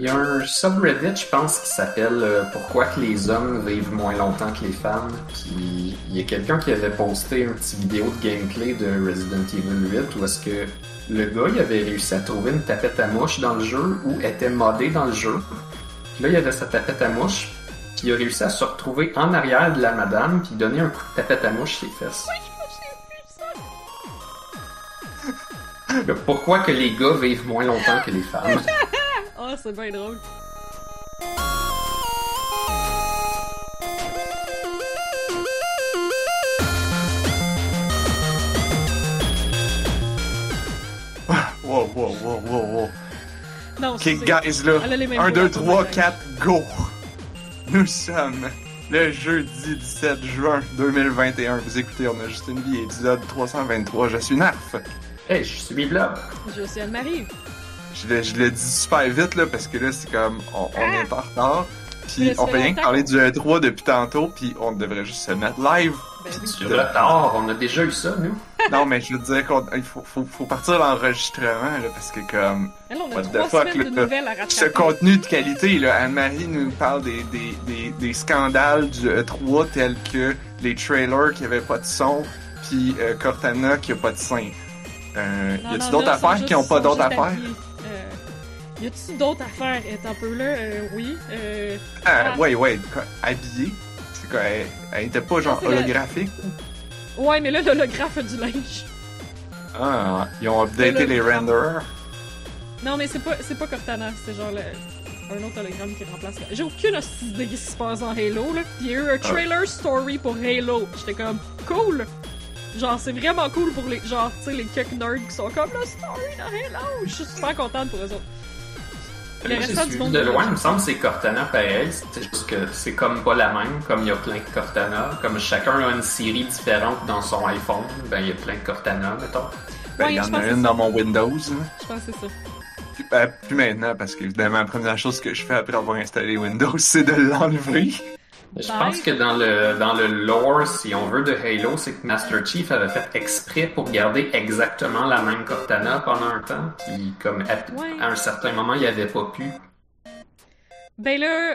Il y a un subreddit, je pense, qui s'appelle Pourquoi que les hommes vivent moins longtemps que les femmes. Puis il y a quelqu'un qui avait posté une petite vidéo de gameplay de Resident Evil 8 où est-ce que le gars il avait réussi à trouver une tapette à mouche dans le jeu ou était modé dans le jeu. Puis là, il y avait sa tapette à mouche. Puis il a réussi à se retrouver en arrière de la madame puis donner un coup de tapette à mouche sur les fesses. Pourquoi que les gars vivent moins longtemps que les femmes? Oh, c'est bien drôle. Wow. Non, Ok, guys, là. Elle a les mêmes 1, 2, voix, 3, ouais. 4, go! Nous sommes le jeudi 17 juin 2021. Vous écoutez On a juste une vie, épisode 323. Je suis Narf. Hey, je suis Blob. Je suis Anne-Marie. Je le dis super vite, là, parce que là, c'est comme, on est en retard. Puis Mais ça on fait fait rien que longtemps. parler du E3 depuis tantôt, puis on devrait juste se mettre live. Ben oui. Du retard, on a déjà eu ça, nous. Non, mais je veux dire qu'il faut partir l'enregistrement, là, parce que comme... Là, on a What 3 the fuck, semaines de là. nouvelles à Ce rattraper. contenu de qualité, là, Anne-Marie nous parle des scandales du E3 tels que les trailers qui avaient pas de son, puis Cortana qui a pas de sein. Y a-tu d'autres affaires qui ont pas d'autres affaires? Y a-tu d'autres affaires? Un peu là, oui. Ouais, habillée. C'est quoi, elle était pas genre c'est le- holographique? Ouais, mais là, l'holographe a du linge. Ah, ils ont updaté les L'hologramme. renderers. Non, mais c'est pas Cortana, c'est genre un autre hologramme qui remplace. J'ai aucune idée de ce qui se passe en Halo, là. Pis il y a eu un trailer story pour Halo. J'étais comme, cool! Genre, c'est vraiment cool pour les, genre, tu sais, les quelques nerds qui sont comme, la story de Halo! Je suis super contente pour eux autres. Le Moi, j'ai restant du suivi monde de est loin, là. il me semble que c'est Cortana pareil. C'est juste que c'est comme pas la même, comme il y a plein de Cortana. Comme chacun a une série différente dans son iPhone, ben il y a plein de Cortana, mettons. Ben, Ouais, il y je en pense a que une c'est dans mon Windows. Hein. Je pense que c'est ça. Plus maintenant, parce qu'évidemment, la première chose que je fais après avoir installé Windows, c'est de l'enlever. Je pense que dans le lore, si on veut, de Halo, c'est que Master Chief avait fait exprès pour garder exactement la même Cortana pendant un temps. Puis comme Ouais. à un certain moment, il avait pas pu. Ben là,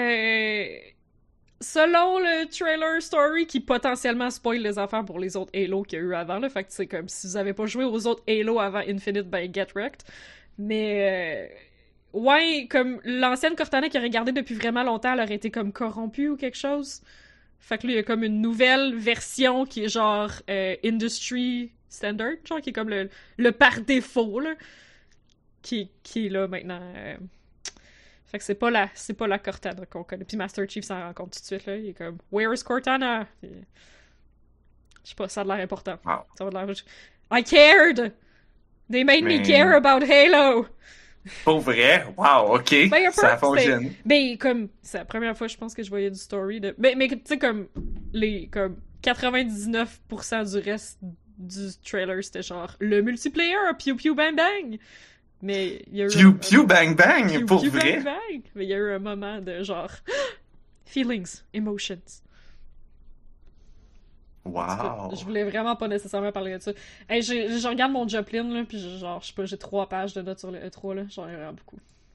selon le trailer story qui potentiellement spoil les affaires pour les autres Halo qu'il y a eu avant, là, fait que c'est comme si vous avez pas joué aux autres Halo avant Infinite, ben get wrecked. Mais ouais, comme l'ancienne Cortana qui aurait gardé depuis vraiment longtemps, elle aurait été comme corrompue ou quelque chose. Fait que là, il y a comme une nouvelle version qui est genre Industry Standard, genre qui est comme le par défaut, là, qui est là maintenant. Fait que c'est pas la Cortana qu'on connaît. Puis Master Chief s'en rend compte tout de suite, là. Il est comme, Where is Cortana? Puis, je sais pas, ça a l'air important. Wow. Ça a l'air... I cared! They made me Mais- care about Halo! Pour vrai? Wow, ok. Ben, un peu, Ça fonctionne. Ben, comme, c'est la première fois, je pense, que je voyais du story de... Mais tu sais, comme, comme 99% du reste du trailer, c'était genre, le multiplayer, Pew Pew Bang Bang! Mais il y a eu... Pew Bang Bang, Pew, pour pew, vrai? bang, bang. Mais il y a eu un moment de genre... Feelings, emotions. Wow. Je voulais vraiment pas nécessairement parler de ça. Hey, je regarde mon Joplin, là, pis genre, je sais pas, j'ai 3 pages de notes sur le E3, là. J'en ai vraiment beaucoup.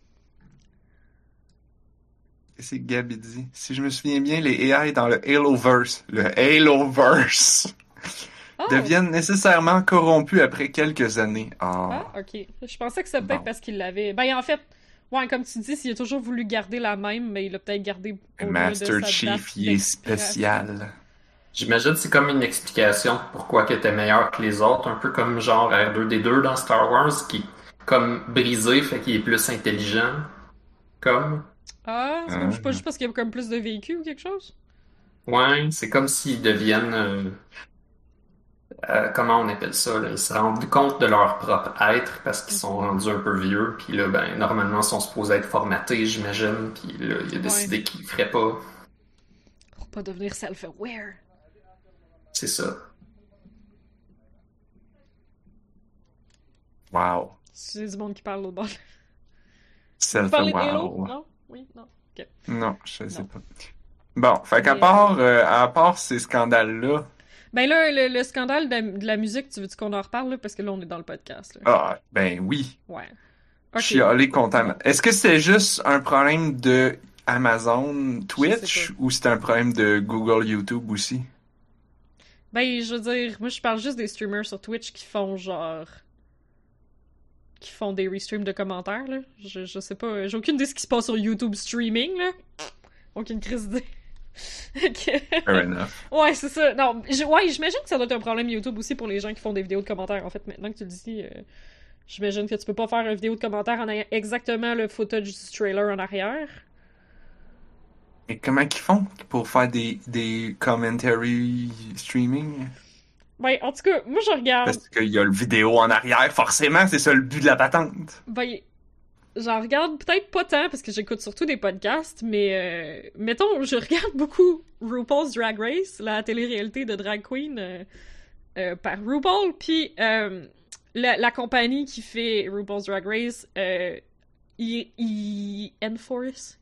C'est Gabi dit. Si je me souviens bien, les AI dans le Haloverse, Oh! deviennent nécessairement corrompus après quelques années. Ah, ok. Je pensais que c'était peut-être Bon. parce qu'il l'avait... Ben, en fait, ouais, comme tu dis, s'il a toujours voulu garder la même, mais il a peut-être gardé au lieu de Master sa Chief, date il est d'expiration. spécial. J'imagine que c'est comme une explication pourquoi qu'il était meilleur que les autres, un peu comme genre R2D2 dans Star Wars, qui est comme brisé, fait qu'il est plus intelligent. Comme. Ah, c'est comme, je sais pas, juste parce qu'il y a comme plus de véhicules ou quelque chose? Ouais, c'est comme s'ils deviennent. Comment on appelle ça, là? Ils se rendent compte de leur propre être parce qu'ils sont rendus un peu vieux, puis là, ben, normalement, ils sont supposés être formatés, j'imagine, puis là, il a décidé qu'il le ferait pas. Pour pas devenir self-aware. C'est ça. Wow. C'est du monde qui parle l'autre bord. Vous parlez de Halo? Wow. Non? Oui? Non? Ok. Non, je sais Non. pas. Bon, fait qu'à Mais- part ces scandales-là, Ben là, le scandale de la musique, tu veux-tu qu'on en reparle, là? Parce que là, on est dans le podcast, là. ah, ben oui. Ouais. Ok. chialer constamment. Est-ce que c'est juste un problème de Amazon, Je Twitch, sais ou c'est un problème de Google, YouTube aussi? Ben, je veux dire, moi je parle juste des streamers sur Twitch qui font genre. Qui font des restreams de commentaires, là. Je sais pas, j'ai aucune idée de ce qui se passe sur YouTube streaming, là. Aucune crise d'idée. Fair enough. Ouais, c'est ça. Non, ouais, j'imagine que ça doit être un problème YouTube aussi pour les gens qui font des vidéos de commentaires. En fait, maintenant que tu le dis, j'imagine que tu peux pas faire une vidéo de commentaires en ayant exactement le footage du trailer en arrière. Et comment ils font pour faire des commentary streaming? Ben, en tout cas, moi je regarde. Parce qu'il y a le vidéo en arrière, forcément, c'est ça le but de la patente. Ben, j'en regarde peut-être pas tant parce que j'écoute surtout des podcasts, mais mettons, je regarde beaucoup RuPaul's Drag Race, la télé-réalité de drag queen par RuPaul, puis la compagnie qui fait RuPaul's Drag Race, ils enforce,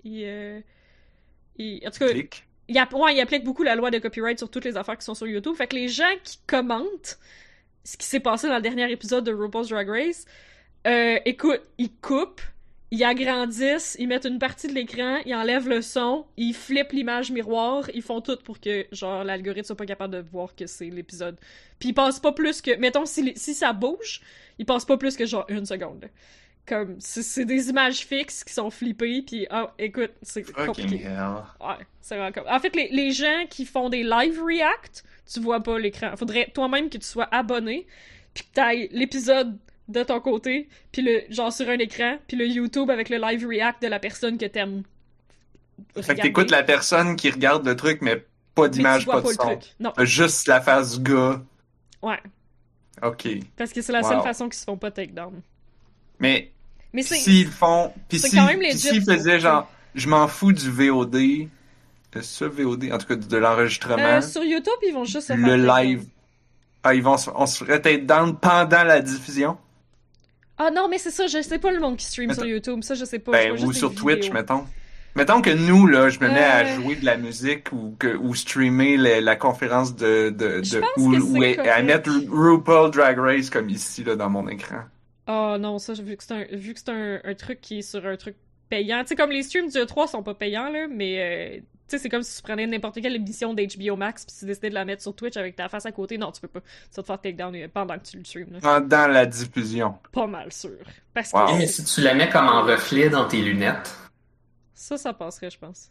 en tout cas, Clic. il applique beaucoup la loi de copyright sur toutes les affaires qui sont sur YouTube. Fait que les gens qui commentent ce qui s'est passé dans le dernier épisode de RuPaul's Drag Race, écoute, ils coupent, ils agrandissent, ils mettent une partie de l'écran, ils enlèvent le son, ils flippent l'image miroir, ils font tout pour que, genre, l'algorithme soit pas capable de voir que c'est l'épisode. Puis ils passent pas plus que... Mettons, si ça bouge, ils passent pas plus que, genre, 1 seconde. Comme, c'est des images fixes qui sont flippées, puis écoute, c'est compliqué. Fucking hell. Ouais, c'est vraiment comme... En fait, les gens qui font des live react, tu vois pas l'écran. Faudrait toi-même que tu sois abonné, puis que t'ailles l'épisode de ton côté, puis genre sur un écran, puis le YouTube avec le live react de la personne que t'aimes. Fait que t'écoutes la personne qui regarde le truc, mais pas d'image, pas de son. Truc. Non. Juste la face du gars. Ouais. Ok. Parce que c'est la seule façon qu'ils se font pas takedown. Mais c'est... s'ils font... Puis c'est quand même legit. s'ils faisaient genre, je m'en fous du VOD, ce VOD, en tout cas de l'enregistrement. Sur YouTube, ils vont juste se le faire live. Ah, on se ferait takedown pendant la diffusion? Ah non, mais c'est ça, je sais pas le monde qui stream sur YouTube, ça je sais pas. Ben, ou sur Twitch, mettons. Mettons que nous, là, je me mets à jouer de la musique ou streamer la conférence ou à mettre RuPaul Drag Race comme ici, là, dans mon écran. Oh non, ça, vu que c'est un truc qui est sur un truc payant. Tu sais, comme les streams du E3 sont pas payants, là, mais tu sais, c'est comme si tu prenais n'importe quelle émission d'HBO Max pis tu décidais de la mettre sur Twitch avec ta face à côté. Non, tu peux pas. Tu vas te faire takedown pendant que tu le streams, là. Pendant la diffusion. Pas mal sûr. Parce Wow. que... Et si tu la mets comme en reflet dans tes lunettes... Ça passerait, je pense.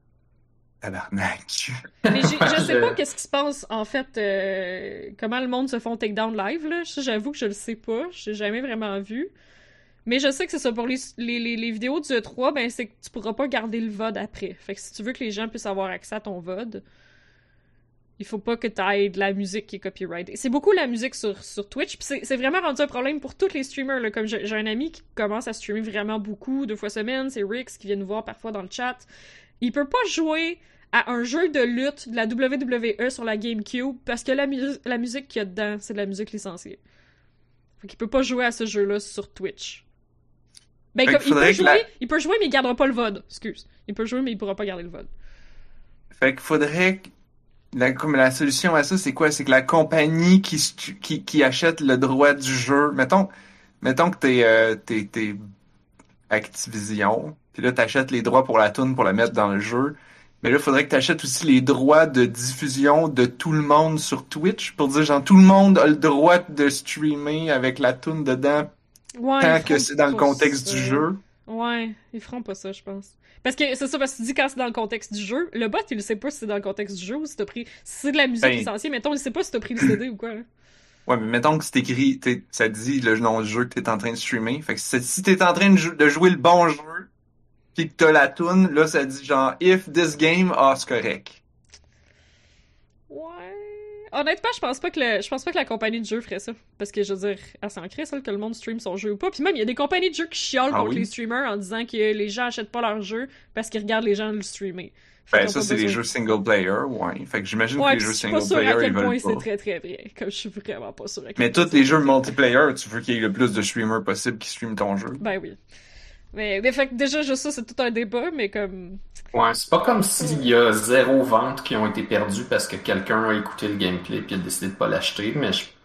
Tabarnak. Mais je sais pas qu'est-ce qui se passe, en fait, comment le monde se font takedown live, là. Ça, j'avoue que je le sais pas. J'ai jamais vraiment vu. Mais je sais que c'est ça. Pour les vidéos du E3, ben, c'est que tu pourras pas garder le VOD après. Fait que si tu veux que les gens puissent avoir accès à ton VOD, il faut pas que t'ailles de la musique qui est copyrightée. C'est beaucoup la musique sur Twitch, pis c'est vraiment rendu un problème pour tous les streamers, là. Comme j'ai un ami qui commence à streamer vraiment beaucoup, 2 fois semaine, c'est Rix qui vient nous voir parfois dans le chat. Il peut pas jouer à un jeu de lutte de la WWE sur la GameCube parce que la musique qu'il y a dedans, c'est de la musique licenciée. Fait qu'il peut pas jouer à ce jeu-là sur Twitch. Ben, comme, il peut jouer, mais il gardera pas le VOD. Excuse. Il peut jouer, mais il pourra pas garder le VOD. Fait qu'il faudrait... Comme la solution à ça, c'est quoi? C'est que la compagnie qui achète le droit du jeu... Mettons que t'es Activision, puis là, t'achètes les droits pour la toune pour la mettre dans le jeu. Mais là, il faudrait que t'achètes aussi les droits de diffusion de tout le monde sur Twitch pour dire, genre, tout le monde a le droit de streamer avec la toune dedans tant que c'est dans le contexte du jeu. Ouais, ils feront pas ça, je pense. Parce que c'est ça, parce que tu dis quand c'est dans le contexte du jeu, le bot, il sait pas si c'est dans le contexte du jeu ou si t'as pris... Si c'est de la musique licenciée, mettons, il sait pas si t'as pris le CD ou quoi, là. Ouais, mais mettons que c'est écrit, ça dit le nom du jeu que t'es en train de streamer. Fait que si t'es en train de jouer le bon jeu, pis que t'as la toune, là, ça dit genre, if this game, c'est correct. Ouais. Honnêtement, je pense pas que la compagnie de jeu ferait ça. Parce que, je veux dire, elle s'en crée, ça, que le monde stream son jeu ou pas. Puis même, il y a des compagnies de jeux qui chiolent contre les streamers en disant que les gens achètent pas leur jeu parce qu'ils regardent les gens le streamer. Ben, ça, c'est les jeux single player, ouais. Fait que j'imagine que les jeux single player, ils veulent pas. Je suis pas sûre à quel point c'est très très vrai. Comme je suis vraiment pas sûre à quel point. Mais tous les jeux multiplayer, tu veux qu'il y ait le plus de streamers possible qui streament ton jeu. Ben oui. Mais fait que déjà, juste ça, c'est tout un débat, mais comme... Ouais, c'est pas comme s'il y a 0 ventes qui ont été perdues parce que quelqu'un a écouté le gameplay puis a décidé de pas l'acheter, mais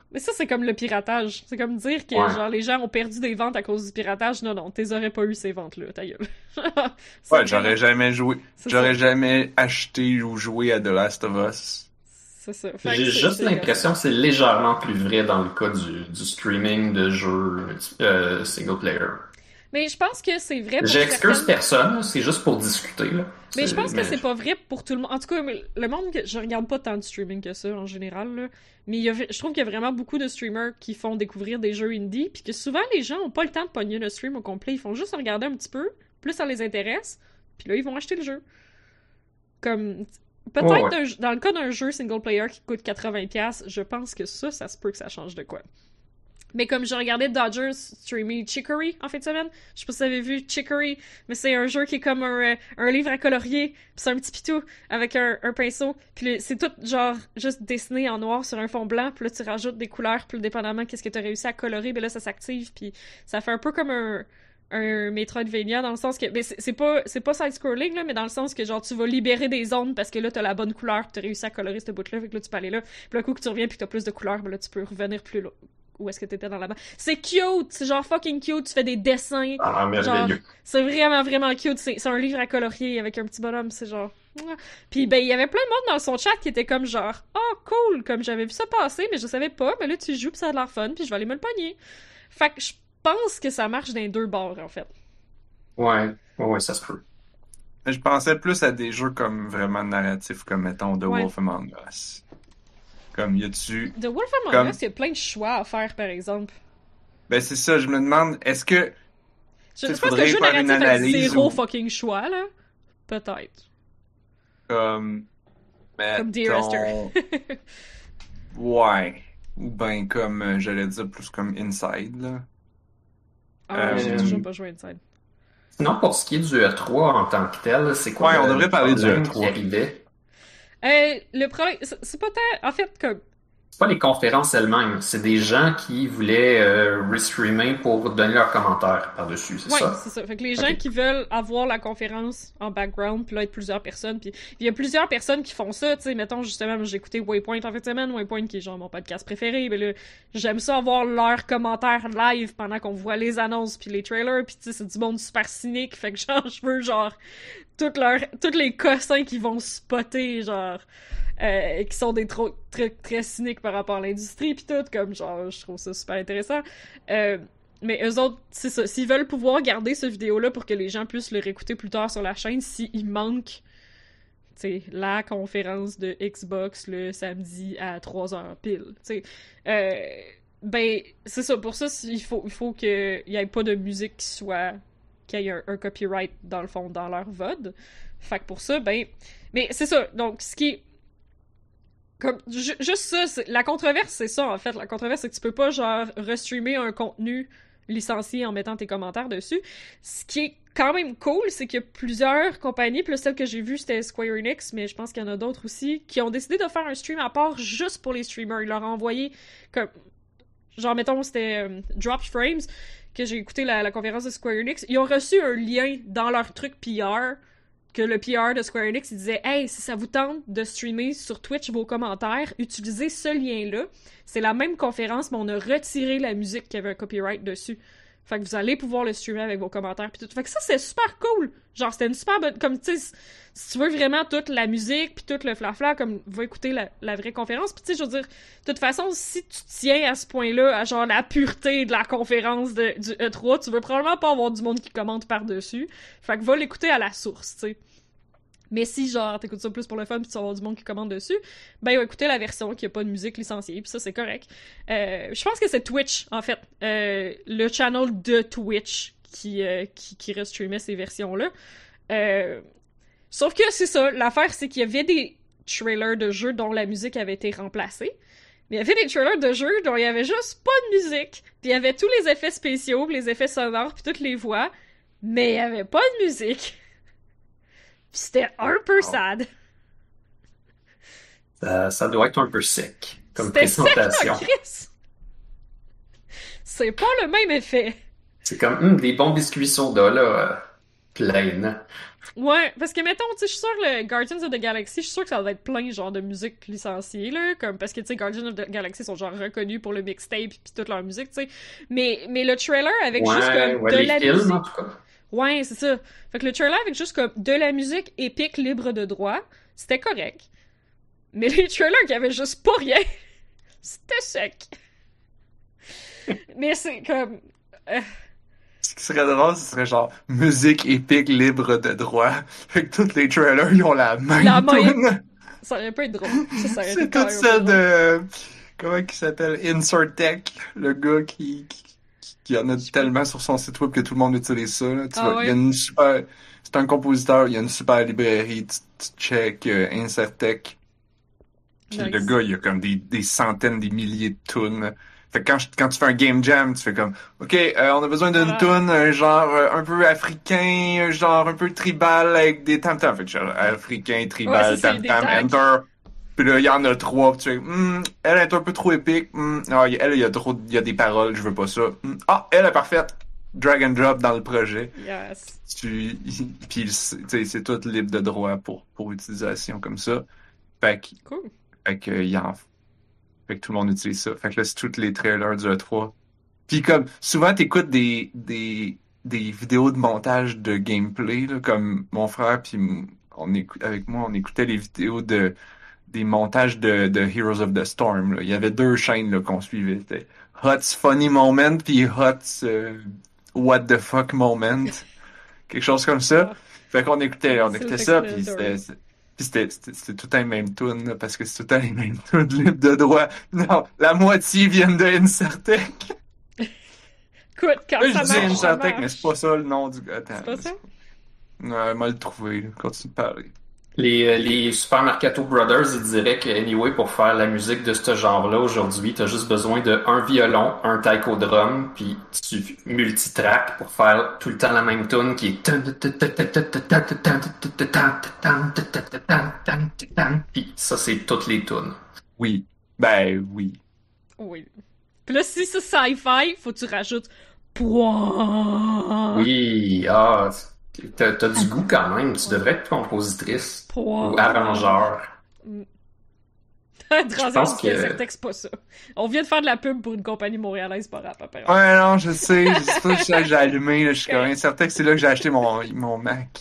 Mais ça, c'est comme le piratage. C'est comme dire que, genre, les gens ont perdu des ventes à cause du piratage. Non, non, t'es aurais pas eu ces ventes-là, ta gueule. Ouais, j'aurais jamais joué. J'aurais jamais acheté ou joué à The Last of Us. C'est ça. J'ai juste l'impression que c'est légèrement plus vrai dans le cas du streaming de jeux single player. Mais je pense que c'est vrai pour J'excuse personne, c'est juste pour discuter, là. Mais je pense que c'est pas vrai pour tout le monde. En tout cas, le monde, je regarde pas tant de streaming que ça, en général, là. Mais je trouve qu'il y a vraiment beaucoup de streamers qui font découvrir des jeux indie, puis que souvent, les gens ont pas le temps de pogner le stream au complet. Ils font juste regarder un petit peu, plus ça les intéresse, puis là, ils vont acheter le jeu. Comme... Peut-être dans le cas d'un jeu single player qui coûte 80$, je pense que ça se peut que ça change de quoi. Mais comme je regardais Dodgers streamer Chicory en fin de semaine, je sais pas si vous avez vu Chicory, mais c'est un jeu qui est comme un livre à colorier, pis c'est un petit pitou avec un pinceau, puis c'est tout genre juste dessiné en noir sur un fond blanc, puis là tu rajoutes des couleurs, puis dépendamment qu'est-ce que t'as réussi à colorer, ben là ça s'active, puis ça fait un peu comme un Metroidvania dans le sens que ben c'est pas side-scrolling là, mais dans le sens que genre tu vas libérer des zones parce que là t'as la bonne couleur, puis t'as réussi à colorer cette bout-là, fait que là tu peux aller là, puis le coup que tu reviens puis que t'as plus de couleurs, ben là tu peux revenir plus là. Où est-ce que t'étais dans la bas? C'est cute! C'est genre fucking cute, tu fais des dessins. Ah, merveilleux. C'est vraiment, vraiment cute. C'est un livre à colorier avec un petit bonhomme, c'est genre... Puis ben, il y avait plein de monde dans son chat qui était comme genre « Oh, cool! » Comme j'avais vu ça passer, mais je savais pas. Mais là, tu joues pis ça a l'air fun, puis je vais aller me le pogner. Fait que je pense que ça marche dans les deux bords, en fait. Ouais, ça se peut. Je pensais plus à des jeux comme vraiment narratifs, comme mettons The Wolf Among Us. Comme, y a-tu... The Wolf Among Us, il y a plein de choix à faire, par exemple. Ben, c'est ça, je me demande, est-ce que... Je pense que le jeu narratif a zéro fucking choix, là. Peut-être. Comme Dear Esther. Ouais. Ou ben comme, j'allais dire, plus comme Inside, là. Ah, j'ai toujours pas joué Inside. Sinon, pour ce qui est du E3 en tant que tel, c'est quoi on devrait parler du E3 qui arrivait? Le problème, c'est pas tant... En fait, comme... C'est pas les conférences elles-mêmes, c'est des gens qui voulaient restreamer pour donner leurs commentaires par-dessus, c'est ça? Oui, c'est ça. Fait que les gens qui veulent avoir la conférence en background, puis là, être plusieurs personnes, puis il y a plusieurs personnes qui font ça, tu sais, mettons, justement, j'ai écouté Waypoint en fin de semaine, Waypoint qui est genre mon podcast préféré, mais là, j'aime ça avoir leurs commentaires live pendant qu'on voit les annonces puis les trailers, puis tu sais, c'est du monde super cynique, fait que genre, je veux genre tous les cossins qui vont spotter, genre... qui sont des très, très cyniques par rapport à l'industrie pis tout, comme genre, je trouve ça super intéressant. Mais eux autres, c'est ça, s'ils veulent pouvoir garder ce vidéo-là pour que les gens puissent le réécouter plus tard sur la chaîne, s'il manque, tu sais, la conférence de Xbox le samedi à 3h pile, tu sais, ben, c'est ça, pour ça, il faut qu'il y ait pas de musique qu'il y ait un copyright, dans le fond, dans leur VOD. Fait que pour ça, ben... Mais c'est ça, donc, ce qui est... Comme, juste ça, la controverse, c'est ça, en fait. La controverse, c'est que tu peux pas, genre, restreamer un contenu licencié en mettant tes commentaires dessus. Ce qui est quand même cool, c'est qu'il y a plusieurs compagnies, plus celle que j'ai vue, c'était Square Enix, mais je pense qu'il y en a d'autres aussi, qui ont décidé de faire un stream à part juste pour les streamers. Ils leur ont envoyé, comme, genre, mettons, c'était Drop Frames, que j'ai écouté la conférence de Square Enix. Ils ont reçu un lien dans leur truc PR, que le PR de Square Enix, il disait « Hey, si ça vous tente de streamer sur Twitch vos commentaires, utilisez ce lien-là. C'est la même conférence, mais on a retiré la musique qui avait un copyright dessus. Fait que vous allez pouvoir le streamer avec vos commentaires pis tout. » Fait que ça, c'est super cool! Genre, c'était une super bonne... Comme, tu sais, si tu veux vraiment toute la musique pis tout le flafla, comme, va écouter la vraie conférence. Pis tu sais, je veux dire, de toute façon, si tu tiens à ce point-là, à genre la pureté de la conférence du E3, tu veux probablement pas avoir du monde qui commente par-dessus. Fait que va l'écouter à la source, tu sais. Mais si, genre, t'écoutes ça plus pour le fun pis tu vas avoir du monde qui commente dessus, ben, il va écouter la version qui a pas de musique licenciée, pis ça, c'est correct. Je pense que c'est Twitch, en fait. Le channel de Twitch qui restreamait ces versions-là. Sauf que c'est ça, l'affaire, c'est qu'il y avait des trailers de jeux dont la musique avait été remplacée. Mais il y avait des trailers de jeux dont il y avait juste pas de musique. Pis il y avait tous les effets spéciaux, pis les effets sonores, pis toutes les voix. Mais il y avait pas de musique. Pis c'était un peu sad. Ça doit être un peu sec comme c'était présentation. Sec, Chris. C'est pas le même effet. C'est comme des bons biscuits soda, là. pleine. Ouais, parce que mettons, tu sais, je suis sûre que le Guardians of the Galaxy, je suis sûre que ça va être plein genre de musique licenciée, là, comme parce que tu sais, Guardians of the Galaxy sont genre reconnus pour le mixtape pis toute leur musique, tu sais. Mais le trailer avec juste comme Ouais, de les la films, musique. en tout cas. Ouais, c'est ça. Fait que le trailer avec juste comme de la musique épique libre de droit, c'était correct. Mais les trailers qui avaient juste pas rien, c'était sec. Mais c'est comme. Ce qui serait drôle, ce serait genre musique épique libre de droit. Fait que tous les trailers, ils ont la même La même. tune. Ça aurait pas été drôle. Ça aurait été C'est quand toute même celle drôle. de... Comment il s'appelle? Insert Tech. Le gars qui en a tellement sur son site web que tout le monde utilise ça. Là. Tu Ah vois, il y a ouais? une super... C'est un compositeur, il y a une super librairie. Tu check Insert Tech. Puis le Nice. gars, il y a comme des centaines, des milliers de tunes. Fait que quand tu fais un game jam, tu fais comme, OK, on a besoin d'une Voilà. tune, un genre un peu africain, un genre un peu tribal avec des tam-tams. Fait que genre africain, Ouais, tribal, ça, c'est des tam-tam, tags. enter. Puis là, il y en a trois. Puis tu fais, elle est un peu trop épique. Elle, il y a des paroles, je veux pas ça. Elle est parfaite. Drag and drop dans le projet. Yes. Puis, tu sais, c'est tout libre de droit pour utilisation comme ça. Fait Cool. que tout le monde utilise ça. Fait que là, c'est tous les trailers du E3. Puis comme, souvent, t'écoutes des vidéos de montage de gameplay, là, comme mon frère puis avec moi, on écoutait les vidéos des montages de Heroes of the Storm, là. Il y avait deux chaînes, là, qu'on suivait. C'était Hot's Funny Moment puis Hot's What the Fuck Moment. Quelque chose comme ça. Ah. Fait qu'on écoutait C'est ça, puis self-explanatory. c'était tout le temps les mêmes tunes, là, parce que c'est tout le temps les mêmes tunes libres de droit. Non, la moitié viennent de Insertec. Écoute, quand Oui, ça je dis marche, ça Insertec, mais marche. c'est pas ça le nom du gars. Attends, C'est pas ça? Ouais, mal trouvé, là. Continue de parler. Les Super Marcato Brothers, ils diraient que, anyway, pour faire la musique de ce genre-là, aujourd'hui, t'as juste besoin de un violon, un taiko drum, puis tu multitrack pour faire tout le temps la même tune qui est... Puis ça, c'est toutes les tunes. Oui. Ben, oui. Oui. Puis là, si c'est sci-fi, faut que tu rajoutes point. Oui, t'as du goût quand même. Tu devrais être compositrice Point. ou arrangeur. Transition, que- c'est pas ça. On vient de faire de la pub pour une compagnie montréalaise, pas rap, apparemment. Ouais, non, je sais. C'est tout ça que j'ai allumé, là. Je suis quand même certain que c'est là que j'ai acheté mon Mac.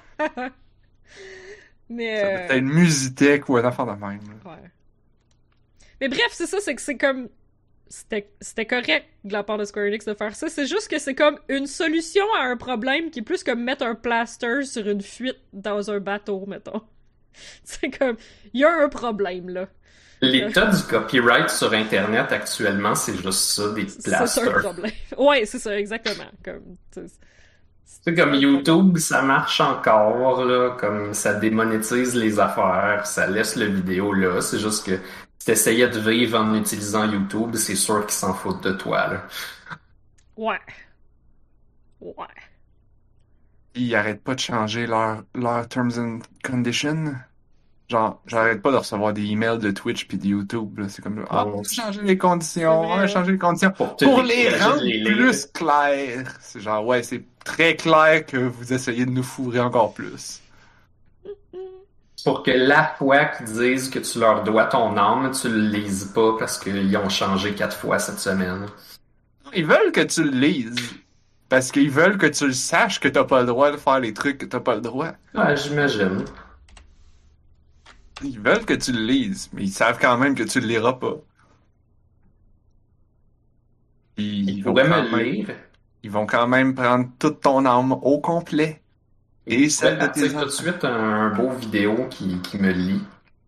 Mais. Ça peut être une Musitech ou un enfant de même, là. Ouais. Mais bref, c'est ça, c'est que c'est comme. C'était correct de la part de Square Enix de faire ça. C'est juste que c'est comme une solution à un problème qui est plus comme mettre un plaster sur une fuite dans un bateau, mettons. C'est comme. Il y a un problème, là. L'état du copyright sur Internet actuellement, c'est juste ça, des C'est un plasters. problème. Ouais, c'est ça, exactement. Comme. C'est comme YouTube, ça marche encore, là, comme ça démonétise les affaires, ça laisse le vidéo là. C'est juste que si t'essayais de vivre en utilisant YouTube, c'est sûr qu'ils s'en foutent de toi, là. Ouais. Ouais. Ils arrêtent pas de changer leur terms and conditions. Genre, j'arrête pas de recevoir des emails de Twitch puis de YouTube, là. C'est comme, on a changé les conditions, C'est on vrai, a changé les conditions Pour te pour les décourager rendre de les lire. plus clairs. C'est genre, ouais, c'est très clair que vous essayez de nous fourrer encore plus. Pour que la fois qu'ils disent que tu leur dois ton âme, tu le lises pas parce qu'ils ont changé 4 fois cette semaine. Ils veulent que tu le lises. Parce qu'ils veulent que tu le saches que t'as pas le droit de faire les trucs que t'as pas le droit. Ouais, j'imagine. Ils veulent que tu le lises, mais ils savent quand même que tu le liras pas. Ils vont pourraient quand me le même- lire. Ils vont quand même prendre toute ton âme au complet. Et Ils celle de pourraient tes partir tout de enfants. suite un beau vidéo qui me lit.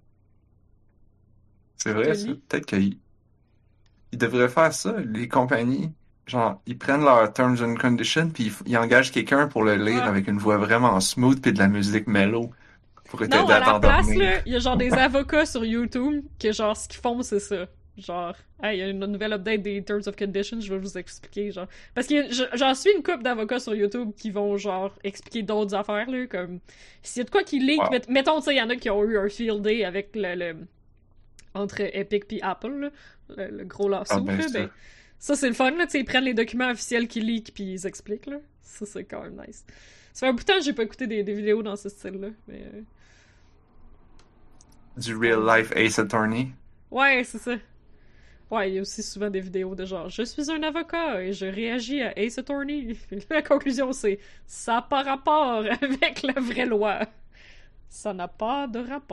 C'est vrai, Te ça. lis. Peut-être qu'ils devraient faire ça, les compagnies. Genre, ils prennent leurs terms and conditions, puis ils engagent quelqu'un pour le lire Ouais. avec une voix vraiment smooth puis de la musique mellow pour Non, t'aider à à la place, t'endormir. là, il y a genre des avocats sur YouTube que genre, ce qu'ils font, c'est ça. Genre, hey, il y a une nouvelle update des Terms of Conditions, je vais vous expliquer, genre. Parce que j'en suis une couple d'avocats sur YouTube qui vont, genre, expliquer d'autres affaires, là, comme... S'il y a de quoi qui leak, Wow. mettons, tu sais, il y en a qui ont eu un field day avec entre Epic puis Apple, là, le gros lawsuit, Ah, ben, là, ça. ben... Ça, c'est le fun, là, tu sais, ils prennent les documents officiels qui leak puis ils expliquent, là. Ça, c'est quand même nice. Ça fait un bout de temps que j'ai pas écouté des vidéos dans ce style-là. Mais... Du real life Ace Attorney. Ouais, c'est ça. Ouais, il y a aussi souvent des vidéos de genre « Je suis un avocat et je réagis à Ace Attorney. » La conclusion, c'est « Ça n'a pas rapport avec la vraie loi. Ça n'a pas de rapport. »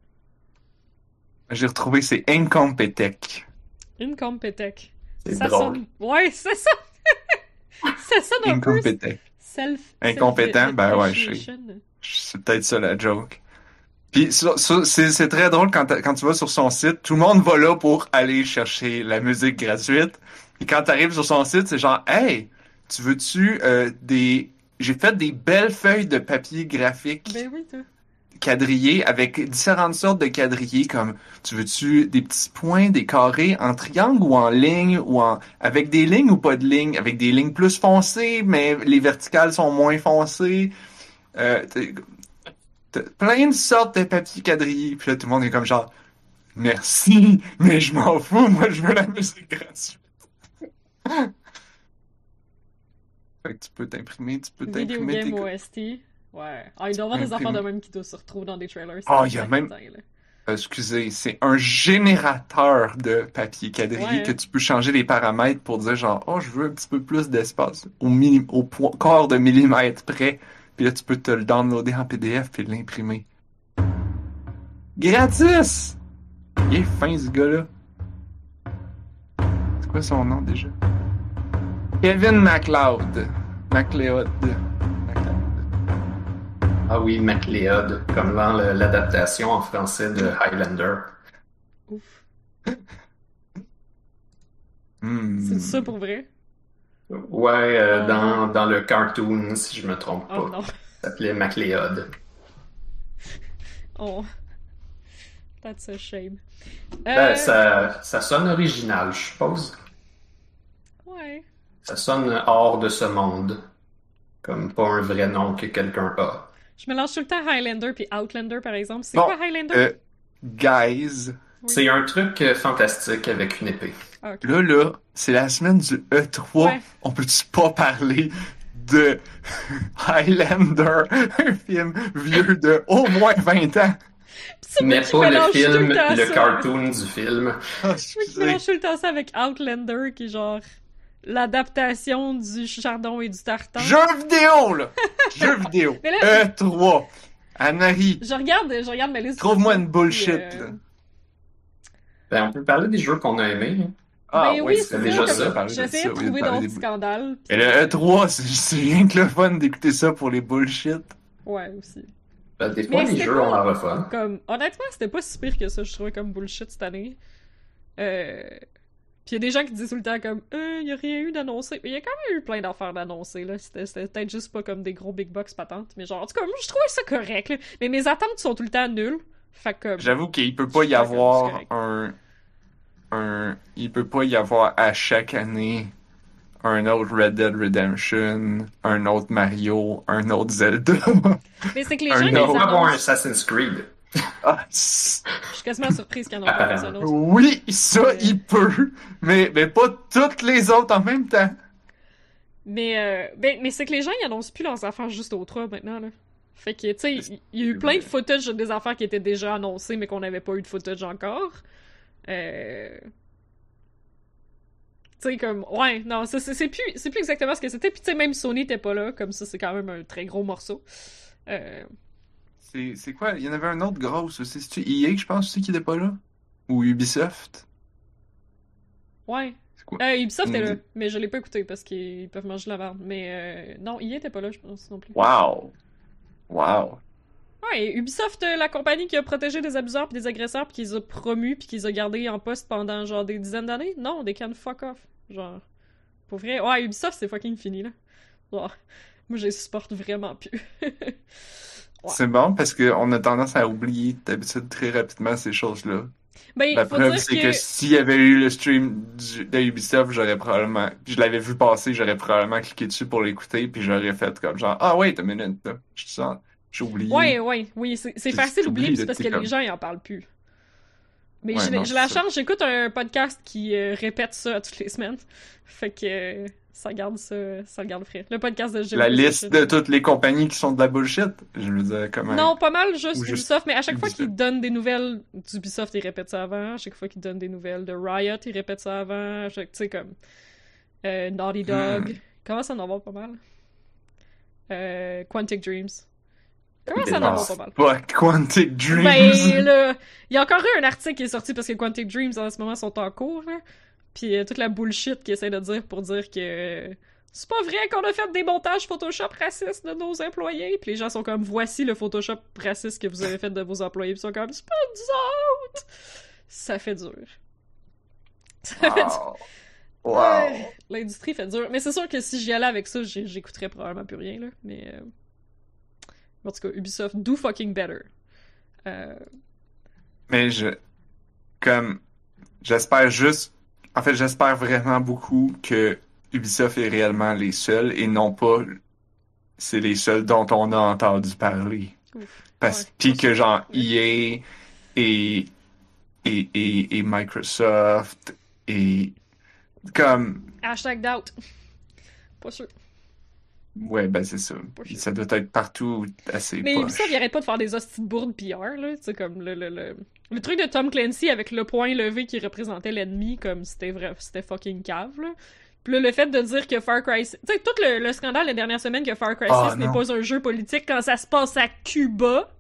J'ai retrouvé, c'est Incompetech. Incompetech. C'est Ça drôle. sonne... Ouais, c'est ça! Ça sonne un peu... Incompetech. Incompétent, ben ouais, je sais. C'est peut-être ça la joke. Puis c'est très drôle quand tu vas sur son site, tout le monde va là pour aller chercher la musique gratuite. Et quand t'arrives sur son site, c'est genre hey, tu veux-tu j'ai fait des belles feuilles de papier graphique Ben oui, toi. quadrillées avec différentes sortes de quadrillés comme tu veux-tu des petits points, des carrés en triangle ou en ligne ou avec des lignes ou pas de lignes, avec des lignes plus foncées mais les verticales sont moins foncées. Plein de sortes de papier quadrillés. Puis là, tout le monde est comme genre, merci, mais je m'en fous, moi je veux la musique gratuite. Fait que tu peux t'imprimer Video tes... game OST. Ouais. Ah, il doit y avoir des affaires de même qui doivent se retrouver dans des trailers. Ah, il y a même... excusez, c'est un générateur de papier quadrillé que tu peux changer les paramètres pour dire genre, oh, je veux un petit peu plus d'espace au quart de millimètre près. Puis là, tu peux te le downloader en PDF puis l'imprimer. Gratis! Il est fin, ce gars-là. C'est quoi son nom, déjà? Kevin MacLeod. MacLeod. Ah oui, MacLeod, comme dans l'adaptation en français de Highlander. Ouf. C'est ça pour vrai? Ouais, dans le cartoon, si je me trompe pas. Non. Ça s'appelait MacLeod. Oh. That's a shame. Ben, ça sonne original, je suppose. Ouais. Ça sonne hors de ce monde. Comme pas un vrai nom que quelqu'un a. Je mélange tout le temps Highlander puis Outlander, par exemple. C'est quoi Highlander? Guys. Oui. C'est un truc fantastique avec une épée. Ah, okay. Là, c'est la semaine du E3. Ouais. On peut-tu pas parler de Highlander, un film vieux de au moins 20 ans? Mais pas le film, le ça. cartoon du film. Je mélange tout le temps ça avec Outlander, qui est genre l'adaptation du Chardon et du Tartan. Jeu vidéo, là! Jeu vidéo. Là, E3. Anne-Marie. Je regarde ma liste. Trouve-moi une bullshit, là. Ben, on peut parler des jeux qu'on a aimés. Ah oui, c'est déjà ça. J'essayais de trouver d'autres scandales. Et le E3, c'est rien que le fun d'écouter ça pour les bullshit. Ouais, aussi. Ben, des fois, les jeux ont l'air fun. Comme, honnêtement, c'était pas si pire que ça, je trouvais, comme bullshit cette année. Puis il y a des gens qui disent tout le temps comme il y a rien eu d'annoncé. Mais il y a quand même eu plein d'affaires d'annoncer, là. C'était peut-être juste pas comme des gros big box patentes. Mais genre, en tout cas, moi, je trouvais ça correct, là. Mais mes attentes sont tout le temps nulles. Fait que... J'avoue qu'il peut pas y avoir il peut pas y avoir à chaque année un autre Red Dead Redemption, un autre Mario, un autre Zelda. Mais c'est que les gens il va avoir un Assassin's Creed. Ah, je suis quasiment surprise qu'il y en ait pas un autre. Oui, ça, il peut. Mais pas toutes les autres en même temps. Mais c'est que les gens, ils annoncent plus leurs affaires juste au 3 maintenant, là. Fait que, tu sais, il y a eu plein de footage des affaires qui étaient déjà annoncées, mais qu'on n'avait pas eu de footage encore. Tu sais, comme, ouais, non, c'est plus exactement ce que c'était. Puis, tu sais, même Sony était pas là, comme ça, c'est quand même un très gros morceau. C'est quoi? Il y en avait un autre gros aussi. C'est-tu EA, je pense, aussi, qui était pas là? Ou Ubisoft? Ouais. Ubisoft est là, mais je l'ai pas écouté parce qu'ils peuvent manger la merde. Mais non, EA était pas là, je pense, non plus. Wow! Ouais, Ubisoft, la compagnie qui a protégé des abuseurs pis des agresseurs pis qui les a promus pis qui les a gardés en poste pendant genre des dizaines d'années? Non, they can fuck off. Genre, pour vrai. Ouais, Ubisoft, c'est fucking fini, là. Genre, moi, je les supporte vraiment plus. Ouais. C'est bon parce qu'on a tendance à oublier d'habitude très rapidement ces choses-là. Ben, la preuve, c'est que s'il y avait eu le stream de Ubisoft, j'aurais probablement... Je l'avais vu passer, j'aurais probablement cliqué dessus pour l'écouter, puis j'aurais fait comme genre, ah wait a minute, là. J'ai oublié. Oui, c'est facile d'oublier, c'est parce que les gens, ils en parlent plus. Mais j'ai la chance, j'écoute un podcast qui répète ça toutes les semaines. Fait que Ça garde frais. Le podcast de La liste de toutes les compagnies qui sont de la bullshit. Je veux dire, comment... Non, pas mal juste Ou juste Ubisoft, mais à chaque fois Ubisoft. qu'ils donnent des nouvelles d'Ubisoft, ils répètent ça avant. À chaque fois qu'ils donnent des nouvelles de Riot, ils répètent ça avant. Tu sais, comme Naughty Dog. Comment ça en avoir pas mal? Quantic Dreams. Comment ça en avoir pas mal? Pas Quantic Dreams. Ben là, il y a encore eu un article qui est sorti parce que Quantic Dreams en ce moment sont en cours, là. Puis toute la bullshit qu'ils essaient de dire pour dire que c'est pas vrai qu'on a fait des montages Photoshop racistes de nos employés. Puis les gens sont comme, voici le Photoshop raciste que vous avez fait de vos employés. Puis ils sont comme, c'est pas nous autres! Ça fait dur. Ça fait dur. Wow. Ouais, l'industrie fait dur. Mais c'est sûr que si j'y allais avec ça, j'écouterais probablement plus rien, là. Mais en tout cas, Ubisoft, do fucking better. Mais j'espère juste, en fait, j'espère vraiment beaucoup que Ubisoft est réellement les seuls et non pas c'est les seuls dont on a entendu parler. Ouf. Puis que genre EA et Microsoft et comme Hashtag doubt. Pas sûr. ouais, ben c'est ça. Pas sûr. Ça doit être partout assez Mais poche. Ubisoft, il arrête pas de faire des hosties de bourdes PR, là. Tu sais, comme le truc de Tom Clancy avec le point levé qui représentait l'ennemi, comme c'était fucking cave, là. Puis là, le fait de dire que Far Cry... Tu sais, tout le scandale les dernières semaines que Far Cry 6 n'est pas un jeu politique quand ça se passe à Cuba.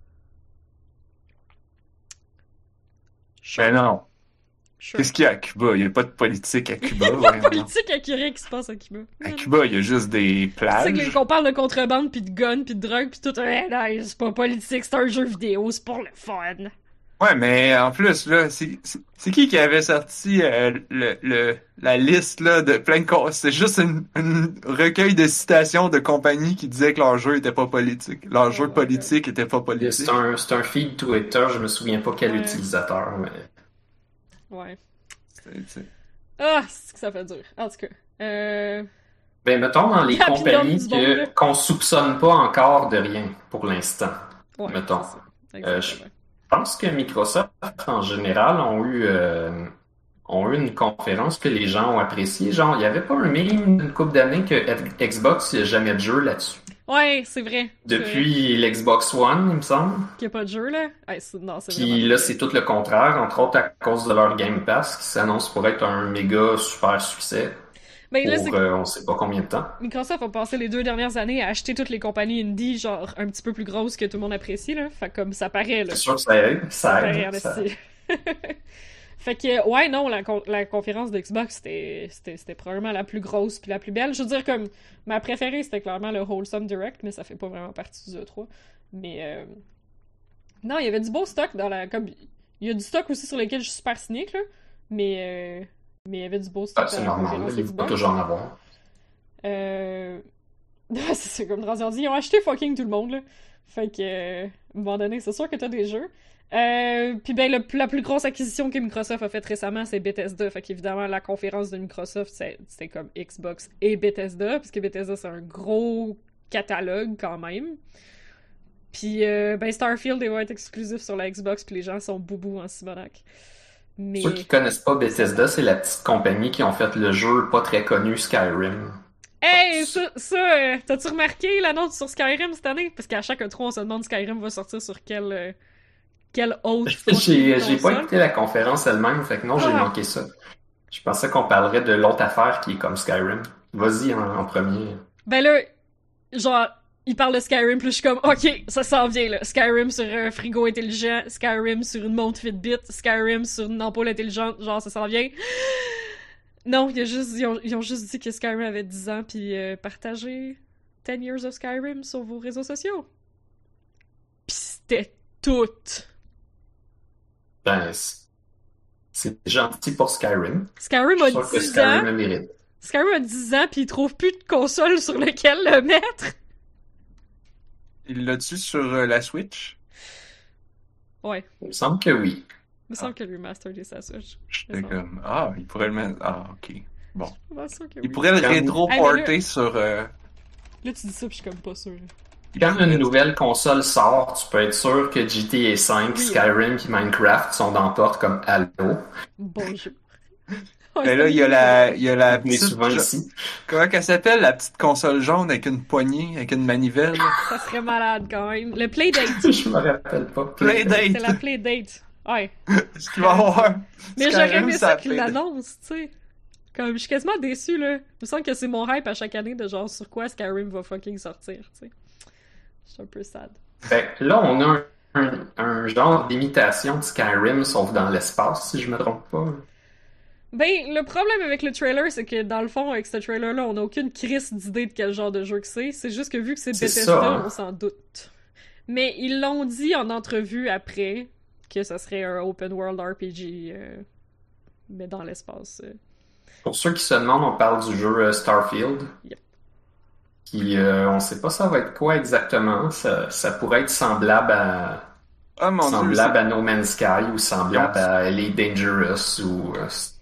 Ben non. Sure. Qu'est-ce qu'il y a à Cuba? Il n'y a pas de politique à Cuba. Il y a pas de politique accurée qui se passe à Cuba. À Cuba, il y a juste des plages. C'est qu'on parle de contrebande, puis de guns, puis de drogue, puis tout. Non, c'est pas politique, c'est un jeu vidéo, c'est pour le fun. Ouais, mais en plus, là, c'est qui avait sorti la liste là, de plein de... C'est juste un recueil de citations de compagnies qui disaient que leur jeu était pas politique. Leur jeu politique était pas politique. C'est un feed Twitter, je me souviens pas quel Ouais. utilisateur, mais... Ouais. C'est- Ah, c'est que ça fait dur. En tout cas. Ben, mettons dans les La pilonne compagnies du monde, là. qu'on soupçonne pas encore de rien pour l'instant. Ouais, Mettons. c'est ça. Exactement. Je pense que Microsoft, en général, ont eu une conférence que les gens ont appréciée. Genre, il y avait pas un meme d'une couple d'années que Xbox, il n'y a jamais de jeu là-dessus. Ouais, c'est vrai. Depuis l'Xbox One, il me semble. Qu'il n'y a pas de jeu, là. Ouais, non, c'est Puis vraiment... là, c'est tout le contraire, entre autres à cause de leur Game Pass, qui s'annonce pour être un méga super succès Ben, là, pour on sait pas combien de temps. Microsoft a passé les 2 dernières années à acheter toutes les compagnies indie, genre, un petit peu plus grosses que tout le monde apprécie, là. Fait comme ça paraît, là. C'est sûr que ça aide. Ça paraît, aide. Ça... esti. Fait que, ouais, non, la conférence d'Xbox, c'était probablement la plus grosse puis la plus belle. Je veux dire, comme, ma préférée, c'était clairement le Wholesome Direct, mais ça fait pas vraiment partie du E3. Mais, non, il y avait du beau stock dans la... Comme, il y a du stock aussi sur lequel je suis super cynique, là, mais il y avait du beau stock Ah, c'est dans la normal, conférence il faut pas Xbox. toujours en avoir. C'est comme Transition dit, ils ont acheté fucking tout le monde, là. Fait que, à un moment donné, c'est sûr que t'as des jeux. Puis ben, la plus grosse acquisition que Microsoft a faite récemment, c'est Bethesda. Fait qu'évidemment, la conférence de Microsoft, c'était comme Xbox et Bethesda, parce que Bethesda, c'est un gros catalogue quand même. Puis ben, Starfield, il va être exclusif sur la Xbox, puis les gens sont boubou en Simonac. Mais... Ceux qui connaissent pas Bethesda, c'est la petite compagnie qui ont fait le jeu pas très connu Skyrim. Hey, t'as-tu remarqué l'annonce sur Skyrim cette année? Parce qu'à chaque E3, on se demande Skyrim va sortir sur quelle autre J'ai pas console. écouté la conférence elle-même, fait que non, j'ai manqué ça. Je pensais qu'on parlerait de l'autre affaire qui est comme Skyrim. Vas-y en premier. Ben là, genre, il parle de Skyrim, puis je suis comme, ok, ça s'en vient, là. Skyrim sur un frigo intelligent, Skyrim sur une montre Fitbit, Skyrim sur une ampoule intelligente, genre, ça s'en vient. Non, ils ont juste dit que Skyrim avait 10 ans, puis partagé 10 years of Skyrim sur vos réseaux sociaux. Pis c'était tout. Ben, c'est gentil pour Skyrim. Skyrim Je a suis sûr que 10 Skyrim ans. le mérite. Skyrim a 10 ans, puis il trouve plus de console sur lequel le mettre. Il l'a-tu sur la Switch? Ouais, Il me semble que oui. il me semble que le remaster est sa Switch. J'étais comme, ah, il pourrait le mettre... Ah, ok. Bon. Je suis pas sûre que Il oui. pourrait le Quand- rétro-porter sur... Là, tu dis ça, puis je suis comme pas sûre. Quand une nouvelle console sort, tu peux être sûr que GTA V, Oui. Skyrim et Minecraft sont dans la porte comme Halo. Bonjour. Mais là, il y a la On est petite... souvent ici. Comment qu'elle s'appelle? La petite console jaune avec une poignée, avec une manivelle. Ça serait malade quand même. Le Playdate. Je me rappelle pas. Playdate! C'est la Playdate. Ouais. Ce qu'il va y avoir. Mais j'aurais aimé ça Skyrim, qu'ils l'annoncent, tu sais. Comme, je suis quasiment déçue, là. Il me semble que c'est mon hype à chaque année de genre sur quoi Skyrim va fucking sortir, tu sais. Je suis un peu sad. Ben, là, on a un genre d'imitation de Skyrim, sauf dans l'espace, si je me trompe pas. Ben, le problème avec le trailer, c'est que dans le fond, avec ce trailer-là, on n'a aucune crise d'idée de quel genre de jeu que c'est. C'est juste que vu que c'est Bethesda, ça, hein. on s'en doute. Mais ils l'ont dit en entrevue après que ça serait un open world RPG, mais dans l'espace. Pour ceux qui se demandent, on parle du jeu Starfield. Yep. Qui, on sait pas ça va être quoi exactement. Ça pourrait être semblable à Oh mon Dieu, semblable à No Man's Sky ou semblable à Elite Dangerous ou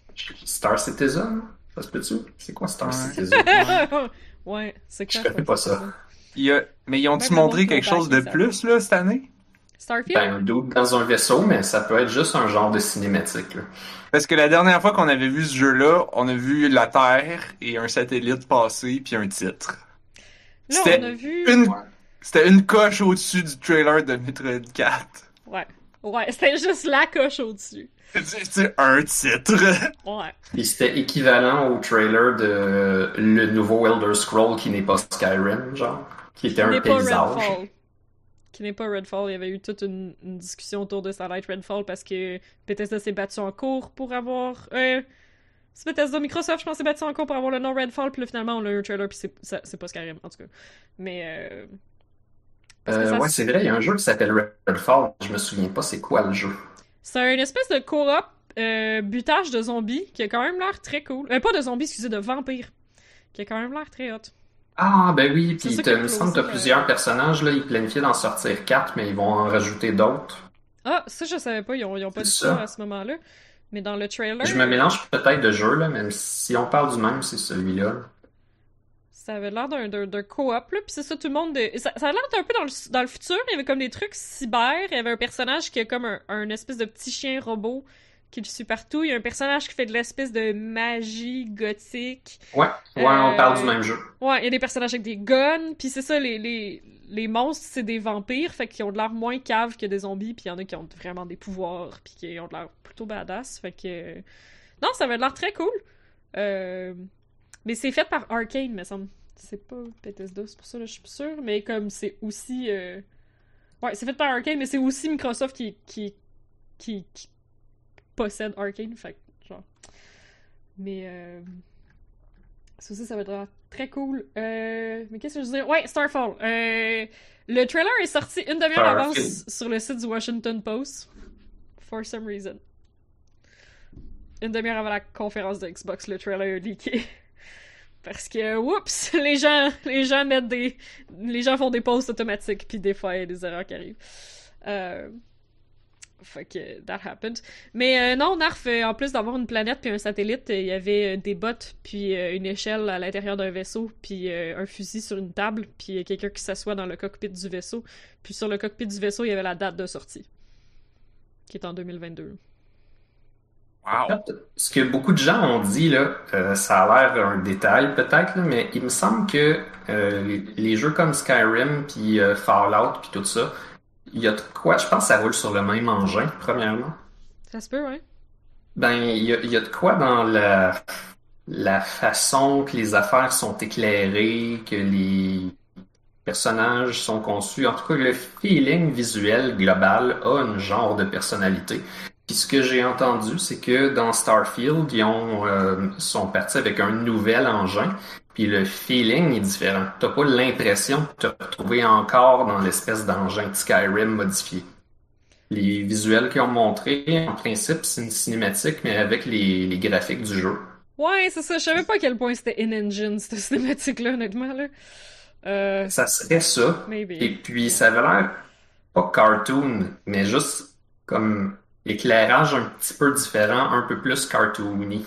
Star Citizen. Ça se peut-tu? C'est quoi Star Ouais. Citizen? Ouais, c'est Je clair. connais pas ça. Mais ils ont-tu Même montré le quelque chose de montage, plus, là, cette année? Starfield? Ben, un dude dans un vaisseau, mais ça peut être juste un genre de cinématique, là. Parce que la dernière fois qu'on avait vu ce jeu-là, on a vu la Terre et un satellite passer, puis un titre. Là, C'était on a vu... C'était une coche au-dessus du trailer de Metroid 4. Ouais, c'était juste la coche au-dessus. C'est un titre. Ouais. Et c'était équivalent au trailer de le nouveau Elder Scroll qui n'est pas Skyrim, genre, qui était Qui un n'est pas paysage. Redfall. Qui n'est pas Redfall. Il y avait eu toute une discussion autour de Starlight Redfall parce que Bethesda s'est battu en cours pour avoir... c'est Bethesda Microsoft, je pense, s'est battu en cours pour avoir le nom Redfall, puis là, finalement, on a eu un trailer, puis c'est pas Skyrim, en tout cas. Mais... parce que ça Ouais, c'est vrai, il y a un jeu qui s'appelle Redfall. Je me souviens pas c'est quoi le jeu. C'est une espèce de co-op butage de zombies qui a quand même l'air très cool. Pas de zombies, excusez, de vampires. Qui a quand même l'air très hot. Ah, ben oui, C'est puis ça il qui me semble que tu as close, plusieurs personnages, là, ils planifiaient d'en sortir 4, mais ils vont en rajouter d'autres. Ah, ça, je savais pas, ils ont pas dit C'est ça ça. à ce moment-là. Mais dans le trailer... Je me mélange peut-être de jeux, là, même si on parle du même, c'est celui-là. Ça avait l'air d'un co-op, là, pis c'est ça, tout le monde... Ça a l'air d'être un peu dans le futur, il y avait comme des trucs cyber, il y avait un personnage qui a comme un espèce de petit chien robot qui le suit partout, il y a un personnage qui fait de l'espèce de magie gothique. Ouais, on parle du même jeu. Ouais, il y a des personnages avec des guns, pis c'est ça, les monstres, c'est des vampires, fait qu'ils ont de l'air moins caves que des zombies, pis il y en a qui ont vraiment des pouvoirs, pis qui ont de l'air plutôt badass, fait que... Non, ça avait l'air très cool. Mais c'est fait par Arcane, me semble. C'est pas Bethesda, c'est pour ça, là, je suis plus sûre. Mais comme c'est aussi... Ouais, c'est fait par Arcane, mais c'est aussi Microsoft qui possède Arcane, fait que, genre... Mais... Ça aussi, ça va être très cool. Mais qu'est-ce que je veux dire? Ouais, Starfall. Le trailer est sorti une demi-heure avant sur le site du Washington Post. For some reason. Une demi-heure avant la conférence de Xbox, le trailer est leaké. Parce que, oups, les gens mettent les gens font des posts automatiques, puis des fois, il y a des erreurs qui arrivent. Fait que, that happened. Mais non, Narf, en plus d'avoir une planète puis un satellite, il y avait des bottes, puis une échelle à l'intérieur d'un vaisseau, puis un fusil sur une table, puis quelqu'un qui s'assoit dans le cockpit du vaisseau. Puis sur le cockpit du vaisseau, il y avait la date de sortie, qui est en 2022. Wow. En fait, ce que beaucoup de gens ont dit, là, ça a l'air un détail peut-être, là, mais il me semble que les jeux comme Skyrim, puis Fallout, puis tout ça, il y a de quoi, je pense que ça roule sur le même engin, premièrement. Ça se peut, ouais. Ben, il y a de quoi dans la façon que les affaires sont éclairées, que les personnages sont conçus. En tout cas, le feeling visuel global a un genre de personnalité. Puis ce que j'ai entendu, c'est que dans Starfield, ils sont partis avec un nouvel engin, puis le feeling est différent. T'as pas l'impression de te retrouver encore dans l'espèce d'engin de Skyrim modifié. Les visuels qu'ils ont montrés, en principe, c'est une cinématique, mais avec les graphiques du jeu. Ouais, c'est ça. Je savais pas à quel point c'était in-engine, cette cinématique-là, honnêtement, là. Ça serait ça. Maybe. Et puis, ça avait l'air pas cartoon, mais juste comme éclairage un petit peu différent, un peu plus cartoony.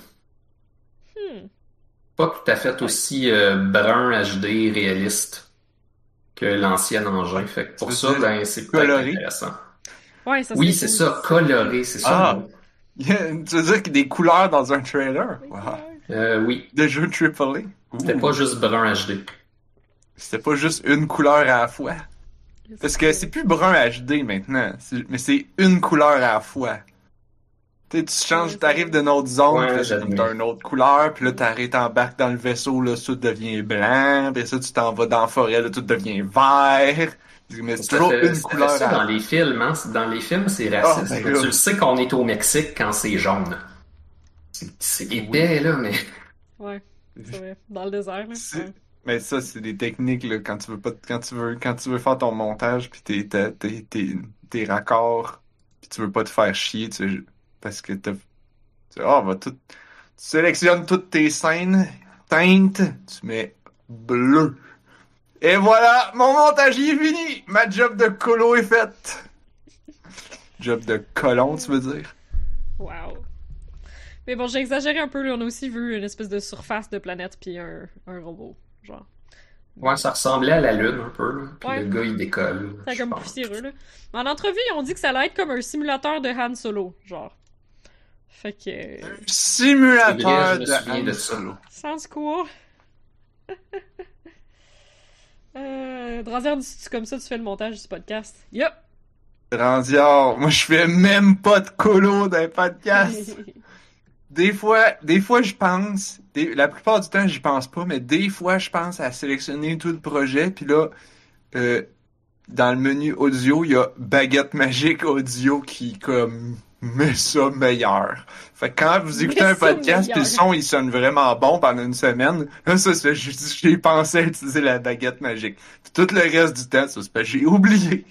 Pas tout à fait aussi brun, HD, réaliste que l'ancien engin. Fait que pour ça, ben, c'est peut-être coloré. intéressant. Ouais, ça Oui, serait c'est cool. ça, coloré, c'est ça. Ah. le mot. Tu veux dire qu'il y a des couleurs dans un trailer? Wow. Oui. De jeu AAA? C'était pas juste brun HD. C'était pas juste une couleur à la fois. Parce que c'est plus brun HD maintenant, mais c'est une couleur à la fois. Tu changes, t'arrives d'une autre zone, Ouais, pis là, t'as une autre couleur, puis là t'embarques dans le vaisseau, là, tout devient blanc, puis ça tu t'en vas dans la forêt, là, tout devient vert. Mais c'est toujours une couleur. Ça dans les films, hein. Dans les films, c'est raciste. Ben Tu le sais qu'on est au Mexique quand c'est jaune. C'est épais, là, mais... Ouais, c'est vrai. Dans le désert, là. Ouais. Mais ça, c'est des techniques, là, quand tu veux faire ton montage, puis tes raccords, puis tu veux pas te faire chier, parce que tu sélectionnes toutes tes scènes, teintes, tu mets bleu. Et voilà, mon montage y est fini! Ma job de colo est faite! Job de colon, tu veux dire? Wow. Mais bon, j'ai exagéré un peu, là. On a aussi vu une espèce de surface de planète puis un robot, genre. Ouais, ça ressemblait à la Lune un peu, là. Puis Ouais. le gars, il décolle. C'est comme poussiéreux, là. En entrevue, ils ont dit que ça allait être comme un simulateur de Han Solo, genre. Fait que... Simulateur C'est vrai, je me souviens de de Han ça. Solo. Sounds cool. Drazier, dis-tu comme ça, tu fais le montage du podcast? Yup! Randiard, moi je fais même pas de colo dans les podcasts. Des fois je pense, la plupart du temps j'y pense pas, mais des fois je pense à sélectionner tout le projet, puis là, dans le menu audio, il y a baguette magique audio qui comme met ça meilleur. Fait que quand vous écoutez un podcast, puis le son il sonne vraiment bon pendant une semaine, là ça c'est j'ai pensé à utiliser la baguette magique. Puis tout le reste du temps, ça c'est parce que j'ai oublié.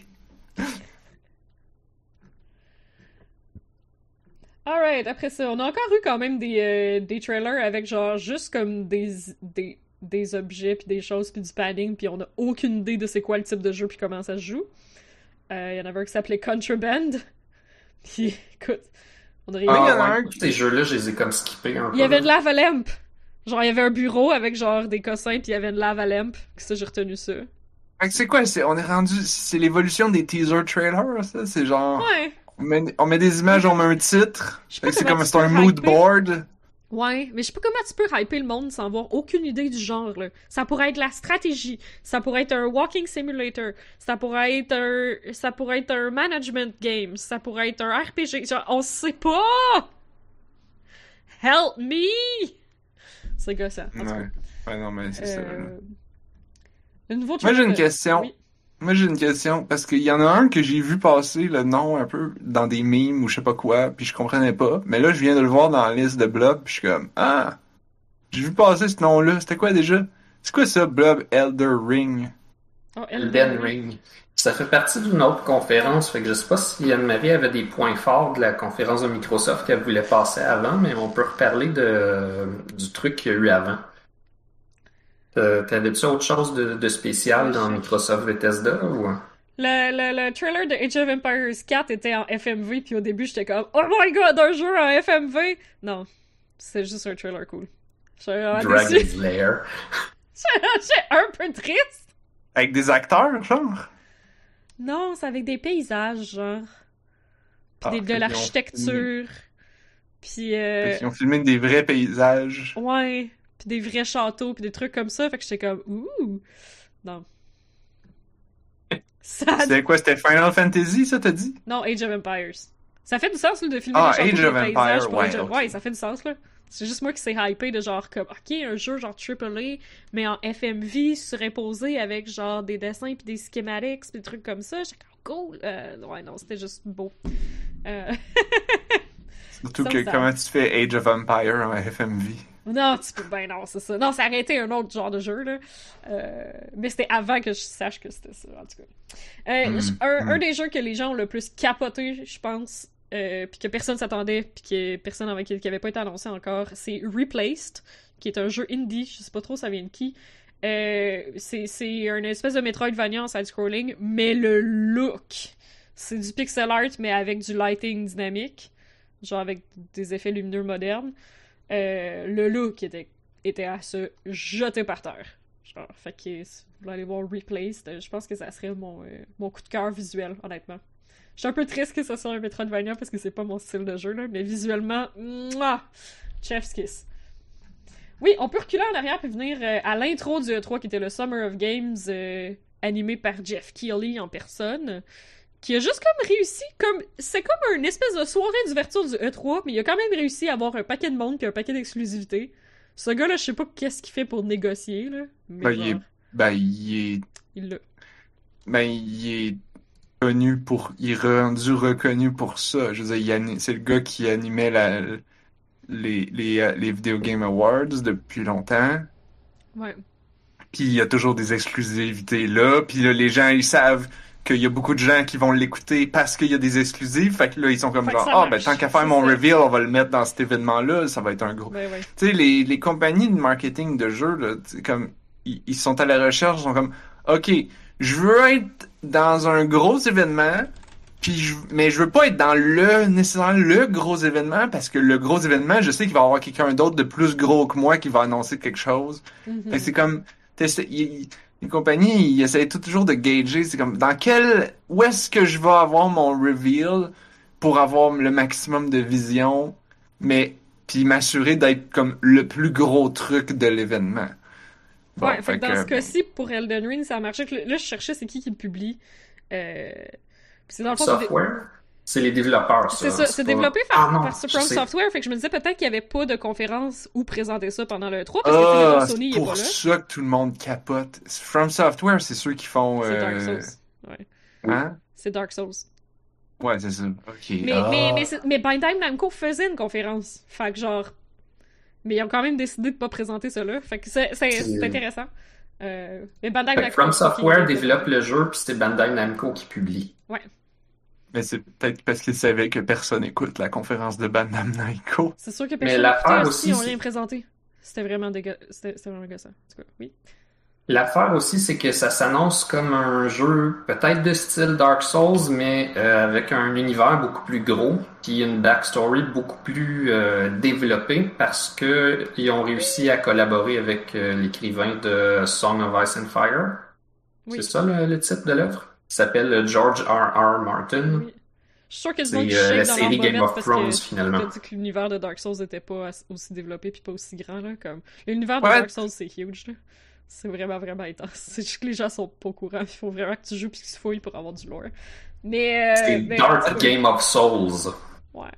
Alright, après ça, on a encore eu quand même des trailers avec genre juste comme des objets puis des choses puis du padding puis on a aucune idée de c'est quoi le type de jeu puis comment ça se joue. Il y en avait un qui s'appelait Contraband. Puis écoute, on dirait... Ces jeux-là, je les ai comme skippés un peu. Il y avait une lava lamp. Genre, il y avait un bureau avec genre des cossins puis il y avait une lava lamp. Ça, j'ai retenu ça. Fait que c'est quoi? On est rendu... C'est l'évolution des teaser trailers, ça? C'est genre... Ouais. On met des images, on met un titre. Je sais pas C'est comment comme tu c'est un peux mood hyper. board. Ouais, mais je sais pas comment tu peux hyper le monde sans avoir aucune idée du genre, là. Ça pourrait être la stratégie, ça pourrait être un walking simulator, ça pourrait être un management game, ça pourrait être un RPG, genre, on sait pas! Help me! C'est gossant. En tout cas. Ouais, non, mais c'est ça. Là. Le nouveau Moi, j'ai une trailer de- question. Oui. Moi, j'ai une question, parce qu'il y en a un que j'ai vu passer le nom un peu dans des memes ou je sais pas quoi, puis je comprenais pas. Mais là, je viens de le voir dans la liste de Blob, puis je suis comme, ah! J'ai vu passer ce nom-là. C'était quoi déjà? C'est quoi ça, Blob Elder Ring? Oh, Elden Ring. Ça fait partie d'une autre conférence, fait que je sais pas si Anne-Marie avait des points forts de la conférence de Microsoft qu'elle voulait passer avant, mais on peut reparler du truc qu'il y a eu avant. T'avais-tu autre chose de spécial dans Microsoft Bethesda ou... Le trailer de Age of Empires 4 était en FMV, puis au début, j'étais comme « Oh my god, un jeu en FMV! » Non, c'est juste un trailer cool. J'étais vraiment déçu. Dragon's Lair. J'étais un peu triste. Avec des acteurs, genre? Non, c'est avec des paysages, genre. Puis Ah, de l'architecture. Puis Ils ont filmé des vrais paysages. ouais, puis des vrais châteaux, puis des trucs comme ça. Fait que j'étais comme ouh. Non. Ça... C'était quoi? C'était Final Fantasy, ça, t'as dit? Non, Age of Empires. Ça fait du sens, là, de filmer Ah, des châteaux Age et of des paysages Empires, pour Age of... ouais, ok. Ouais, ça fait du sens, là. C'est juste moi qui s'est hypé de genre comme, ok, un jeu genre AAA, mais en FMV, surimposé avec genre des dessins puis des schematics puis des trucs comme ça. J'étais comme, cool. Ouais, non, c'était juste beau. Surtout Ça, que ça. comment tu fais Age of Empire en FMV? Non, tu peux... Ben non, c'est ça. Non, ça aurait été un autre genre de jeu, là. Mais c'était avant que je sache que c'était ça, en tout cas. Un des jeux que les gens ont le plus capoté, je pense, puis que personne s'attendait, puis que personne qui avait pas été annoncé encore, c'est Replaced, qui est un jeu indie, je sais pas trop ça vient de qui. C'est une espèce de Metroidvania en side-scrolling, mais le look, c'est du pixel art, mais avec du lighting dynamique, genre avec des effets lumineux modernes. Le look était à se jeter par terre. Genre, fait que si vous voulez aller voir Replaced, je pense que ça serait mon coup de cœur visuel, honnêtement. Je suis un peu triste que ce soit un Metroidvania parce que c'est pas mon style de jeu, là, mais visuellement, mouah, chef's kiss. Oui, on peut reculer en arrière et venir à l'intro du E3 qui était le Summer of Games animé par Jeff Keighley en personne, qui a juste comme réussi, c'est comme une espèce de soirée d'ouverture du E3, mais il a quand même réussi à avoir un paquet de monde qui a un paquet d'exclusivités. Ce gars-là, je sais pas qu'est-ce qu'il fait pour négocier, là. Mais il est connu pour... Il est rendu reconnu pour ça. Je veux dire, c'est le gars qui animait les Video Game Awards depuis longtemps. Ouais. Puis il y a toujours des exclusivités là. Puis là, les gens, ils savent qu'il y a beaucoup de gens qui vont l'écouter parce qu'il y a des exclusives. Fait que là, ils sont comme genre, tant qu'à faire mon reveal, on va le mettre dans cet événement-là. Ça va être un gros... Ouais. Tu sais, les compagnies de marketing de jeux, là, comme... Ils sont à la recherche, ils sont comme, OK, je veux être dans un gros événement, mais je veux pas être dans nécessairement le gros événement, parce que le gros événement, je sais qu'il va y avoir quelqu'un d'autre de plus gros que moi qui va annoncer quelque chose. Mm-hmm. Fait que c'est comme, les compagnies, ils essayent toujours de gager, c'est comme, où est-ce que je vais avoir mon reveal pour avoir le maximum de vision, puis m'assurer d'être comme le plus gros truc de l'événement. Bon, ouais, fait que dans ce cas-ci, pour Elden Ring, ça a marché. Là, je cherchais c'est qui le publie. C'est dans le fond, Software? C'est les développeurs, ça. C'est ça, c'est développé par From Software, fait que je me disais peut-être qu'il n'y avait pas de conférence où présenter ça pendant le 3, parce que finalement, Sony n'est pas là. C'est pour ça que tout le monde capote. From Software, c'est ceux qui font... C'est Dark Souls. Ouais. Hein? C'est Dark Souls. Ouais, c'est ça. Ok. Mais Bandai Namco faisait une conférence. Fait que genre... Mais ils ont quand même décidé de pas présenter ça là. Fait que c'est intéressant. Mais Bandai Namco... From Software développe le jeu, puis c'est Bandai Namco qui publie. Ouais. Mais c'est peut-être parce qu'ils savaient que personne écoute la conférence de Bandai Namco. C'est sûr que personne écoutait aussi, ils ont rien présenté. C'était vraiment c'était vraiment gossant. En tout cas, oui. L'affaire aussi, c'est que ça s'annonce comme un jeu peut-être de style Dark Souls, mais avec un univers beaucoup plus gros, puis une backstory beaucoup plus développée, parce que ils ont réussi à collaborer avec l'écrivain de Song of Ice and Fire. Oui. C'est ça le titre de l'œuvre? Il s'appelle George R.R. Martin. Oui. Je suis sûr que c'est la série Game of Thrones, finalement. Tu as dit que l'univers de Dark Souls n'était pas aussi développé puis pas aussi grand, là. Comme... L'univers de Dark Souls, c'est huge, là. C'est vraiment, vraiment intense. C'est juste que les gens sont pas au courant. Il faut vraiment que tu joues pis que tu fouilles pour avoir du lore. C'est Dark Game of Souls. Ouais.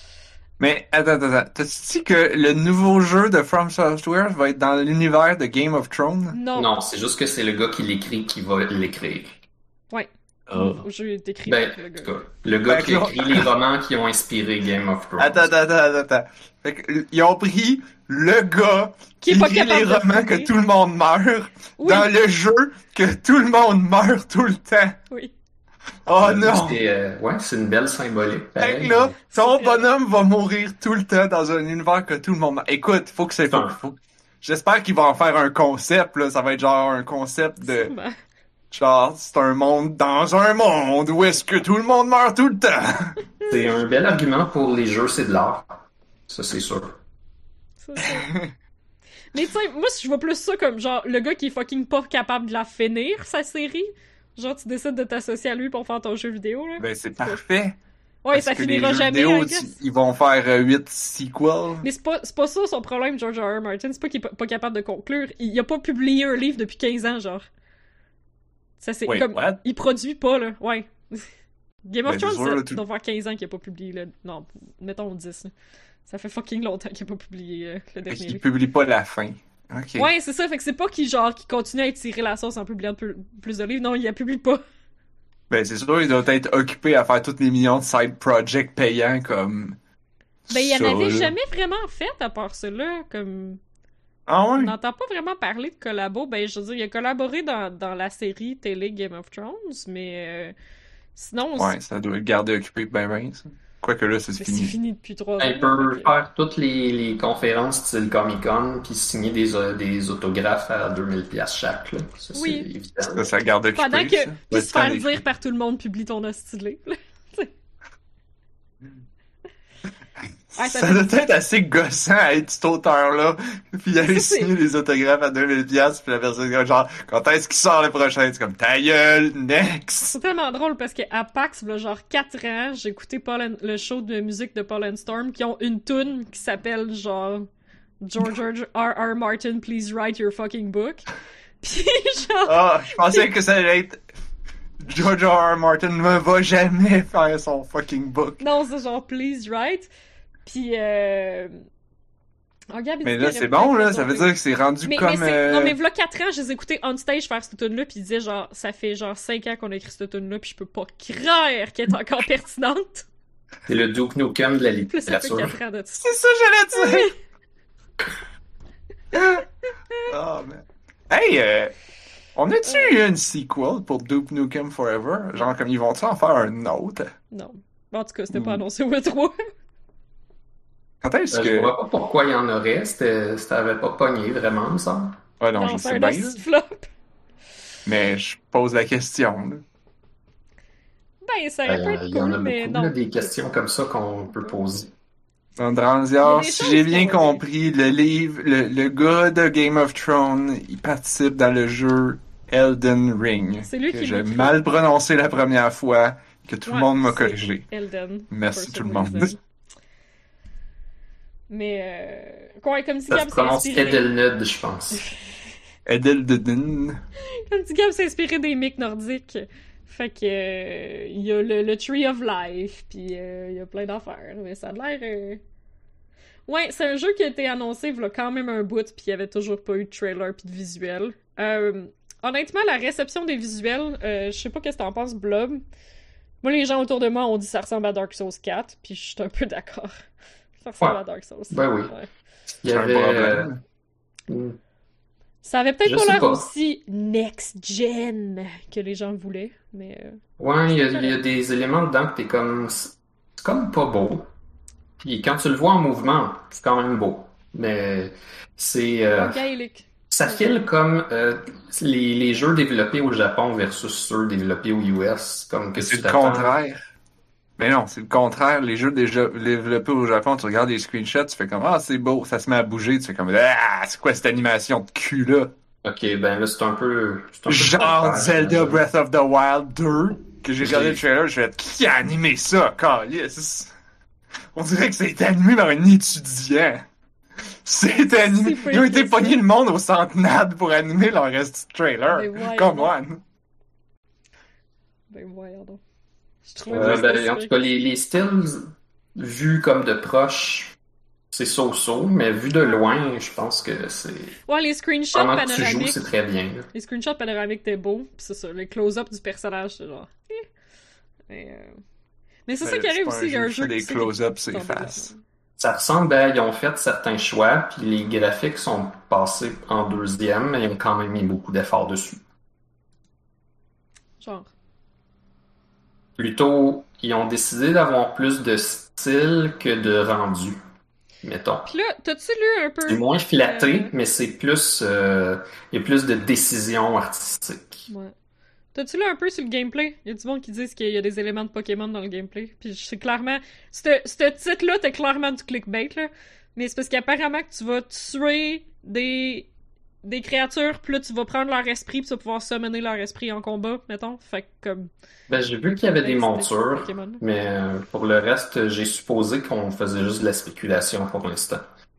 Mais attends. T'as-tu dit que le nouveau jeu de From Software va être dans l'univers de Game of Thrones? Non, c'est juste que c'est le gars qui l'écrit qui va l'écrire. Ouais. Le jeu est écrit par le gars qui écrit les romans qui ont inspiré Game of Thrones. Attends. Fait que, ils ont pris le gars qui écrit les romans que tout le monde meurt dans le jeu que tout le monde meurt tout le temps. Oui. Oh non! C'est une belle symbolique. Fait que là, ton bonhomme va mourir tout le temps dans un univers que tout le monde meurt. Écoute, faut que c'est faut. J'espère qu'ils vont en faire un concept, là. Ça va être genre un concept de... Genre, c'est un monde dans un monde où est-ce que tout le monde meurt tout le temps. C'est un bel argument pour les jeux, c'est de l'art. Ça, c'est sûr. Mais tu sais, moi, je vois plus ça comme genre le gars qui est fucking pas capable de la finir, sa série. Genre, tu décides de t'associer à lui pour faire ton jeu vidéo, là. Ben, c'est parfait. Ouais, ça finira jamais. Ils vont faire 8 sequels. Mais c'est pas ça son problème, George R.R. Martin. C'est pas qu'il est pas capable de conclure. Il a pas publié un livre depuis 15 ans, genre. Ça, c'est comme. What? Il produit pas, là. Ouais. Game of Thrones, ça doit faire 15 ans qu'il a pas publié, là. Non, mettons 10, là. Ça fait fucking longtemps qu'il a pas publié le dernier livre. Il publie pas la fin. Okay. Ouais, c'est ça. Fait que c'est pas qu'il continue à étirer la sauce en publiant plus de livres. Non, il la publie pas. Ben, c'est sûr, il doit être occupé à faire tous les millions de side projects payants comme. Ben, il en avait jamais vraiment fait à part cela. Comme. Ah ouais? On n'entend pas vraiment parler de collabo. Ben, je veux dire, il a collaboré dans la série télé Game of Thrones, mais sinon... Ouais, ça doit le garder occupé ben, ça. Quoique là, c'est fini. C'est fini depuis 3 ans. Il peut faire toutes les conférences style Comic-Con puis signer des autographes à 2000$ chaque, là. Ça, oui. C'est évident. Ça garde occupé. Pendant que puis se faire dire par tout le monde, publie ton hostie de livre. Ah, Ça doit être assez gossant à être cet auteur-là, puis aller Ça, c'est- signer des autographes à 2000$, puis la personne est genre, quand est-ce qu'il sort le prochain? C'est comme, ta gueule, next! C'est tellement drôle parce qu'à PAX, il y a genre 4 ans, j'ai écouté le show de musique de Paul and Storm qui ont une tune qui s'appelle genre George R. Martin, please write your fucking book. Puis genre. Ah, je pensais que ça allait être George R. Martin ne va jamais faire son fucking book. Non, c'est genre please write. Puis oh, Gab, il Mais dit là, qu'il c'est aurait bon, peut-être là, raison, ça veut oui. dire que c'est rendu Mais, comme... Non, mais v'là 4 ans, je les ai écoutés on stage faire cette tune là puis il disait genre, ça fait genre 5 ans qu'on a écrit cette tune là puis je peux pas croire qu'elle est encore pertinente. C'est le Duke Nukem de la Puis là, ça fait littérature. 4 ans de ça. C'est ça, j'allais dire! Oh, man. Hey, on a-tu eu une sequel pour Duke Nukem Forever? Genre, comme ils vont-tu en faire un autre? Non. En tout cas, c'était pas annoncé au E3. Quand est-ce Je que... vois pas pourquoi il y en aurait. Ça avait pas pogné vraiment, me semble. Ouais, non, je c'est sais un bien, hostie de flop. mais je pose la question, là. Ben, ça aurait pu être Il y en a cool, mais beaucoup, non. là, des questions comme ça qu'on peut poser. Il y Andranziar, a des si choses j'ai qui bien ont été- compris, le gars de Game of Thrones, il participe dans le jeu Elden Ring. C'est lui que qui j'ai l'écrit. mal prononcé la première fois, que tout le Ouais, monde m'a c'est corrigé. Elden. Merci for tout le some monde. reason. Mais, quoi, comme si Ça Gab se s'est prononce inspiré... Edelnud, je pense. Edelden. Comme si Gab s'est inspiré des mythes nordiques. Fait que, il y a le Tree of Life, puis il y a plein d'affaires, mais ça a l'air... Ouais, c'est un jeu qui a été annoncé il y a quand même un bout, puis il y avait toujours pas eu de trailer puis de visuel. Honnêtement, la réception des visuels, je sais pas qu'est-ce que t'en penses, Blob. Moi, les gens autour de moi ont dit que ça ressemble à Dark Souls 4, puis je suis un peu d'accord. Ça ressemble Ouais. à Dark Souls. Ben oui. Ouais. Il y C'est un avait... problème. Ça avait peut-être Je pas sais l'air pas. aussi next-gen que les gens voulaient, mais... Ouais, il y a des éléments dedans que t'es comme... C'est comme pas beau. Puis quand tu le vois en mouvement, c'est quand même beau. Mais c'est... gaélique. ça file comme les jeux développés au Japon versus ceux développés aux US. Comme que C'est tu le t'attends. contraire. Mais non, c'est le contraire. Les jeux déjà développés au Japon, tu regardes les screenshots, tu fais comme, ah, c'est beau, ça se met à bouger, tu fais comme, ah, c'est quoi cette animation de cul-là? Ok, ben là, c'est un peu Genre contraire, Zelda j'imagine. Breath of the Wild 2, que j'ai regardé le J'ai- trailer, je fais, qui a animé ça, câlisse? On dirait que c'est animé par un étudiant. C'est animé. C'est pas Ils ont été écrit, ça. pognés le monde au centenade pour animer leur reste du trailer. Mais voyons Come donc. on. Ben voyons donc. Je trouvais Ben, que c'était en tout cas, les styles vus comme de proche, c'est so-so, mais vu de loin, je pense que c'est... Ouais, les screenshots Pendant que tu joues, panoramiques. c'est très bien. Là. Les screenshots panoramiques étaient beaux, pis c'est ça. Les close-up du personnage, c'est genre. Mais c'est ça qui arrive aussi, il y a un jeu des qui close-ups, qui est c'est en face. développement. Ça ressemble à... Ils ont fait certains choix, puis les graphiques sont passés en deuxième, mais ils ont quand même mis beaucoup d'efforts dessus. Genre. Plutôt, ils ont décidé d'avoir plus de style que de rendu, mettons. Pis là, t'as-tu lu un peu. C'est moins flatté, Euh, mais c'est plus... il y a plus de décision artistique. Ouais. T'as-tu lu un peu sur le gameplay? Il y a du monde qui disent qu'il y a des éléments de Pokémon dans le gameplay. Puis c'est clairement... Ce titre-là, t'es clairement du clickbait, là. Mais c'est parce qu'apparemment que tu vas tuer des créatures, puis là, tu vas prendre leur esprit, puis tu vas pouvoir summoner leur esprit en combat, mettons. Fait que comme... Ben, j'ai vu qu'il y avait des c'est montures, Pokémon. mais pour le reste, j'ai supposé qu'on faisait juste de la spéculation pour l'instant.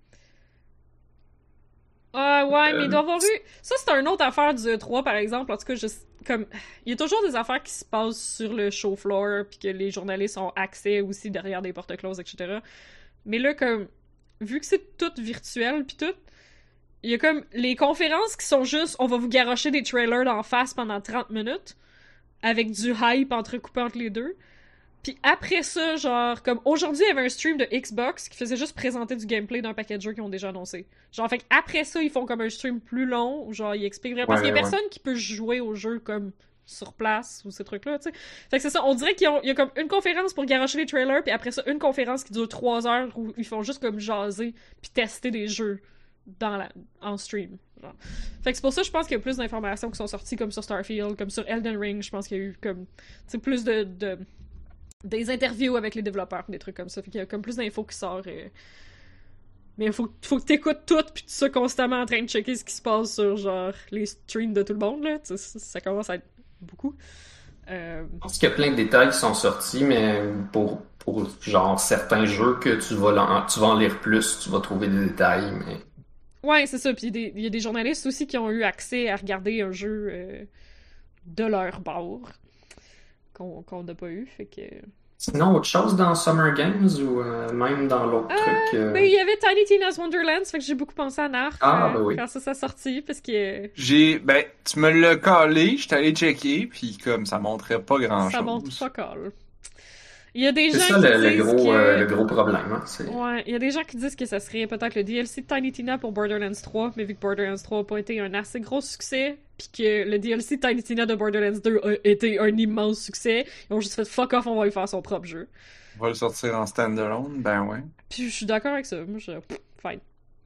Ah ouais, mais il doit avoir eu... Ça, c'est une autre affaire du E3, par exemple. En tout cas, comme... Il y a toujours des affaires qui se passent sur le show floor, puis que les journalistes ont accès aussi derrière des portes closes, etc. Mais là, comme... Vu que c'est tout virtuel, puis tout, il y a comme les conférences qui sont juste... On va vous garrocher des trailers d'en face pendant 30 minutes, avec du hype entrecoupé entre les deux. Puis après ça, genre, comme aujourd'hui, il y avait un stream de Xbox qui faisait juste présenter du gameplay d'un paquet de jeux qu'ils ont déjà annoncé. Genre, fait après ça, ils font comme un stream plus long, où genre, ils expliquent vraiment. Parce qu'il y a Ouais. personne qui peut jouer au jeu comme sur place ou ces trucs-là, tu sais. Fait que c'est ça, on dirait qu'il y a comme une conférence pour garocher les trailers, puis après ça, une conférence qui dure 3 heures où ils font juste comme jaser, puis tester des jeux en stream. Genre. Fait que c'est pour ça, je pense qu'il y a plus d'informations qui sont sorties comme sur Starfield, comme sur Elden Ring, je pense qu'il y a eu comme, tu sais, plus de des interviews avec les développeurs, des trucs comme ça. Fait qu'il y a comme plus d'infos qui sortent. Mais faut que t'écoutes tout, pis tu sois constamment en train de checker ce qui se passe sur, genre, les streams de tout le monde, là. Ça commence à être beaucoup. Je pense qu'il y a plein de détails qui sont sortis, mais pour genre certains jeux que tu vas en lire plus, tu vas trouver des détails, mais... Ouais, c'est ça. Puis il y a des journalistes aussi qui ont eu accès à regarder un jeu de leur bord qu'on n'a pas eu, fait que... Sinon, autre chose dans Summer Games ou même dans l'autre truc? Ben, il y avait Tiny Tina's Wonderlands, fait que j'ai beaucoup pensé à Narf ben oui. quand ça sorti, parce que... Tu me l'as collé, j'étais allé checker, puis comme ça montrait pas grand-chose. Ça montre pas call. Il y a des gens C'est ça qui disent le gros problème. Hein, ouais, il y a des gens qui disent que ça serait peut-être le DLC de Tiny Tina pour Borderlands 3, mais vu que Borderlands 3 n'a pas été un assez gros succès, puis que le DLC de Tiny Tina de Borderlands 2 a été un immense succès, ils ont juste fait fuck off, on va lui faire son propre jeu. On va le sortir en standalone, ben ouais. Puis je suis d'accord avec ça, moi fine.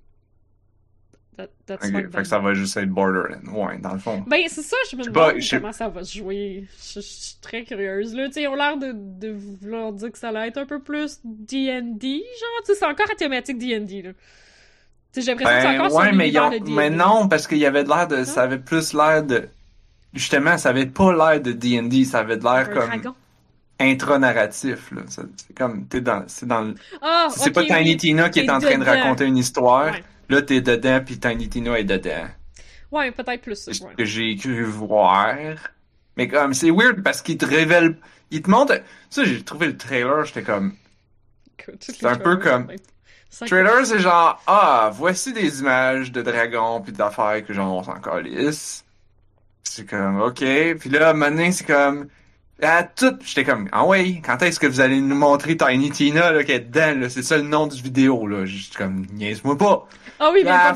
That's okay, fait que ça va juste être Borderlands, ouais, dans le fond. Ben c'est ça, je me demande comment ça va se jouer. Je suis très curieuse, là. Tu sais, ils ont l'air de vouloir dire que ça allait être un peu plus D&D, genre, tu sais, c'est encore à thématique D&D, là. Tu sais, j'ai l'impression que c'est encore sur l'univers de D&D. Mais non, parce qu'il y avait de l'air de... Ça avait plus l'air de... Justement, ça avait pas l'air de D&D, ça avait de l'air comme... Dragon. Intro-narratif, là. C'est comme... C'est dans le... c'est okay, pas Tiny Tina qui est en train de raconter une histoire. Ouais. Là, t'es dedans, puis Tiny Tina est dedans. Ouais, peut-être plus ça. C'est ce que j'ai cru voir. Mais comme, c'est weird parce qu'il te révèle... Il te montre... Ça, j'ai trouvé le trailer, j'étais comme... C'est un peu comme... Trailer, c'est genre, voici des images de dragons puis d'affaires que genre on s'en calisse. C'est comme, ok. Puis là, maintenant, c'est comme... J'étais comme, ouais, quand est-ce que vous allez nous montrer Tiny Tina, là, qui est dedans, là? C'est ça le nom du vidéo, là. J'étais comme, niaise-moi pas. Ah oui, mais à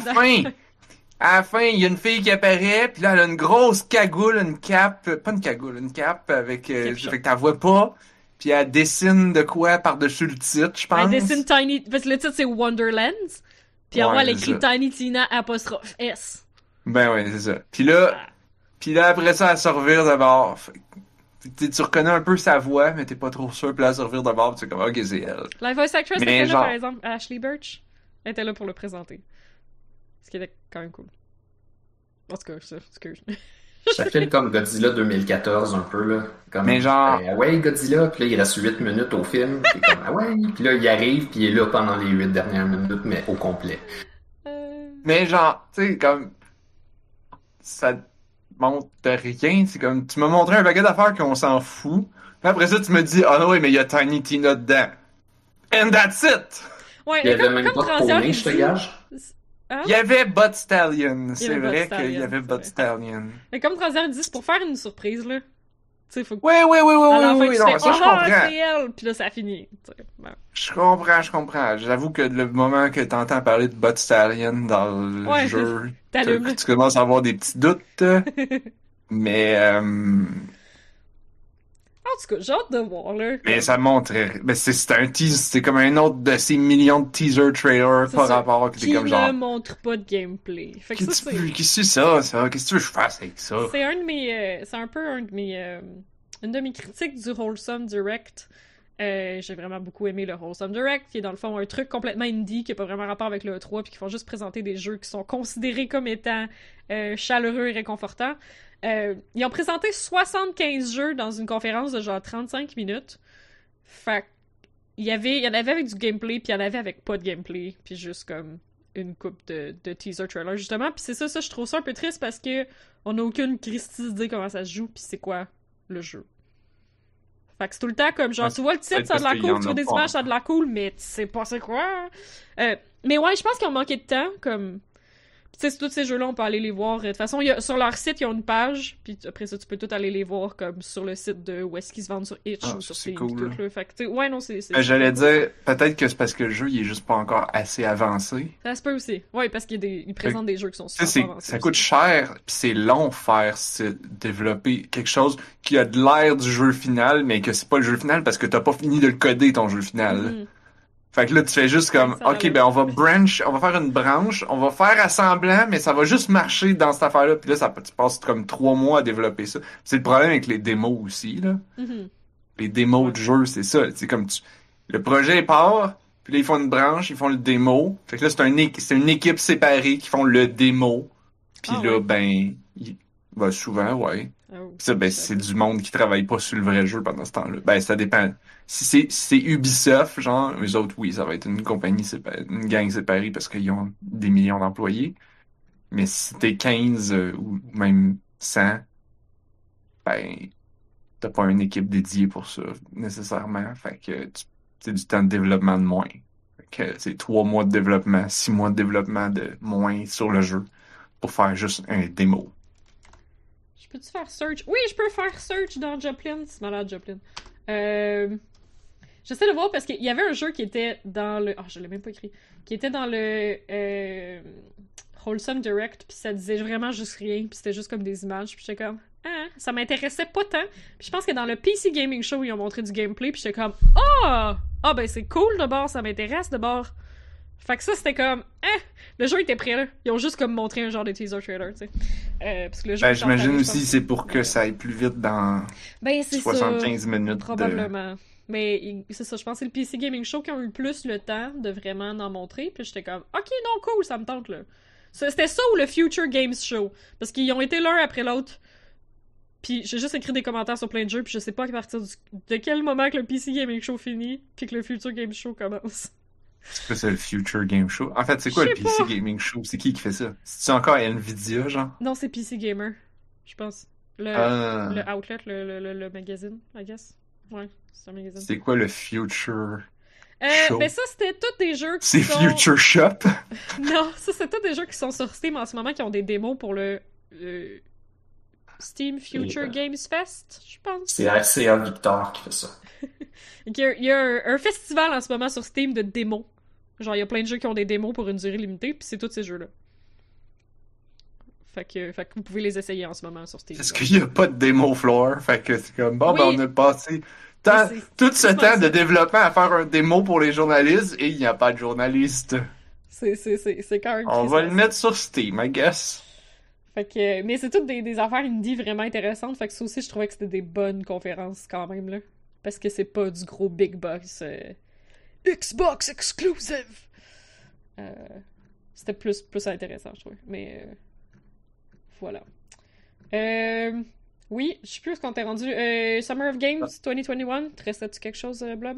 la fin, il y a une fille qui apparaît, puis là, elle a une grosse cagoule, une cape, pas une cagoule, une cape avec, fait que t'en vois pas, puis elle dessine de quoi par-dessus le titre, je pense. Elle dessine Tiny, parce que le titre c'est Wonderlands, puis en elle écrit Tiny Tina apostrophe S. Ben ouais, c'est ça. Puis là, après ça, elle se revire d'abord. Tu reconnais un peu sa voix, mais t'es pas trop sûr, puis là, elle se revire d'abord, c'est comme, ok, c'est elle. La voice actress était là, par exemple, Ashley Birch, elle était là pour le présenter. Ce qui était quand même cool. En tout cas, ça, excuse. Ça fait comme Godzilla 2014 un peu, là. Comme, mais genre... ouais, Godzilla, puis là, il reste 8 minutes au film, puis comme, ouais, puis là, il arrive, puis il est là pendant les 8 dernières minutes, mais au complet. Mais genre, tu sais, comme... Ça montre rien, c'est comme... Tu m'as montré un paquet d'affaires qu'on s'en fout, puis après ça, tu me dis, non, oui, mais il y a Tiny Tina dedans. And that's it! Ouais, il y avait même pas de poney, je te gage. Hein? Il y avait Bud Stallion, c'est vrai qu'il y avait Bud Stallion. Mais comme Transient dit, c'est pour faire une surprise, là. Tu sais, faut que... Oui, non, ça je comprends. C'est elle, puis là, ça finit. Ouais. Je comprends. J'avoue que le moment que t'entends parler de Bud Stallion dans le jeu, tu commences à avoir des petits doutes. Mais... En tout cas, j'ai hâte de voir, là. Mais ça montrait... Mais c'est un teaser, c'est comme un autre de ces millions de teaser trailers par rapport qui comme genre... ne montre pas de gameplay. Fait que Qu'est-ce que c'est ça? Qu'est-ce que tu veux que je fasse avec ça? C'est un de mes... c'est un peu une de mes critiques du Wholesome Direct. J'ai vraiment beaucoup aimé le Wholesome Direct, qui est dans le fond un truc complètement indie, qui n'a pas vraiment rapport avec le E3, puis qui font juste présenter des jeux qui sont considérés comme étant chaleureux et réconfortants. Ils ont présenté 75 jeux dans une conférence de genre 35 minutes. Fait il y en avait avec du gameplay, puis il y en avait avec pas de gameplay, puis juste comme une coupe de teaser trailer, justement. Puis c'est ça, je trouve ça un peu triste parce que on n'a aucune christie idée comment ça se joue, puis c'est quoi le jeu. Fait que c'est tout le temps comme genre, tu vois le titre, ça a de la cool, tu vois des images, ça a de la cool, mais tu sais pas c'est quoi. Mais ouais, je pense qu'ils ont manqué de temps, comme... Tu sais, tous ces jeux-là, on peut aller les voir. De toute façon, sur leur site, ils ont une page, puis après ça, tu peux tout aller les voir, comme sur le site de où est-ce qu'ils se vendent sur Itch ou sur Steam. Cool, tout, fait que, ouais, non, c'est j'allais dire, peut-être que c'est parce que le jeu, il est juste pas encore assez avancé. Ça se peut aussi. Ouais, parce qu'ils présentent des jeux qui sont super avancés. Ça coûte cher, puis c'est long développer quelque chose qui a de l'air du jeu final, mais que c'est pas le jeu final parce que t'as pas fini de le coder, ton jeu final. Mm-hmm. Fait que là, tu fais juste comme, ok, ben on va faire une branche, on va faire assemblant, mais ça va juste marcher dans cette affaire-là. Puis là, tu passes comme 3 mois à développer ça. C'est le problème avec les démos aussi, là. Mm-hmm. Les démos de jeu, c'est ça. C'est comme le projet part, puis là, ils font une branche, ils font le démo. Fait que là, c'est une équipe séparée qui font le démo. Puis là, ben, souvent, ouais. Oh, Pis ça, ben, c'est du monde qui travaille pas sur le vrai jeu pendant ce temps-là. Ben, ça dépend. Si c'est Ubisoft, genre, eux autres, oui, ça va être une compagnie séparée, une gang séparée parce qu'ils ont des millions d'employés. Mais si t'es 15 ou même 100, ben, t'as pas une équipe dédiée pour ça, nécessairement. Fait que c'est du temps de développement de moins. Fait que c'est 3 mois de développement, 6 mois de développement de moins sur le jeu pour faire juste un démo. Je peux-tu faire search? Oui, je peux faire search dans Joplin. C'est malade, Joplin. J'essaie de voir parce qu'il y avait un jeu qui était dans le... je l'ai même pas écrit. Qui était dans le Wholesome Direct, puis ça disait vraiment juste rien, puis c'était juste comme des images, puis j'étais comme... ça m'intéressait pas tant. Puis je pense que dans le PC Gaming Show, ils ont montré du gameplay, puis j'étais comme... ben c'est cool de bord, ça m'intéresse de bord. Fait que ça, c'était comme... le jeu était prêt, là. Ils ont juste comme montré un genre de teaser trailer, tu sais. Parce que le jeu j'imagine aussi c'est pour que ça aille plus vite dans 75 minutes. Probablement. Mais c'est ça, je pense que c'est le PC Gaming Show qui ont eu le plus le temps de vraiment en montrer, puis j'étais comme... Ok, non, cool, ça me tente, là. C'était ça ou le Future Games Show. Parce qu'ils ont été l'un après l'autre. Puis j'ai juste écrit des commentaires sur plein de jeux, puis je sais pas à partir de quel moment que le PC Gaming Show finit, puis que le Future Games Show commence. C'est quoi ça, le Future Game Show? En fait, c'est quoi le PC Gaming Show? C'est qui fait ça? C'est-tu encore Nvidia, genre? Non, c'est PC Gamer, je pense. Le Outlet, le magazine, I guess. Ouais, c'est un magazine. C'est quoi le Future Show? Ben ça, c'était tous des jeux qui c'est Future Shop? Non, ça, c'est tous des jeux qui sont sur Steam en ce moment, qui ont des démos pour le Steam Future Games Fest, je pense. C'est RCA Victor qui fait ça. Il y a un festival en ce moment sur Steam de démos. Genre, il y a plein de jeux qui ont des démos pour une durée limitée, puis c'est tous ces jeux-là. Fait que vous pouvez les essayer en ce moment sur Steam. Parce qu'il n'y a pas de démo floor, fait que c'est comme, ben on a passé tout ce temps de développement à faire un démo pour les journalistes, et il n'y a pas de journalistes. C'est quand même... On va le mettre sur Steam, I guess. Fait que, mais c'est toutes des affaires indie vraiment intéressantes, fait que ça aussi, je trouvais que c'était des bonnes conférences quand même, là. Parce que c'est pas du gros big box Xbox exclusive. C'était plus intéressant, je trouve. Mais voilà. Oui, je sais plus où est-ce qu'on t'est rendu. Summer of Games 2021, te restait-tu quelque chose, Blob?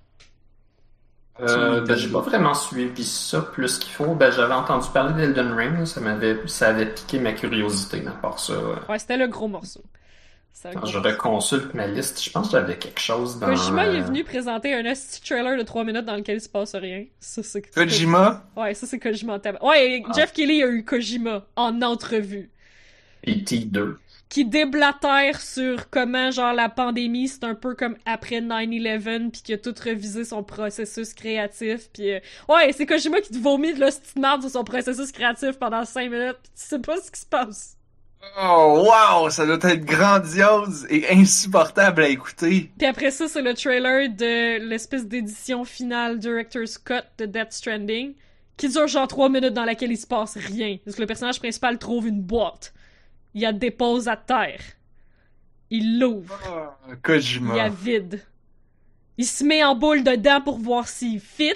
J'ai pas vraiment suivi ça plus qu'il faut. J'avais entendu parler d'Elden Ring, ça avait piqué ma curiosité, mais à part ça. Ouais, c'était le gros morceau. Quand je reconsulte ma liste, je pense que j'avais quelque chose dans... Kojima il est venu présenter un petit trailer de 3 minutes dans lequel il se passe rien. Ça, c'est... Kojima? Ouais, ça c'est Kojima. Ouais, Jeff Keighley a eu Kojima en entrevue. E.T. 2. Qui déblatère sur comment, genre, la pandémie, c'est un peu comme après 9/11, pis qu'il a tout revisé son processus créatif, pis... ouais, c'est Kojima qui te vomit de la petite merde sur son processus créatif pendant 5 minutes, pis tu sais pas ce qui se passe. Oh, wow! Ça doit être grandiose et insupportable à écouter. Puis après ça, c'est le trailer de l'espèce d'édition finale Director's Cut de Death Stranding, qui dure genre 3 minutes dans laquelle il se passe rien. Parce que le personnage principal trouve une boîte. Il la dépose à terre. Il l'ouvre. Oh, Kojima. Il la vide. Il se met en boule dedans pour voir s'il fit.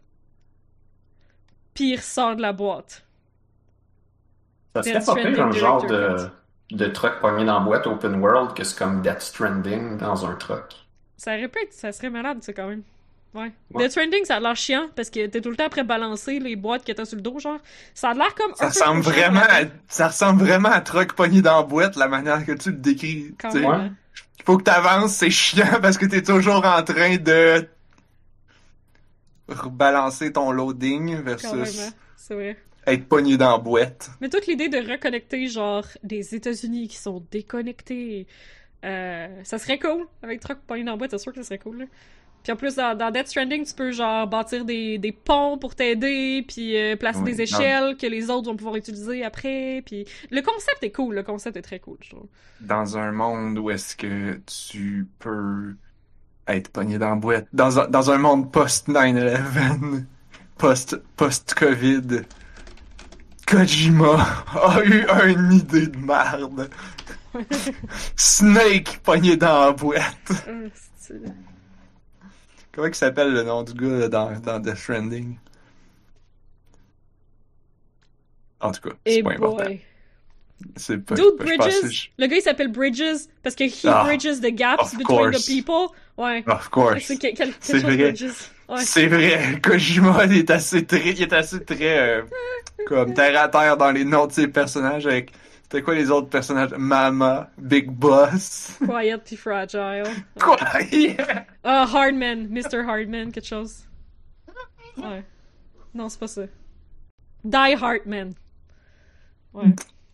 Puis il ressort de la boîte. Ça serait pas pire un genre de truck pogné dans la boîte open world que c'est comme Death Stranding dans un truck. Ça serait malade, ça, quand même. Ouais. Death Stranding, ça a l'air chiant parce que t'es tout le temps après balancer les boîtes que t'as sur le dos, genre. Ça a l'air comme ça ressemble vraiment à truck pogné dans la boîte, la manière que tu le décris. Ouais. Faut que t'avances, c'est chiant parce que t'es toujours en train de rebalancer ton loading versus c'est vrai. Être pogné dans la boîte. Mais toute l'idée de reconnecter, genre, des États-Unis qui sont déconnectés, ça serait cool. Avec truck pogné dans la boîte, c'est sûr que ça serait cool, là. Puis en plus, dans Death Stranding, tu peux genre bâtir des ponts pour t'aider, puis placer des échelles que les autres vont pouvoir utiliser après. Puis le concept est cool, le concept est très cool, je trouve. Dans un monde où est-ce que tu peux être pogné dans la boîte, dans un monde post-9/11, post-Covid, Kojima a eu une idée de merde. Snake pogné dans la boîte. C'est- Comment il s'appelle le nom du gars là, dans Death Stranding? En tout cas, c'est Eh pas important. boy. C'est pas. Dude, je pensais- Bridges. Le gars, il s'appelle Bridges parce que he Ah, bridges the gaps of between course. the people. Ouais. Of course. C'est quelque C'est chose, vrai. Bridges. Ouais. C'est vrai. Kojima, il est assez très comme terre à terre dans les noms de ses personnages avec. C'était quoi les autres personnages? Mama, Big Boss. Quiet puis fragile. Quoi? Hardman. Mr. Hardman, quelque chose. Ouais. Non, c'est pas ça. Die Hardman. Ouais.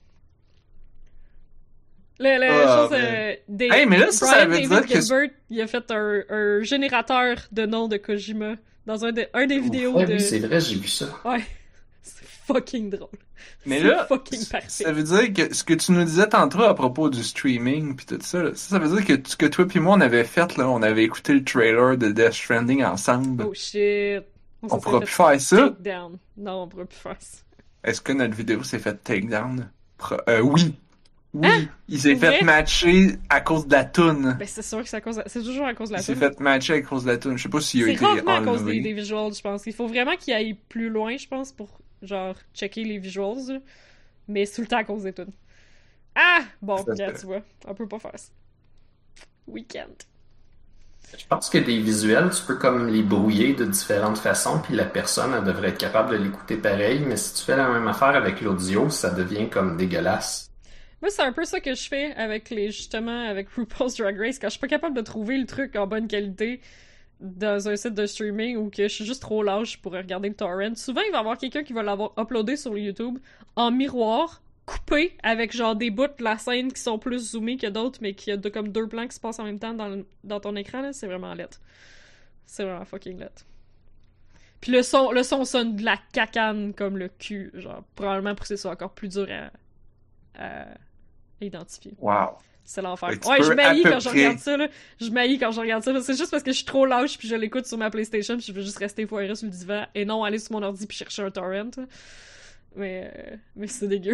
Le chose, Hey, mais là, ça Brian veut David dire que- Gilbert, il a fait un générateur de noms de Kojima dans un des vidéos Ouais, de... oui, c'est vrai, j'ai vu ça. Ouais. C'est fucking drôle. Mais C'est là, fucking parfait. ça veut dire que ce que tu nous disais tantôt à propos du streaming pis tout ça, là, ça veut dire que ce que toi pis moi on avait fait, là, on avait écouté le trailer de Death Stranding ensemble. Oh shit. On s'est pourra fait plus faire ça? take down. Non, on pourra plus faire ça. Est-ce que notre vidéo s'est fait takedown? Oui. Oui. Hein? Il s'est Pour vrai? fait matcher à cause de la toune. Ben, c'est sûr que c'est toujours à cause de la Il s'est tune. fait matcher à cause de la tune. Je sais pas s'il a C'est été rarement à cause enlevé. des visuals, je pense. Il faut vraiment qu'il aille plus loin, je pense, pour, genre, checker les visuals. Là. Mais c'est tout le temps à cause des tunes. Ah! Bon, Ça regarde, fait- tu vois. On peut pas faire ça. Weekend. Je pense que des visuels, tu peux comme les brouiller de différentes façons, puis la personne, elle devrait être capable de l'écouter pareil, mais si tu fais la même affaire avec l'audio, ça devient comme dégueulasse. Moi, c'est un peu ça que je fais avec justement, avec RuPaul's Drag Race, quand je suis pas capable de trouver le truc en bonne qualité dans un site de streaming ou que je suis juste trop lâche pour regarder le torrent. Souvent, il va y avoir quelqu'un qui va l'avoir uploadé sur YouTube en miroir, coupé avec genre des bouts de la scène qui sont plus zoomés que d'autres, mais qui a comme deux plans qui se passent en même temps dans ton écran, là. C'est vraiment laid. C'est vraiment fucking laid. Puis le son sonne de la cacane comme le cul, genre, probablement pour que ce soit encore plus dur à identifier. Wow. C'est l'enfer. Fait que tu Ouais, je peux m'haïs à peu quand je près- regarde ça, là. Je m'haïs quand je regarde ça. C'est juste parce que je suis trop lâche puis je l'écoute sur ma PlayStation puis je veux juste rester foiré sur le divan et non aller sur mon ordi puis chercher un torrent. Mais c'est dégueu.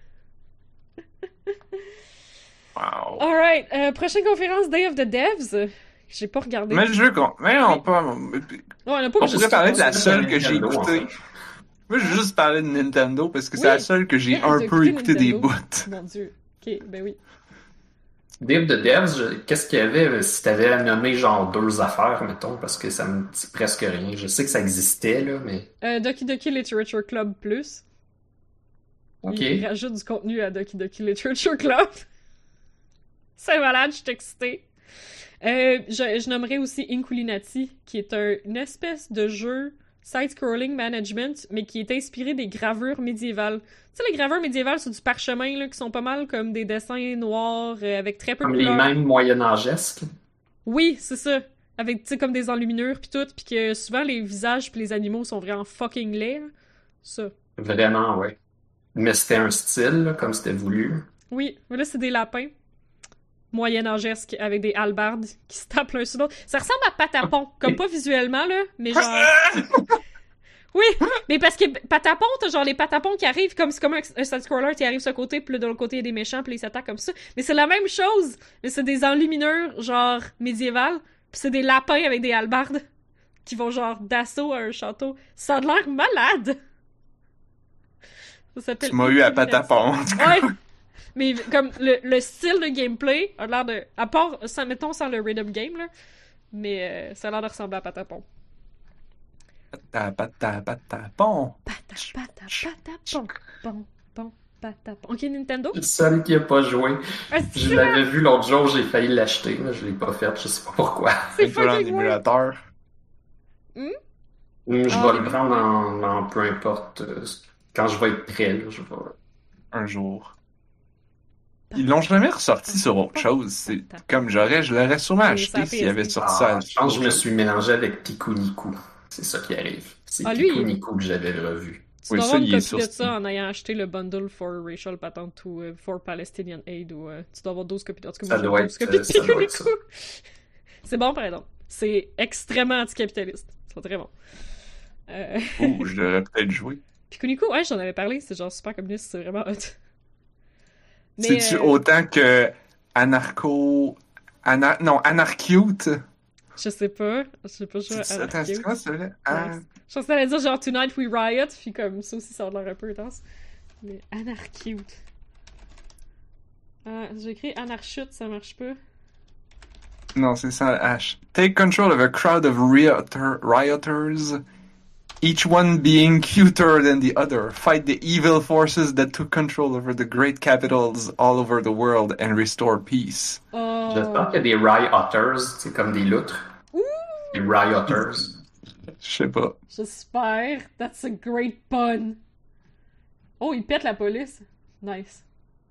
Wow. Alright, prochaine conférence Day of the Devs. J'ai pas regardé. Mais le jeu qu'on. Mais on peut. Ouais, on a pas On vu pourrait parler de la juste seule de que j'ai Nintendo, en écoutée. fait. Moi, je veux juste parler de Nintendo parce que Oui. c'est la seule que j'ai Yeah, un t'as peu écouté écouté des Nintendo. bouts. Mon dieu. Ok, ben oui. Dave de Devs, qu'est-ce qu'il y avait si t'avais à nommer genre deux affaires, mettons, parce que ça me dit presque rien. Je sais que ça existait, là, mais... Doki Doki Literature Club Plus. Ok. Il rajoute du contenu à Doki Doki Literature Club. C'est malade, je suis excitée. Je nommerai aussi Inkulinati, qui est une espèce de jeu side-scrolling management, mais qui est inspiré des gravures médiévales. Tu sais, les gravures médiévales, c'est du parchemin, là, qui sont pas mal comme des dessins noirs, avec très peu de Comme les couleurs. mêmes moyenâgesques. Oui, c'est ça. Avec, tu sais, comme des enluminures pis tout, pis que souvent les visages pis les animaux sont vraiment fucking laids, là. Ça. Vraiment, ouais. Mais c'était un style, là, comme c'était voulu. Oui, mais là, c'est des lapins moyen-âgesques avec des hallebardes qui se tapent l'un sur l'autre. Ça ressemble à Patapon, comme pas visuellement, là, mais genre... Oui, mais parce que Patapon, t'as genre les Patapons qui arrivent comme c'est comme un side-scroller qui arrive sur le côté, puis là, de l'autre côté, il y a des méchants, puis ils s'attaquent comme ça. Mais c'est la même chose, mais c'est des enluminures, genre, médiévales, puis c'est des lapins avec des hallebardes qui vont genre d'assaut à un château. Ça a l'air malade! Ça s'appelle Tu m'as eu à Inkulinati. Patapon. Ouais! Mais comme le style de gameplay a l'air de... À part, mettons, sans le rhythm game, là, mais ça a l'air de ressembler à Patapon. Patapon. Patapon. Ok, Nintendo? Le seul qui a pas joué. Ah, Je c'est l'avais vu l'autre jour, j'ai failli l'acheter, mais je l'ai pas fait, je sais pas pourquoi. C'est Tu veux en fucking weird. émulateur. Je Ah, vais le prendre en peu importe. Quand je vais être prêt, là, je vais... Un jour. Ils l'ont jamais ressorti sur autre chose. C'est comme je l'aurais sûrement Oui, acheté ça s'il avait PS. sorti ça. Je pense que je me suis mélangé avec Pikuniku. C'est ça qui arrive. C'est Ah, lui, Pikuniku que j'avais revu. Tu Oui, dois ça, avoir une il est copie sur de Steam. ça en ayant acheté le bundle for Racial Patent ou for Palestinian Aid ou tu dois avoir 12 copies. En tout cas, Ça moi, j'ai doit 12 être, copies de ça doit être Pikuniku. C'est bon, par exemple. C'est extrêmement anticapitaliste. C'est très bon. Oh, je devrais peut-être jouer. Pikuniku, ouais, j'en avais parlé. C'est genre super communiste. C'est vraiment hot. Mais, C'est-tu autant que Anarcute? je sais pas. Je sais pas jouer à Attends, c'est Anarchy. quoi ça, là? Nice. Je pensais que t'allais dire genre Tonight We Riot, puis comme ça aussi ça a l'air un peu intense. Mais Anarcute. J'ai écrit Anarchute, ça marche pas. Non, c'est sans H. Take control of a crowd of rioters, each one being cuter than the other. Fight the evil forces that took control over the great capitals all over the world and restore peace. Oh. J'espère qu'il y a des rioters, c'est comme des loutres. Ouh! Des rioters. Je sais pas. J'espère. That's a great pun. Oh, il pète la police. Nice.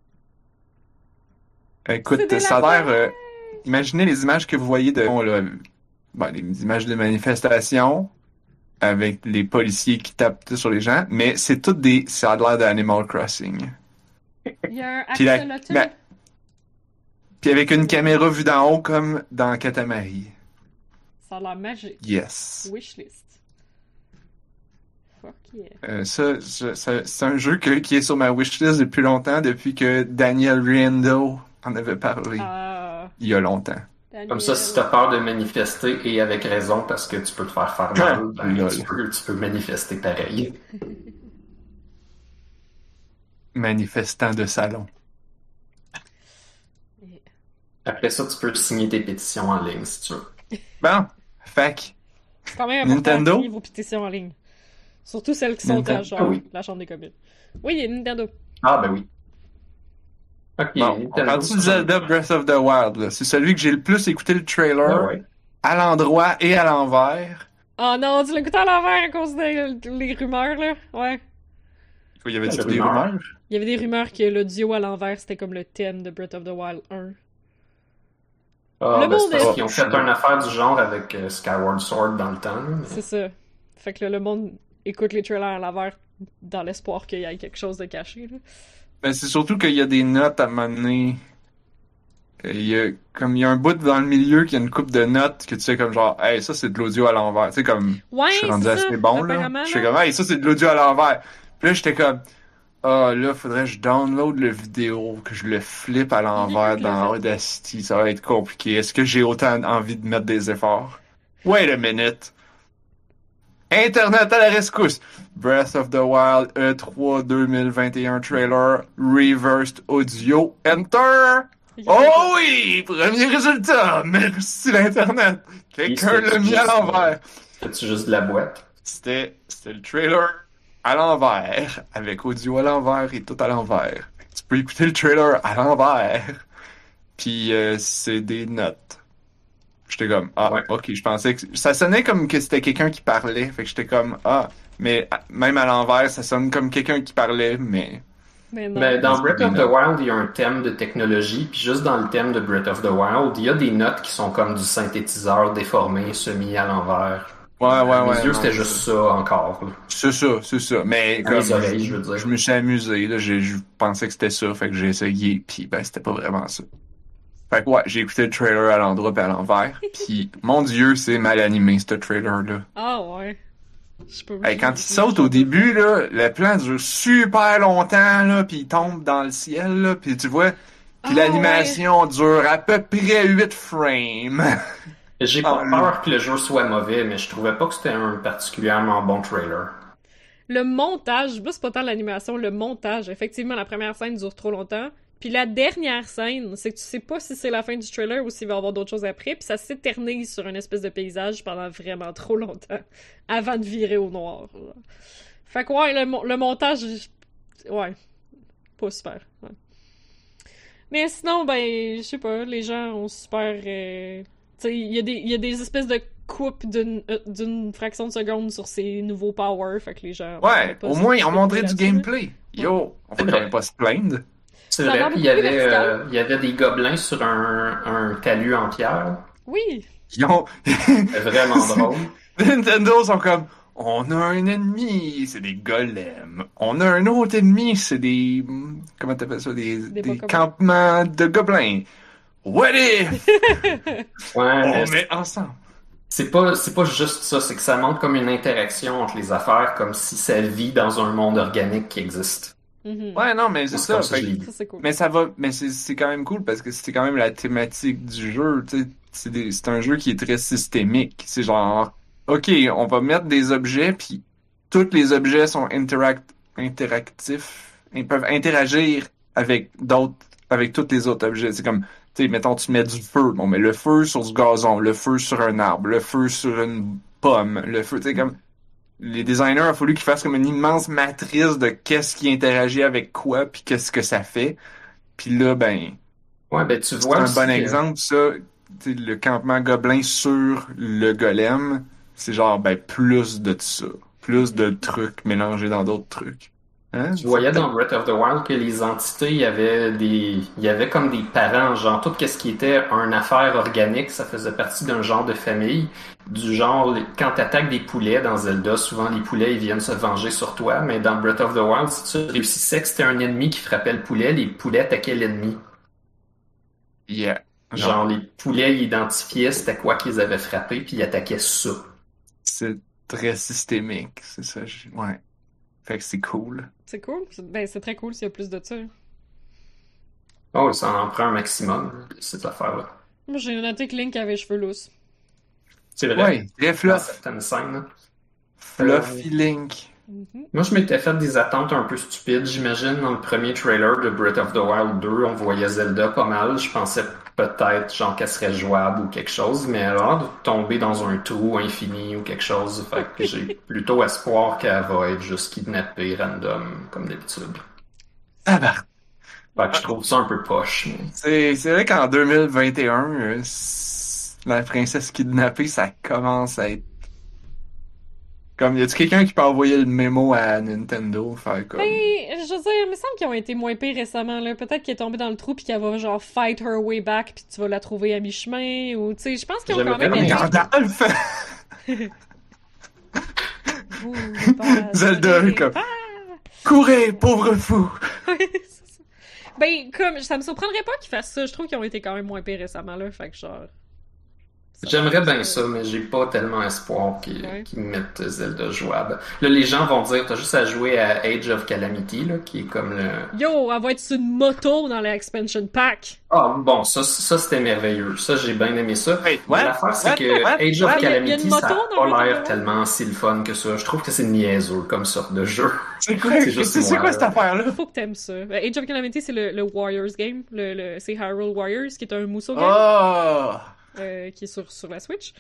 Écoute, C'est ça a l'air... délabré! imaginez les images que vous voyez de... Bon, là, les images de manifestation avec les policiers qui tapent sur les gens, mais c'est toutes des... Ça a l'air d'Animal Crossing. Il y a un Puis la- axolotl. ben, Puis avec une caméra vue d'en haut comme dans Katamari. Ça a l'air magique. Yes. Wishlist. Fuck yeah. C'est un jeu qui est sur ma wishlist depuis longtemps, depuis que Daniel Riendeau en avait parlé il y a longtemps. Daniel. Comme ça, si t'as peur de manifester, et avec raison, parce que tu peux te faire mal, ben, Lol. tu peux manifester pareil. Manifestant de salon. Après ça, tu peux signer tes pétitions en ligne, si tu veux. Bon, fac. C'est quand même important Nintendo? de signer vos pétitions en ligne. Surtout celles qui sont Nintendo, à genre oui. la Chambre des communes. Oui, il y a Nintendo. Ah, ben oui. Ok, Bon, on Nintendo, parle de ça, Zelda Breath of the Wild. Là. C'est celui que j'ai le plus écouté le trailer, Ouais. à l'endroit et à l'envers. Oh non, tu l'as écouté à l'envers à cause des les rumeurs, là? Ouais. Il y avait La des rumeur. rumeurs. Il y avait des rumeurs que l'audio à l'envers, c'était comme le thème de Breath of the Wild 1. Ah, Le ben, monde c'est parce est- qu'ils ont fait une affaire du genre avec Skyward Sword dans le temps. Mais... C'est ça. Fait que là, le monde écoute les trailers à l'envers dans l'espoir qu'il y ait quelque chose de caché, là. Ben, c'est surtout qu'il y a des notes à mener. Il y a un bout dans le milieu qui a une coupe de notes que tu sais comme genre, hey, ça c'est de l'audio à l'envers. Tu sais comme, Ouais, je suis rendu c'est ça, assez bon là. apparemment, Je suis là. comme, hey, ça c'est de l'audio à l'envers. Puis là j'étais comme, ah là faudrait que je download le vidéo, que je le flippe à l'envers Flippe-le. dans Audacity. Ça va être compliqué. Est-ce que j'ai autant envie de mettre des efforts? Wait a minute. Internet à la rescousse. Breath of the Wild E3 2021 trailer, reversed audio, enter. Oh oui! Premier résultat! Merci l'Internet! Quelqu'un l'a mis à l'envers! Fais-tu juste de la boîte? C'était le trailer à l'envers, avec audio à l'envers et tout à l'envers. Tu peux écouter le trailer à l'envers. Puis c'est des notes. J'étais comme, ah, Ouais. ok, je pensais que... Ça sonnait comme que c'était quelqu'un qui parlait, fait que j'étais comme, ah, mais même à l'envers, ça sonne comme quelqu'un qui parlait, mais... Mais non. Ben, dans c'est Breath des of the notes. Wild, il y a un thème de technologie, puis juste dans le thème de Breath of the Wild, il y a des notes qui sont comme du synthétiseur déformé, semi à l'envers. Ouais. Mes yeux, non, c'était juste ça encore. Là. C'est ça. Mais Dans comme, les oreilles, je veux dire. je me suis amusé, là, je pensais que c'était ça, fait que j'ai essayé, puis ben c'était pas vraiment ça. Fait que ouais, j'ai écouté le trailer à l'endroit et à l'envers, puis mon Dieu, c'est mal animé ce trailer-là. Ah ouais. Je peux... Hey, quand il saute au début, là, le plan dure super longtemps, là, puis il tombe dans le ciel, là, puis tu vois, puis Ah, l'animation dure à peu près 8 frames. J'ai pas Ah, peur que le jeu soit mauvais, mais je trouvais pas que c'était un particulièrement bon trailer. Le montage, c'est pas tant l'animation, le montage. Effectivement, la première scène dure trop longtemps. Puis la dernière scène, c'est que tu sais pas si c'est la fin du trailer ou s'il va y avoir d'autres choses après, puis ça s'éternise sur une espèce de paysage pendant vraiment trop longtemps, avant de virer au noir. Là. Fait que ouais, le montage, ouais, pas super. Ouais. Mais sinon, ben, je sais pas, les gens ont super... tu sais, il y a des espèces de coupes d'une fraction de seconde sur ces nouveaux powers, fait que les gens... Ouais, pas au moins ils ont montré du là-dessus. gameplay. Yo, on peut quand même pas se plaindre. C'est Ça a vrai, l'air puis beaucoup plus vertical. il y avait des gobelins sur un talus en pierre. Oui! Ils ont... C'était vraiment drôle. Nintendo sont comme, on a un ennemi, c'est des golems. On a un autre ennemi, c'est des... Comment t'appelles ça? Des Pokémon. campements de gobelins. What if? Ouais, On mais met ensemble. c'est pas juste ça, c'est que ça montre comme une interaction entre les affaires, comme si ça vit dans un monde organique qui existe. Ouais, non, mais c'est Moi, c'est ça. comme ça que Fait je l'ai que- lu. Ça, c'est cool. mais ça va, mais c'est quand même cool parce que c'est quand même la thématique du jeu, tu sais. C'est un jeu qui est très systémique. C'est genre, OK, on va mettre des objets, puis tous les objets sont interactifs. Ils peuvent interagir avec avec tous les autres objets. C'est comme, tu sais, mettons, tu mets du feu. Bon, mais le feu sur du gazon, le feu sur un arbre, le feu sur une pomme, le feu, tu sais, comme, les designers a fallu qu'ils fassent comme une immense matrice de qu'est-ce qui interagit avec quoi, puis qu'est-ce que ça fait. Puis là, ben, Ouais, ben tu c'est vois un aussi bon que... exemple, ça. Tu sais, le campement gobelin sur le golem, c'est genre, ben, plus de ça. Plus de trucs mélangés dans d'autres trucs. Hein? Tu voyais dans Breath of the Wild que les entités, il y avait comme des parents, genre tout ce qui était une affaire organique, ça faisait partie d'un genre de famille. Du genre, quand t'attaques des poulets dans Zelda, souvent les poulets, ils viennent se venger sur toi, mais dans Breath of the Wild, si tu réussissais que c'était un ennemi qui frappait le poulet, les poulets attaquaient l'ennemi. Yeah. Genre, les poulets, ils identifiaient c'était quoi qu'ils avaient frappé, puis ils attaquaient ça. C'est très systémique, c'est ça. Ouais. Fait que c'est cool. C'est cool. Ben, c'est très cool s'il y a plus de ça. Oh, ça en prend un maximum, cette affaire-là. Moi, j'ai noté que Link avait les cheveux lousses. C'est vrai. Ouais, très Dans fluff. certaines scènes, là. Fluffy Link. Moi, je m'étais fait des attentes un peu stupides. J'imagine, dans le premier trailer de Breath of the Wild 2, on voyait Zelda pas mal. Je pensais peut-être, genre, qu'elle serait jouable ou quelque chose, mais elle a l'air de tomber dans un trou infini ou quelque chose. Fait que j'ai plutôt espoir qu'elle va être juste kidnappée random, comme d'habitude. Ah bah. Fait que je trouve ça un peu poche, mais... C'est vrai qu'en 2021, la princesse kidnappée, ça commence à être... Comme, y a-tu quelqu'un qui peut envoyer le mémo à Nintendo, faire comme... Ben, je veux dire, il me semble qu'ils ont été moins pires récemment, là. Peut-être qu'elle est tombée dans le trou puis qu'elle va, genre, fight her way back puis tu vas la trouver à mi-chemin ou, tu sais, je pense qu'ils ont quand même J'aimerais été... bien Gandalf! Vous, pas- Zelda, comme... Courez, pauvre fou! Ouais, c'est ça. Ben, comme, ça me surprendrait pas qu'ils fassent ça. Je trouve qu'ils ont été quand même moins pires récemment, là. Fait que, genre... J'aimerais bien ça, mais j'ai pas tellement espoir qu'ils Ouais. mettent Zelda jouable. Là, les gens vont dire, t'as juste à jouer à Age of Calamity, là, qui est comme le... Yo, elle va être sur une moto dans l'expansion pack. Ah, bon, ça c'était merveilleux. Ça, j'ai bien aimé ça. Wait, Mais what? l'affaire, c'est What? que What? Age of Ouais, il y a Calamity, une ça moto a dans pas Breath of the l'air Wild. tellement si le fun que ça. Je trouve que c'est niaiseux comme sorte de jeu. C'est quoi, C'est juste c'est moi, quoi cette là. affaire-là? Faut que t'aimes ça. Ben, Age of Calamity, c'est le Warriors game. C'est Hyrule Warriors, qui est un Musou game, Oh! qui est sur la Switch.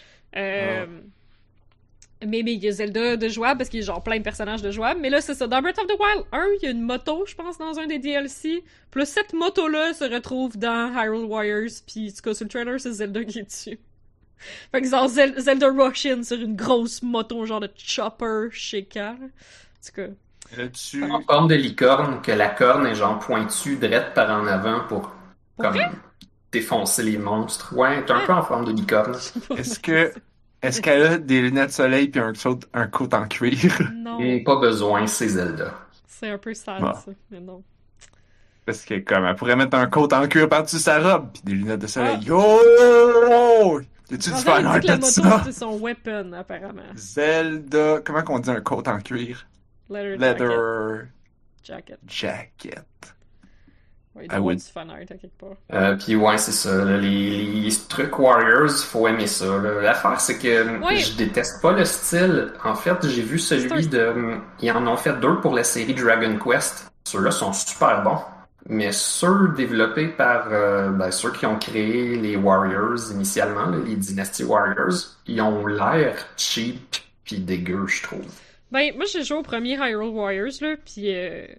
Mais il y a Zelda de jouable, parce qu'il y a genre plein de personnages de jouable. Mais là, c'est ça. Dans Breath of the Wild 1, il y a une moto, je pense, dans un des DLC. Puis là, cette moto-là se retrouve dans Hyrule Warriors. Puis, en tout cas, sur le trailer, c'est Zelda qui est dessus. Fait que genre, Zelda rush in sur une grosse moto, genre de chopper Sheikah. En tout cas... Là-dessus... En forme de licorne, que la corne est genre pointue, drette par en avant pour comme vrai? défoncer les monstres. Ouais, t'es un peu en forme de licorne. Est-ce qu'elle a des lunettes de soleil puis un coat en cuir? Non. Pas besoin, c'est Zelda. C'est un peu sale, Bon. ça. Mais non. Parce que comme elle pourrait mettre un coat en cuir par-dessus sa robe puis des lunettes de soleil. Ah. Yo! Y'a-tu du En fan fait, il art dit que la de moto, ça? c'est son weapon, apparemment. Zelda... Comment qu'on dit un coat en cuir? Leather Jacket. jacket. Ouais, il I doit y avoir would- du fan art à quelque part. Puis ouais, c'est ça. Là, les trucs Warriors, faut aimer ça. Là. L'affaire, c'est que Ouais. je déteste pas le style. En fait, j'ai vu celui de... Ils en ont fait 2 pour la série Dragon Quest. Ceux-là sont super bons. Mais ceux développés par ceux qui ont créé les Warriors initialement, là, les Dynasty Warriors, ils ont l'air cheap puis dégueu, je trouve. Ben, moi, j'ai joué au premier Hyrule Warriors, là, pis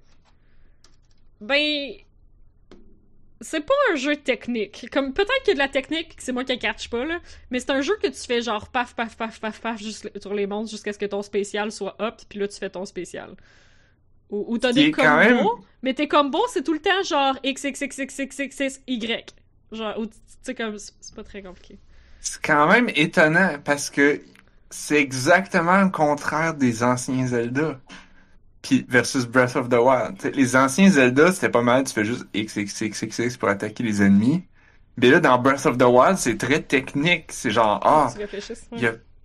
ben... C'est pas un jeu technique. Comme, peut-être qu'il y a de la technique, que c'est moi qui la catch pas, là, mais c'est un jeu que tu fais genre paf, paf, paf, paf, paf, sur les monstres jusqu'à ce que ton spécial soit up, puis là, tu fais ton spécial. Ou t'as Qui des est quand même- combos, mais tes combos, c'est tout le temps genre XXXXXXY. Genre, ou tu sais, comme, c'est pas très compliqué. C'est quand même étonnant parce que c'est exactement le contraire des anciens Zelda. Puis versus Breath of the Wild. T'sais, les anciens Zelda, c'était pas mal, tu fais juste XXXXX pour attaquer les ennemis. Mais là, dans Breath of the Wild, c'est très technique. C'est genre, Tu réfléchisses, ouais. il y a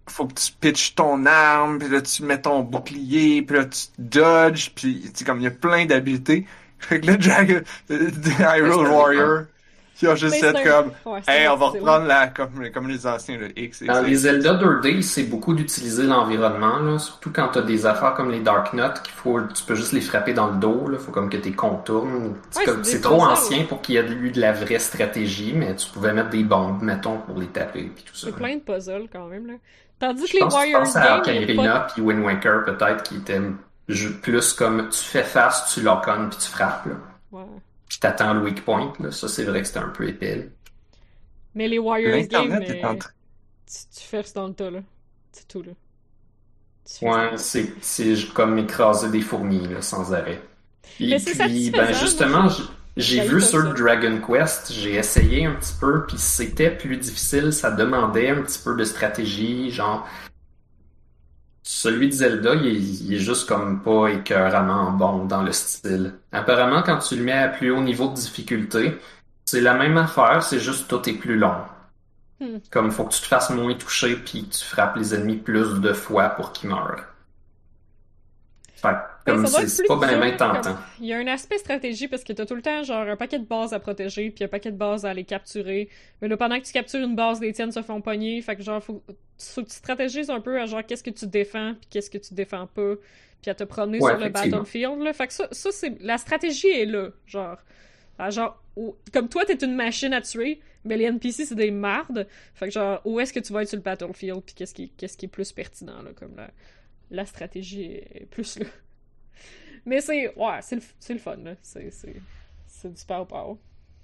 faut que tu pitches ton arme, puis là, tu mets ton bouclier, puis là, tu dodges, puis comme il y a plein d'habiletés. Fait que là, Hyrule Warrior, qui a juste fait comme, hey, on va reprendre comme les anciens, le X. Dans les Zelda 2D, c'est beaucoup d'utiliser l'environnement, là, surtout quand t'as des affaires comme les Dark Knot, tu peux juste les frapper dans le dos, là, faut comme que t'es contournes. C'est trop ancien pour qu'il y ait eu de la vraie stratégie, mais tu pouvais mettre des bombes, mettons, pour les taper, puis tout ça. C'est plein de puzzles, quand même, là. Tandis que les Warriors Games... Je pense à Ocarina puis Wind Waker, peut-être, qui étaient plus comme, tu fais face, tu lock-on, puis tu frappes, là. Ouais. Puis t'attends le weak point, là. Ça, c'est vrai que c'était un peu épais, là. Mais les Warriors Games, tu fais dans le tas, là. C'est tout, là. Ouais, c'est comme écraser des fourmis, là, sans arrêt. Et puis, justement, j'ai vu sur Dragon Quest, j'ai essayé un petit peu, puis c'était plus difficile, ça demandait un petit peu de stratégie, genre... Celui de Zelda, il est juste comme pas écœuramment bon dans le style. Apparemment, quand tu le mets à plus haut niveau de difficulté, c'est la même affaire, c'est juste tout est plus long. Comme faut que tu te fasses moins toucher puis que tu frappes les ennemis plus de fois pour qu'ils meurent. Fait comme c'est pas bien tentant. Il y a un aspect stratégie parce que t'as tout le temps genre un paquet de bases à protéger puis un paquet de bases à aller capturer. Mais là, pendant que tu captures une base, les tiennes se font pogner. Fait que genre faut que tu stratégises un peu à genre qu'est-ce que tu défends puis qu'est-ce que tu défends pas. Puis à te promener sur le battlefield. Là. Fait que ça c'est... La stratégie est là. Genre comme toi, t'es une machine à tuer, mais les NPC, c'est des mardes. Fait que genre, où est-ce que tu vas être sur le battlefield puis qu'est-ce qui est plus pertinent, là, comme la stratégie est plus là. Mais c'est le fun, là. C'est du power.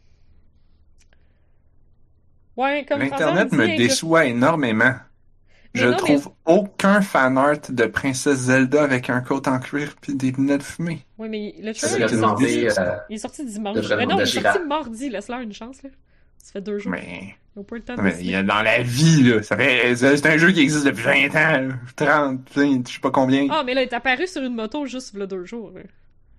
Ouais, comme L'Internet me déçoit énormément. Je trouve aucun fanart de Princesse Zelda avec un coat en cuir pis des lunettes fumées. Oui, mais le trailer, il est sorti dimanche. Mais non, il est sorti mardi. Laisse-leur une chance, là. Ça fait 2 jours. Mais il y a dans la vie, là. C'est un jeu qui existe depuis 20 ans, là. 30, je sais pas combien. Ah, mais là, il est apparu sur une moto juste il y a 2 jours, là.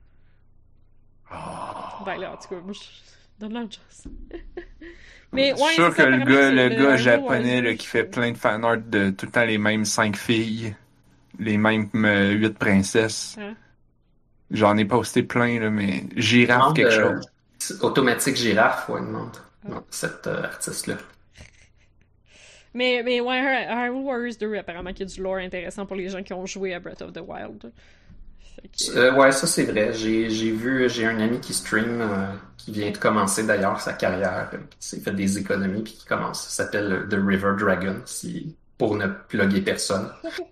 Oh. Ben là, en tout cas, moi, donne-leur une chance. Mais, je suis sûr que le gars japonais là, qui fait plein de fanart de tout le temps les mêmes 5 filles, les mêmes 8 princesses. Hein? J'en ai posté plein, là, mais girafe quelque chose. Automatique girafe, ouais, demande. Non, cet artiste-là. Mais ouais, Hyrule Warriors 2, apparemment qu'il y a du lore intéressant pour les gens qui ont joué à Breath of the Wild. Ouais, ça c'est vrai. J'ai un ami qui stream, qui vient de commencer d'ailleurs sa carrière, qui s'est fait des économies puis qui commence. Ça s'appelle The River Dragon, pour ne plugger personne.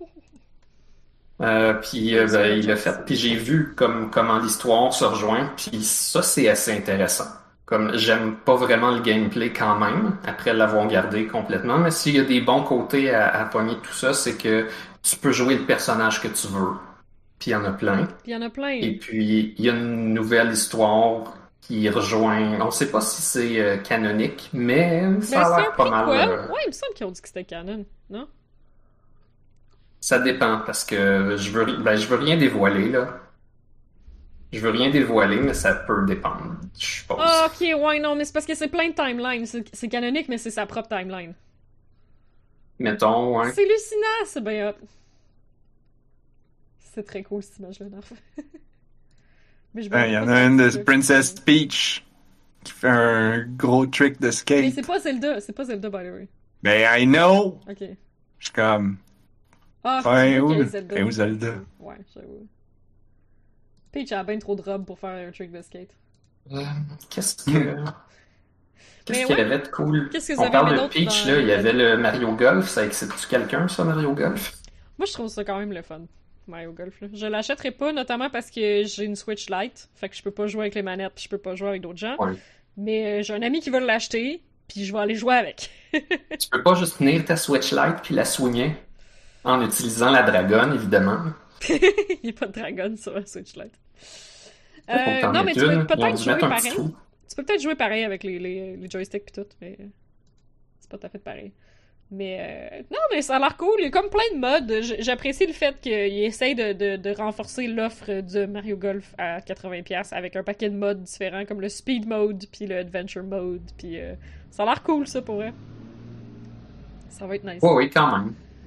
Puis il l'a fait. Puis j'ai vu comment l'histoire se rejoint. Puis ça c'est assez intéressant. Comme j'aime pas vraiment le gameplay quand même, après l'avoir gardé complètement, mais s'il y a des bons côtés à pogner tout ça, c'est que tu peux jouer le personnage que tu veux. Puis il y en a plein. Et puis, il y a une nouvelle histoire qui rejoint... On sait pas si c'est canonique, mais ça a l'air pas mal... Ouais, il me semble qu'ils ont dit que c'était canon, non? Ça dépend, parce que je veux rien dévoiler, là. Je veux rien dévoiler, mais ça peut dépendre, je pense. Ah, ok, ouais, non, mais c'est parce que c'est plein de timelines. C'est canonique, mais c'est sa propre timeline. Mettons, ouais. C'est hallucinant, c'est bien hot. C'est très cool, cette image-là, d'enfant. Il y en a une de Princess Peach qui fait un gros trick de skate. Mais c'est pas Zelda, by the way. Ben, I know! Ok. Je suis comme... Ah, où Zelda? Ouais, j'avoue. Peach a bien trop de robes pour faire un trick de skate. Qu'est-ce qu'il y avait de cool? Qu'est-ce que vous On avez parle de Peach, là, il y avait le Mario Golf. Ça excite-tu quelqu'un, ça, Mario Golf? Moi, je trouve ça quand même le fun, Mario Golf. Là. Je l'achèterai pas, notamment parce que j'ai une Switch Lite. Fait que je peux pas jouer avec les manettes, puis je peux pas jouer avec d'autres gens. Ouais. Mais j'ai un ami qui veut l'acheter, puis je vais aller jouer avec. Tu peux pas juste tenir ta Switch Lite puis la soigner en utilisant la dragonne, évidemment. Il n'y a pas de dragon sur la Switch Lite. Non, mais tu peux peut-être jouer pareil. Tu peux peut-être jouer pareil avec les joysticks et tout, mais c'est pas tout à fait pareil. Mais non, mais ça a l'air cool. Il y a comme plein de modes. J'apprécie le fait qu'il essaye de renforcer l'offre de Mario Golf à 80$ avec un paquet de modes différents, comme le Speed Mode, puis le Adventure Mode, puis ça a l'air cool, ça, pour vrai. Ça va être nice. Oh, oui, quand même.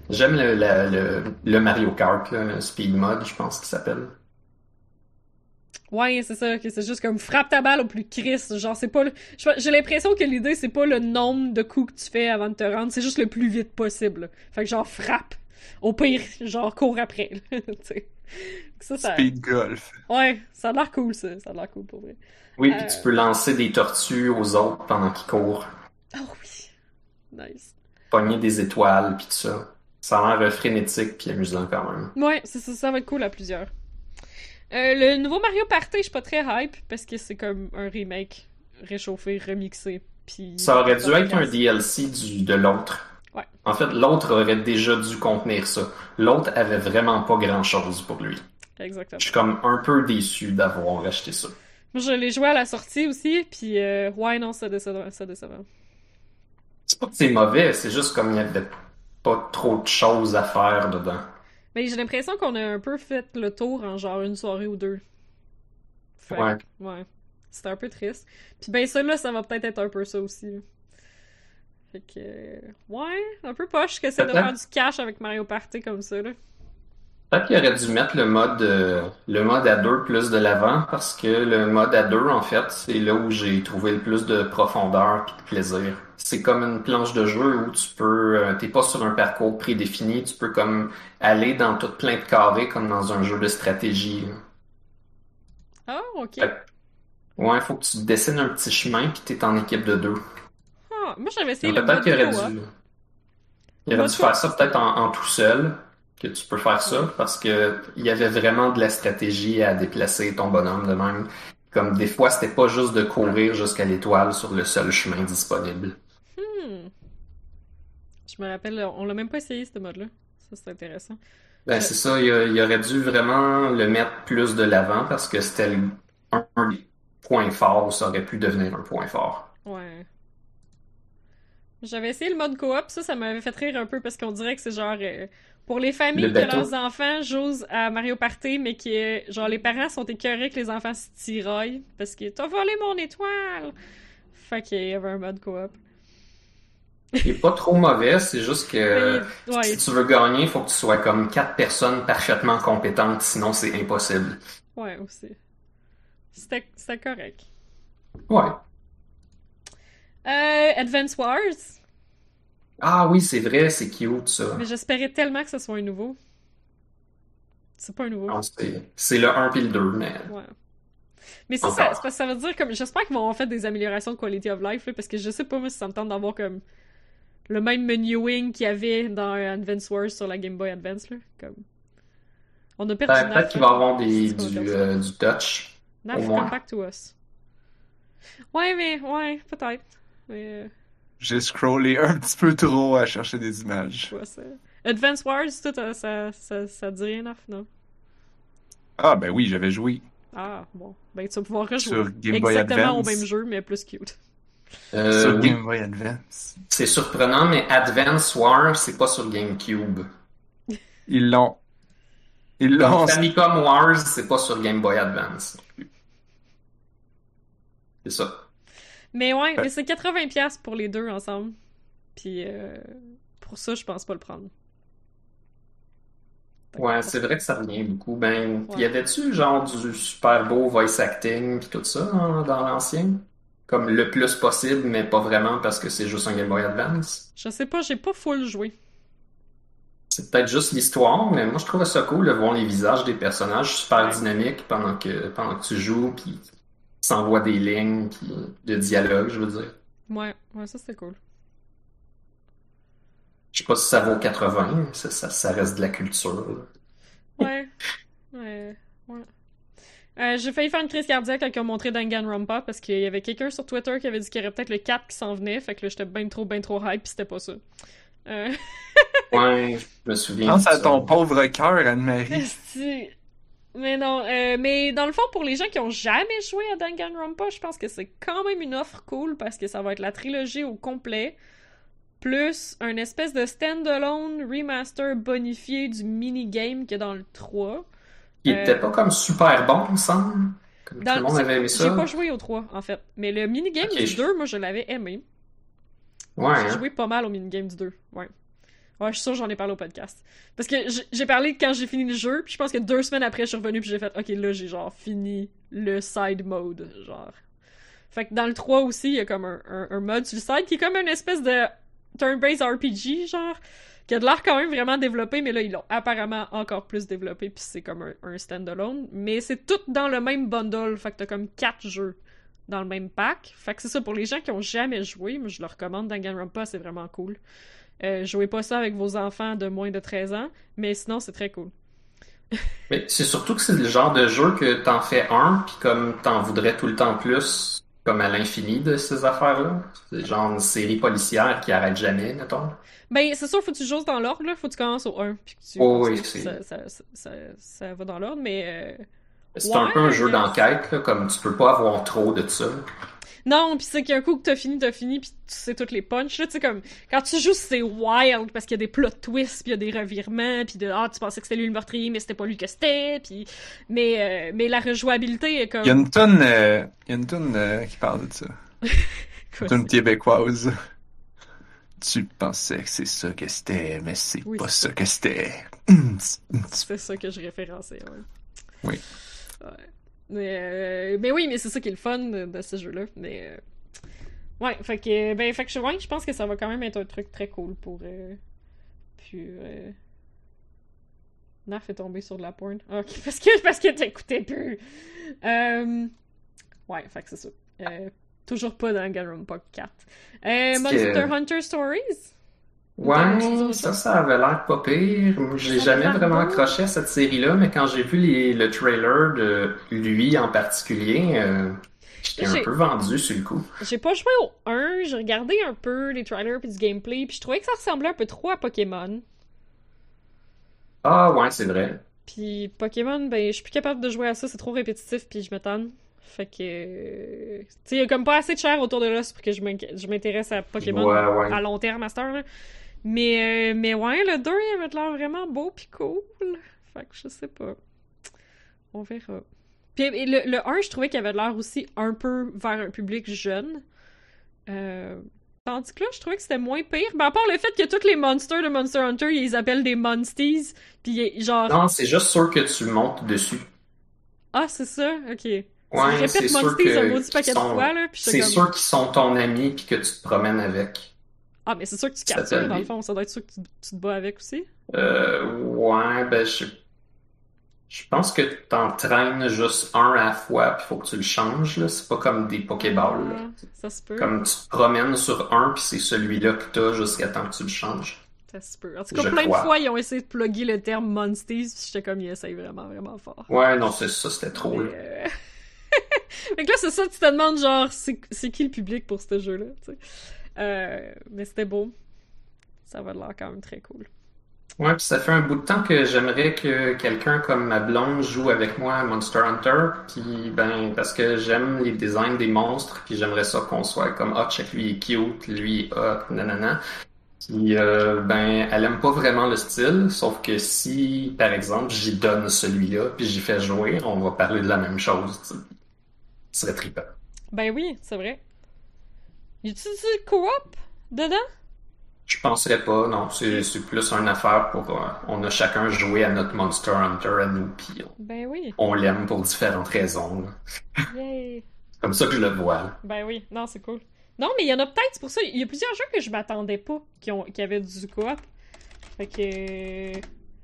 J'aime le Mario Kart, là, le Speed Mode, je pense qu'il s'appelle. Ouais, c'est ça, que c'est juste comme frappe ta balle au plus crisse. Genre, c'est pas. J'ai l'impression que l'idée, c'est pas le nombre de coups que tu fais avant de te rendre, c'est juste le plus vite possible. Fait que genre, frappe. Au pire, genre, cours après. Tu sais. Ça. Speed Golf. Ouais, ça a l'air cool, ça. Ça a l'air cool pour vrai. Oui, puis tu peux lancer des tortues aux autres pendant qu'ils courent. Oh oui. Nice. Pogner des étoiles, puis tout ça. Ça a l'air frénétique puis amusant quand même. Ouais, ça va être cool à plusieurs. Le nouveau Mario Party, je suis pas très hype parce que c'est comme un remake réchauffé, remixé. Puis Ça aurait dû être un DLC de l'autre. Ouais. En fait, l'autre aurait déjà dû contenir ça. L'autre avait vraiment pas grand-chose pour lui. Exactement. Je suis comme un peu déçu d'avoir acheté ça. Moi, je l'ai joué à la sortie aussi, puis ouais, non, ça décevant. C'est pas que c'est mauvais, c'est juste comme il y avait pas trop de choses à faire dedans. Mais j'ai l'impression qu'on a un peu fait le tour en genre une soirée ou deux. Fait Ouais. Ouais. C'était un peu triste. Puis ben ça là, ça va peut-être être un peu ça aussi. Là. Fait que... ouais, un peu poche que c'est de faire du cash avec Mario Party comme ça, là. Peut-être qu'il aurait dû mettre le mode à deux plus de l'avant, parce que le mode à deux, en fait, c'est là où j'ai trouvé le plus de profondeur et de plaisir. C'est comme une planche de jeu où tu peux, t'es pas sur un parcours prédéfini, tu peux comme aller dans tout plein de carrés comme dans un jeu de stratégie. Là. Ah, ok. Fait que, ouais, faut que tu dessines un petit chemin puis t'es en équipe de deux. Ah, moi j'avais essayé Donc, le peut-être mode qu'il aurait co-op. il aurait dû faire ça peut-être en tout seul, que tu peux faire ça, parce que il y avait vraiment de la stratégie à déplacer ton bonhomme de même. Comme des fois, c'était pas juste de courir jusqu'à l'étoile sur le seul chemin disponible. Hmm. Je me rappelle, on l'a même pas essayé ce mode-là. Ça, c'est intéressant. Ben, c'est ça, il aurait dû vraiment le mettre plus de l'avant parce que c'était un des points forts, ça aurait pu devenir un point fort. Ouais. J'avais essayé le mode coop, ça m'avait fait rire un peu parce qu'on dirait que c'est genre pour les Le familles que bateau. leurs enfants jouent à Mario Party, mais qui genre les parents sont écœurés que les enfants se tiraillent parce que t'as volé mon étoile. Fait qu'il y avait un mode coop. Il est pas trop mauvais, c'est juste que Mais, ouais, si tu veux gagner, il faut que tu sois comme quatre personnes parfaitement compétentes, sinon c'est impossible. ouais aussi. C'était correct. Ouais. Advance Wars, Ah oui, c'est vrai, c'est cute ça. mais j'espérais tellement que ce soit un nouveau. C'est pas un nouveau. Non, c'est le un puis le 2, mais Ouais. Mais ça, encore. c'est parce que ça veut dire comme. J'espère qu'ils vont avoir fait des améliorations de quality of life, là, parce que je sais pas moi si ça me tente d'avoir comme le même menuing qu'il y avait dans Advance Wars sur la Game Boy Advance, là. Comme. On a perdu Peut-être Naf, qu'il là. va y avoir C'est ce qu'on va faire ça. du touch, au Naf, moins. come back to us. Ouais, mais, ouais, peut-être. Mais, J'ai scrollé un petit peu trop à chercher des images. je vois ça. Advance Wars, tout, ça dit rien, Naf, non? Ah, ben oui, j'avais joué Ah, bon. Ben, tu vas pouvoir rejouer. sur Game Boy Exactement au Advance. même jeu, mais plus cute. Sur Oui, Game Boy Advance. c'est surprenant, mais Advance Wars, c'est pas sur GameCube. Ils l'ont. Ils l'ont. Famicom Wars, c'est pas sur Game Boy Advance. C'est ça. Mais ouais, Ouais. mais c'est 80$ pour les deux ensemble. Puis pour ça, je pense pas le prendre. Ouais, c'est vrai que ça revient beaucoup. Ben, Ouais. y avait-tu genre du super beau voice acting pis tout ça dans l'ancien? Comme le plus possible, mais pas vraiment parce que c'est juste un Game Boy Advance. Je sais pas, j'ai pas full joué. C'est peut-être juste l'histoire, mais moi je trouvais ça cool de voir les visages des personnages super Ouais. dynamiques pendant que tu joues, puis s'envoient des lignes puis de dialogue, je veux dire. Ouais, ça c'était cool. Je sais pas si ça vaut 80, ça reste de la culture. Là. Ouais, ouais. J'ai failli faire une crise cardiaque quand ils ont montré Danganronpa parce qu'il y avait quelqu'un sur Twitter qui avait dit qu'il y aurait peut-être le 4 qui s'en venait, fait que là j'étais ben trop hype pis c'était pas ça. Euh... Ouais, je me souviens Pense de à ça. ton pauvre cœur, Anne-Marie. Esti. Mais non, mais dans le fond, pour les gens qui ont jamais joué à Danganronpa, je pense que c'est quand même une offre cool parce que ça va être la trilogie au complet, plus un espèce de stand-alone remaster bonifié du minigame qu'il y a dans le 3. Il était pas comme super bon, il me semble. Comme tout le monde avait aimé J'ai ça. pas joué au 3, en fait. Mais le minigame Ok, du 2, moi, je l'avais aimé. Ouais, J'ai hein. joué pas mal au minigame du 2, ouais. Ouais, je suis sûre que j'en ai parlé au podcast. Parce que j'ai parlé quand j'ai fini le jeu, puis je pense que 2 semaines après, je suis revenue puis j'ai fait, ok, là, j'ai genre fini le side mode, genre. Fait que dans le 3 aussi, il y a comme un mode sur le side qui est comme une espèce de turn-based RPG, genre, qui a de l'air quand même vraiment développé, mais là, ils l'ont apparemment encore plus développé, puis c'est comme un stand-alone. Mais c'est tout dans le même bundle, fait que t'as comme 4 jeux dans le même pack. Fait que c'est ça, pour les gens qui ont jamais joué, moi je le recommande, Danganronpa, c'est vraiment cool. Jouez pas ça avec vos enfants de moins de 13 ans, mais sinon c'est très cool. Mais c'est surtout que c'est le genre de jeu que t'en fais un, puis comme t'en voudrais tout le temps plus, comme à l'infini de ces affaires-là. C'est genre une série policière qui arrête jamais, mettons. Ben, c'est sûr, faut que tu joues dans l'ordre, là. Faut que tu commences au 1, puis que tu Oh, oui, continues, c'est... ça va dans l'ordre, mais... C'est un peu un jeu d'enquête, là, comme tu peux pas avoir trop de ça. Non, pis c'est qu'un coup que t'as fini, pis tu sais toutes les punches, là, tu sais, comme, quand tu joues, c'est wild, parce qu'il y a des plot twists, pis il y a des revirements, pis tu pensais que c'était lui le meurtrier, mais c'était pas lui que c'était, pis... Mais la rejouabilité est comme... Il y a une toune qui parle de ça. Une toune québécoise. Tu pensais que c'est ça que c'était, mais c'est pas ça que c'était. C'est ça que je référençais, ouais. Oui. Ouais. Mais oui, mais c'est ça qui est le fun de ce jeu-là. Mais ouais, fait que je pense que ça va quand même être un truc très cool pour puis Narf est tombé sur de la porn. Ok, parce que t'écoutais plus. Ouais, fait que c'est ça. Toujours pas dans Danganronpa 4. Monster Hunter Stories? Ouais, ça avait l'air pas pire. J'ai jamais vraiment accroché à cette série-là, mais quand j'ai vu le trailer de lui en particulier, j'étais un peu vendu sur le coup. J'ai pas joué au 1, j'ai regardé un peu les trailers puis du gameplay, puis je trouvais que ça ressemblait un peu trop à Pokémon. Ah ouais, c'est vrai. Puis Pokémon, ben, je suis plus capable de jouer à ça, c'est trop répétitif, puis je me tanne. Fait que... Tu sais, il y a comme pas assez de chair autour de l'os pour que je m'intéresse à Pokémon Ouais. à long terme à cette heure, là. Mais ouais, le 2, il avait l'air vraiment beau pis cool. Fait que je sais pas. On verra. Puis le 1, je trouvais qu'il avait l'air aussi un peu vers un public jeune. Tandis que là, je trouvais que c'était moins pire. Ben, à part le fait que tous les monsters de Monster Hunter, ils les appellent des Monsties. Pis genre... Non, c'est juste sûr que tu montes dessus. Ah, c'est ça? Ok. Ouais, c'est sûr que un maudit paquet de fois, là. C'est sûr qu'ils sont ton ami pis que tu te promènes avec. Ah, mais c'est sûr que tu captures, dans le fond. Ça doit être sûr que tu te bats avec aussi. Ouais, ben, je pense que t'entraînes juste un à la fois, puis faut que tu le changes, là. C'est pas comme des Pokéballs, là. Ça se peut. Comme tu te promènes sur un, puis c'est celui-là que t'as jusqu'à temps que tu le changes. Ça se peut. En tout cas, plein de fois, ils ont essayé de plugger le terme Monsties, puis j'étais comme, ils essayent vraiment, vraiment fort. Ouais, non, c'est ça, c'était trop, là. Fait que là, c'est ça, tu te demandes, genre, c'est qui le public pour ce jeu-là, tu sais. Mais c'était beau. Ça va de l'air quand même très cool. Ouais, puis ça fait un bout de temps que j'aimerais que quelqu'un comme ma blonde joue avec moi à Monster Hunter, puis ben parce que j'aime les designs des monstres, puis j'aimerais ça qu'on soit comme ah check lui est cute, lui est hot, nanana. Puis ben elle aime pas vraiment le style, sauf que si par exemple j'y donne celui-là, puis j'y fais jouer, on va parler de la même chose, tu sais. Ce serait trippant. Ben oui, c'est vrai. Y a-tu du co-op dedans? Je penserais pas, non. C'est plus une affaire pour... on a chacun joué à notre Monster Hunter à nous, puis ben oui. On l'aime pour différentes raisons. Yay! Comme ça que je le vois. Là. Ben oui, non, c'est cool. Non, mais il y en a peut-être, c'est pour ça, il y a plusieurs jeux que je m'attendais pas qui avaient du co-op. Fait que...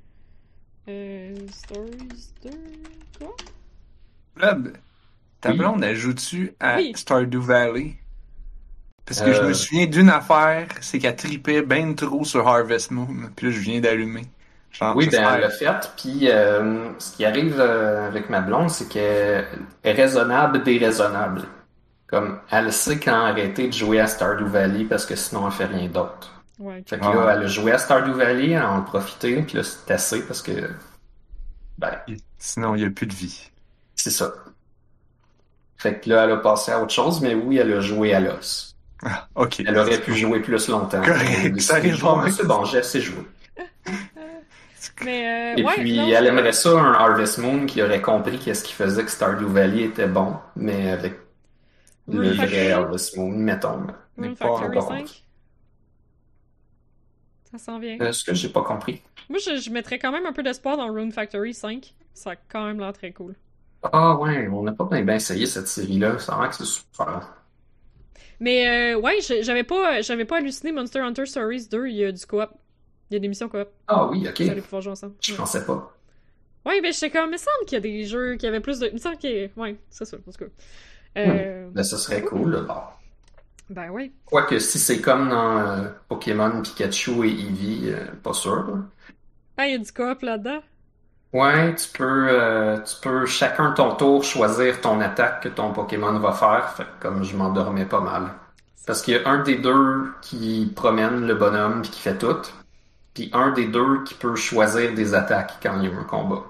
Stories 2... Quoi? Rob, ta blonde, elle joue-tu à Stardew Valley? Parce que je me souviens d'une affaire, c'est qu'elle tripait ben trop sur Harvest Moon, puis là je viens d'allumer. Oui, ben elle l'a fait, puis ce qui arrive avec ma blonde, c'est qu'elle est raisonnable, déraisonnable. Comme, elle sait quand arrêter de jouer à Stardew Valley parce que sinon elle fait rien d'autre. Ouais. Fait que là, elle a joué à Stardew Valley, elle en a profité, puis là c'est assez parce que... Ben... Sinon il n'y a plus de vie. C'est ça. Fait que là, elle a passé à autre chose, mais oui, elle a joué à l'os. Ah, ok. Elle aurait pu jouer plus longtemps. Correct, ça arrive pas. C'est bon, j'ai assez joué. Mais, et puis, elle aimerait ça, un Harvest Moon qui aurait compris qu'est-ce qui faisait que Stardew Valley était bon, mais avec le vrai Harvest Moon, mettons. Mais pas encore. Ça s'en vient. Ce que j'ai pas compris. Moi, je mettrais quand même un peu d'espoir dans Rune Factory 5. Ça a quand même l'air très cool. Ah ouais, on n'a pas bien essayé cette série-là. Ça a l'air que c'est super. Mais ouais, j'avais pas halluciné Monster Hunter Stories 2, il y a du coop. Il y a des missions coop. Ah oui, ok. Vous allez pouvoir jouer ensemble. Je Ouais. pensais pas. Ouais, ben j'étais comme, il me semble qu'il y a des jeux qui avaient plus de. Il me semble que. Ouais, c'est ça, en tout cas. Ben, ça serait cool, là. Bon. Ben ouais. Quoique si c'est comme dans Pokémon, Pikachu et Eevee, pas sûr, là. Ah, il y a du coop là-dedans? Ouais, tu peux chacun ton tour choisir ton attaque que ton Pokémon va faire. Fait que comme je m'endormais pas mal. Parce qu'il y a un des deux qui promène le bonhomme puis qui fait tout. Puis un des deux qui peut choisir des attaques quand il y a un combat.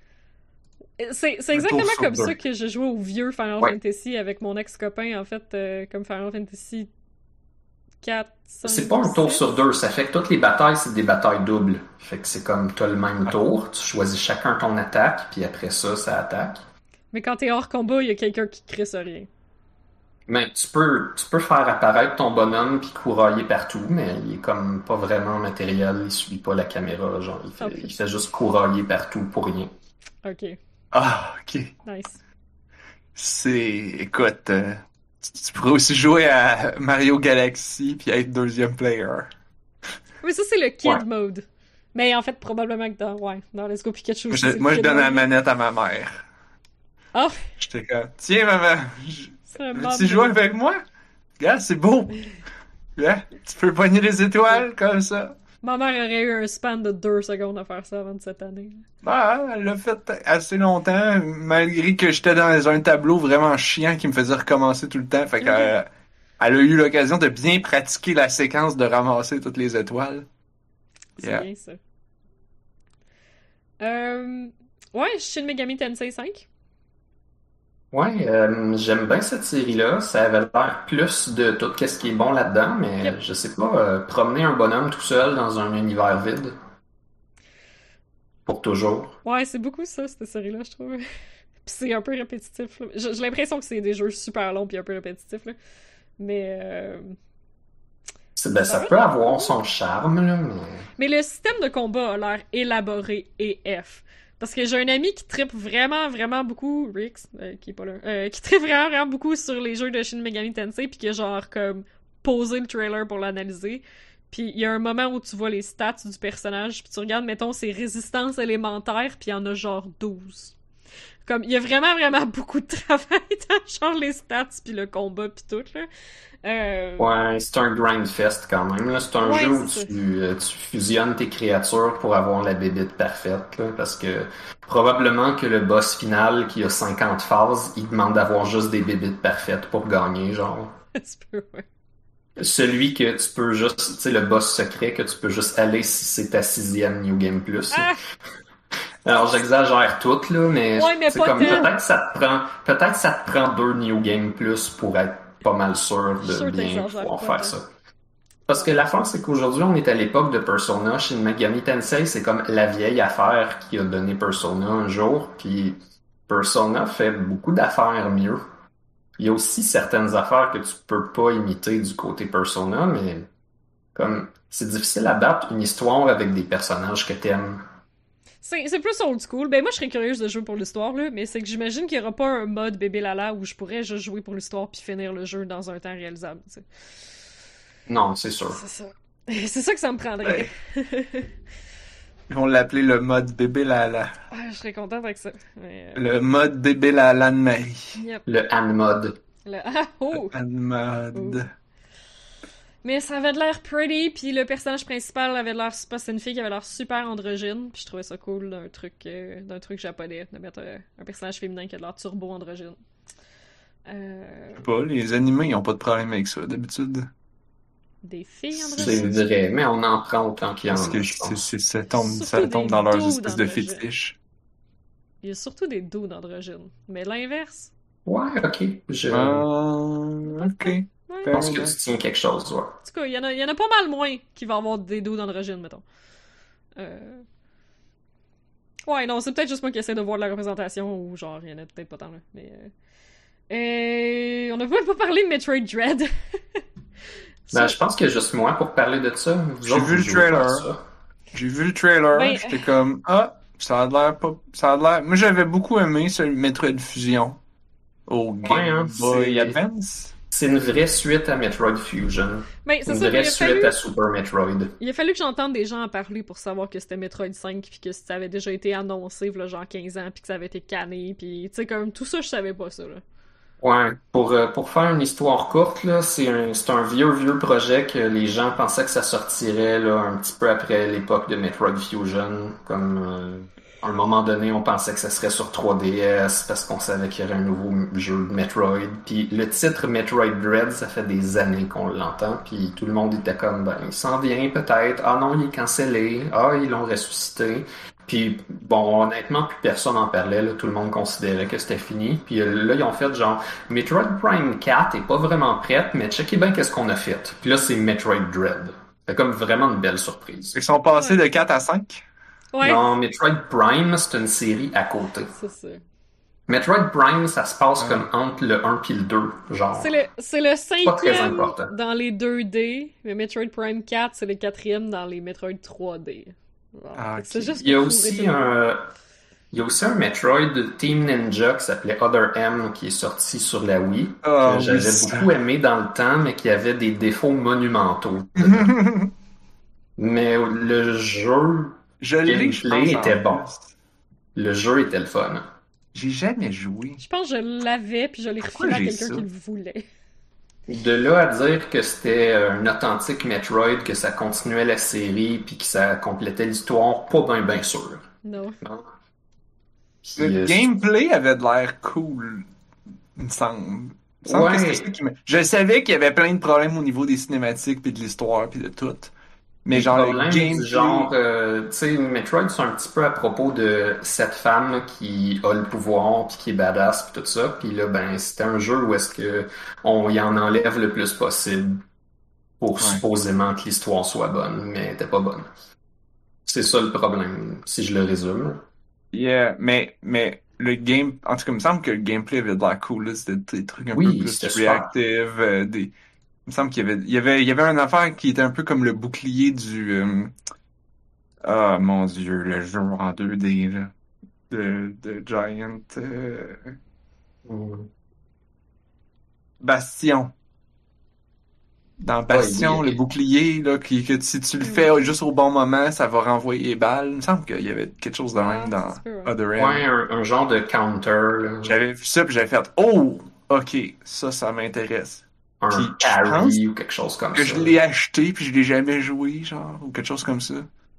C'est Un tour exactement sur comme deux. ça que je jouais au vieux Final Ouais. Fantasy avec mon ex-copain, en fait, comme Final Fantasy 4, 5, C'est pas un tour 6. sur deux, ça fait que toutes les batailles, c'est des batailles doubles. Fait que c'est comme t'as le même tour, tu choisis chacun ton attaque, puis après ça attaque. Mais quand t'es hors combat, il y a quelqu'un qui crisse rien. Mais tu peux faire apparaître ton bonhomme puis courailler partout, mais il est comme pas vraiment matériel, il suit pas la caméra, genre Ok. il fait juste courailler partout pour rien. Ok, Ah, ok. nice. Écoute, tu pourrais aussi jouer à Mario Galaxy puis être deuxième player. Oui, ça c'est le kid Ouais. mode. Mais en fait, probablement que dans Let's Go Pikachu Moi, aussi, je, c'est le moi, je kid donne la mode. manette à ma mère. Ah, J'étais comme, tiens, maman, c'est un veux-tu mode. jouer avec moi? Regarde, c'est beau. Regarde, tu peux pogner les étoiles comme ça. Ma mère aurait eu un span de 2 secondes à faire ça avant de cette année. Bah, elle l'a fait assez longtemps, malgré que j'étais dans un tableau vraiment chiant qui me faisait recommencer tout le temps. Fait qu'elle elle a eu l'occasion de bien pratiquer la séquence de ramasser toutes les étoiles. C'est Yeah. bien ça. Ouais, Shin Megami Tensei 5. Ouais, j'aime bien cette série-là. Ça avait l'air plus de tout ce qui est bon là-dedans, mais Yep. je sais pas, promener un bonhomme tout seul dans un univers vide pour toujours. Ouais, c'est beaucoup ça, cette série-là, je trouve. Puis c'est un peu répétitif, là. J'ai l'impression que c'est des jeux super longs puis un peu répétitifs, là. Mais, Ben, ça peut avoir son charme, là, mais le système de combat a l'air élaboré et F. Parce que j'ai un ami qui trippe vraiment, vraiment beaucoup, Rix, qui est pas là, qui trippe vraiment, vraiment beaucoup sur les jeux de Shin Megami Tensei, puis qui a genre comme posé le trailer pour l'analyser. Puis il y a un moment où tu vois les stats du personnage, puis tu regardes, mettons, ses résistances élémentaires, puis il y en a genre 12. Comme, il y a vraiment, vraiment beaucoup de travail dans genre les stats, puis le combat, puis tout, là. Ouais, c'est un grind fest quand même, là. C'est un Ouais, jeu où c'est ça. tu fusionnes tes créatures pour avoir la bébite parfaite, là, parce que probablement que le boss final qui a 50 phases, il demande d'avoir juste des bébites parfaites pour gagner, genre. Tu peux, ouais. Celui que tu peux juste, tu sais, le boss secret que tu peux juste aller si c'est ta 6e New Game Plus, là. Ah! Alors j'exagère tout, là, mais Ouais, mais c'est pas comme tant. peut-être ça te prend 2 New Game Plus pour être pas mal sûr Je suis de sûr bien t'exagères pouvoir pas faire tant. ça. Parce que l'affaire, c'est qu'aujourd'hui, on est à l'époque de Persona. Shin Megami Tensei, c'est comme la vieille affaire qui a donné Persona un jour, puis Persona fait beaucoup d'affaires mieux. Il y a aussi certaines affaires que tu peux pas imiter du côté Persona, mais comme c'est difficile à battre une histoire avec des personnages que t'aimes. C'est plus old school. Ben moi, je serais curieuse de jouer pour l'histoire, là, mais c'est que j'imagine qu'il y aura pas un mode bébé lala où je pourrais juste jouer pour l'histoire puis finir le jeu dans un temps réalisable, tu sais. Non, c'est sûr. C'est ça. C'est ça que ça me prendrait. Ils vont l'appeler le mode bébé Lala. Ah, je serais contente avec ça. Mais, Le mode bébé Lala de Marie. yep. Le Anne mode. Ah, oh! Le mode. Mais ça avait de l'air pretty, puis le personnage principal avait de l'air super... C'est une fille qui avait l'air super androgyne, puis je trouvais ça cool d'un truc japonais, de mettre un personnage féminin qui a de l'air turbo androgyne. Je sais pas, les animés, ils ont pas de problème avec ça, d'habitude. Des filles C'est androgynes? vrai, mais on en prend autant qu'il y en Parce a, que je pense. ça tombe Surtout des dans leurs dudes espèces de androgynes. fétiches. Il y a surtout des dudes androgynes. Mais l'inverse... Ouais, ok. Je Ok. Ouais. pense que tu tiens quelque chose, ouais. En tout cas, il y en a pas mal moins qui vont avoir des dudes androgynes, mettons. Ouais, non, c'est peut-être juste moi qui essaie de voir de la représentation, ou genre, il y en a peut-être pas tant, là. Mais, on a même pas parlé de Metroid Dread. Ben, je pense que juste moi pour parler de ça. Vous J'ai autres, vu vous le jouez pas à trailer. ça. J'ai vu le trailer, Ben, j'étais comme, ça a l'air pas, ça a l'air, moi j'avais beaucoup aimé ce Metroid Fusion au Ouais, hein, Game Boy c'est Advance. c'est une vraie suite à Metroid Fusion. ben, C'est c'est une ça, vraie suite à Super Metroid. il a fallu que j'entende des gens en parler pour savoir que c'était Metroid 5 puis que ça avait déjà été annoncé, là, genre 15 ans, puis que ça avait été canné, puis tu sais, comme tout ça, je savais pas ça, là. Ouais, pour faire une histoire courte, là, c'est un vieux projet que les gens pensaient que ça sortirait là, un petit peu après l'époque de Metroid Fusion. Comme à un moment donné, on pensait que ça serait sur 3DS parce qu'on savait qu'il y aurait un nouveau jeu de Metroid. Puis le titre Metroid Dread, ça fait des années qu'on l'entend. Puis tout le monde était comme, ben, il s'en vient peut-être. Ah non, il est cancellé. Ah, ils l'ont ressuscité. Puis bon, honnêtement, plus personne en parlait, là. Tout le monde considérait que c'était fini. Puis là, ils ont fait genre Metroid Prime 4 est pas vraiment prête, mais checkez bien qu'est-ce qu'on a fait. Puis là, c'est Metroid Dread. C'est comme vraiment une belle surprise. Ils sont passés Ouais. de 4 à 5. Ouais, Non, Metroid Prime, c'est une série à côté. c'est ça. Metroid Prime, ça se passe Ouais. comme entre le 1 puis le 2, genre. C'est le Pas très cinquième important. dans les 2D, mais Metroid Prime 4, c'est le quatrième dans les Metroid 3D. Genre, Ah, fait que c'est ok. juste Il y a pour aussi fourrer tout le monde. il y a aussi un Metroid de Team Ninja qui s'appelait Other M qui est sorti sur la Wii, Ah, que oui, j'avais ça. beaucoup aimé dans le temps, mais qui avait des défauts monumentaux. Mais le jeu Je l'ai, je gameplay pense, en était bon. plus. Le jeu était le fun. J'ai jamais joué. Je pense que je l'avais, puis je l'ai Pourquoi refilé à j'ai quelqu'un ça? qui le voulait. De là à dire que c'était un authentique Metroid, que ça continuait la série, puis que ça complétait l'histoire, pas bien sûr. Non. Non. Puis, Le gameplay avait de l'air cool, il me semble. Il me semble que Ouais. c'était ça qui Je savais qu'il y avait plein de problèmes au niveau des cinématiques, puis de l'histoire, puis de tout. Mais des genre, le problèmes gameplay... du genre, tu sais, Metroid, c'est un petit peu à propos de cette femme là, qui a le pouvoir, puis qui est badass, puis tout ça. Puis là, ben, c'était un jeu où est-ce que on y en enlève le plus possible pour Ouais. supposément que l'histoire soit bonne, mais elle était pas bonne. C'est ça le problème, si je le résume. Yeah, mais le game... En tout cas, il me semble que le gameplay avait de l'air cool, là. C'était des trucs un peu Oui, plus c'était super. reactive, Il me semble qu'il y avait une affaire qui était un peu comme le bouclier du... Ah, mon Dieu, le jeu en 2D, là. De Giant... Mm. Bastion. Dans Bastion, Ouais, le bouclier, là, que si tu le fais juste au bon moment, ça va renvoyer les balles. Il me semble qu'il y avait quelque chose de même dans ça se peut, ouais. Other M. Ouais, un genre de counter, là. J'avais vu ça, puis j'avais fait « Oh! Ok, ça m'intéresse. » Un Puis, je pense parry ou quelque chose comme que ça. je l'ai acheté, puis je l'ai jamais joué, genre, ou quelque chose comme ça.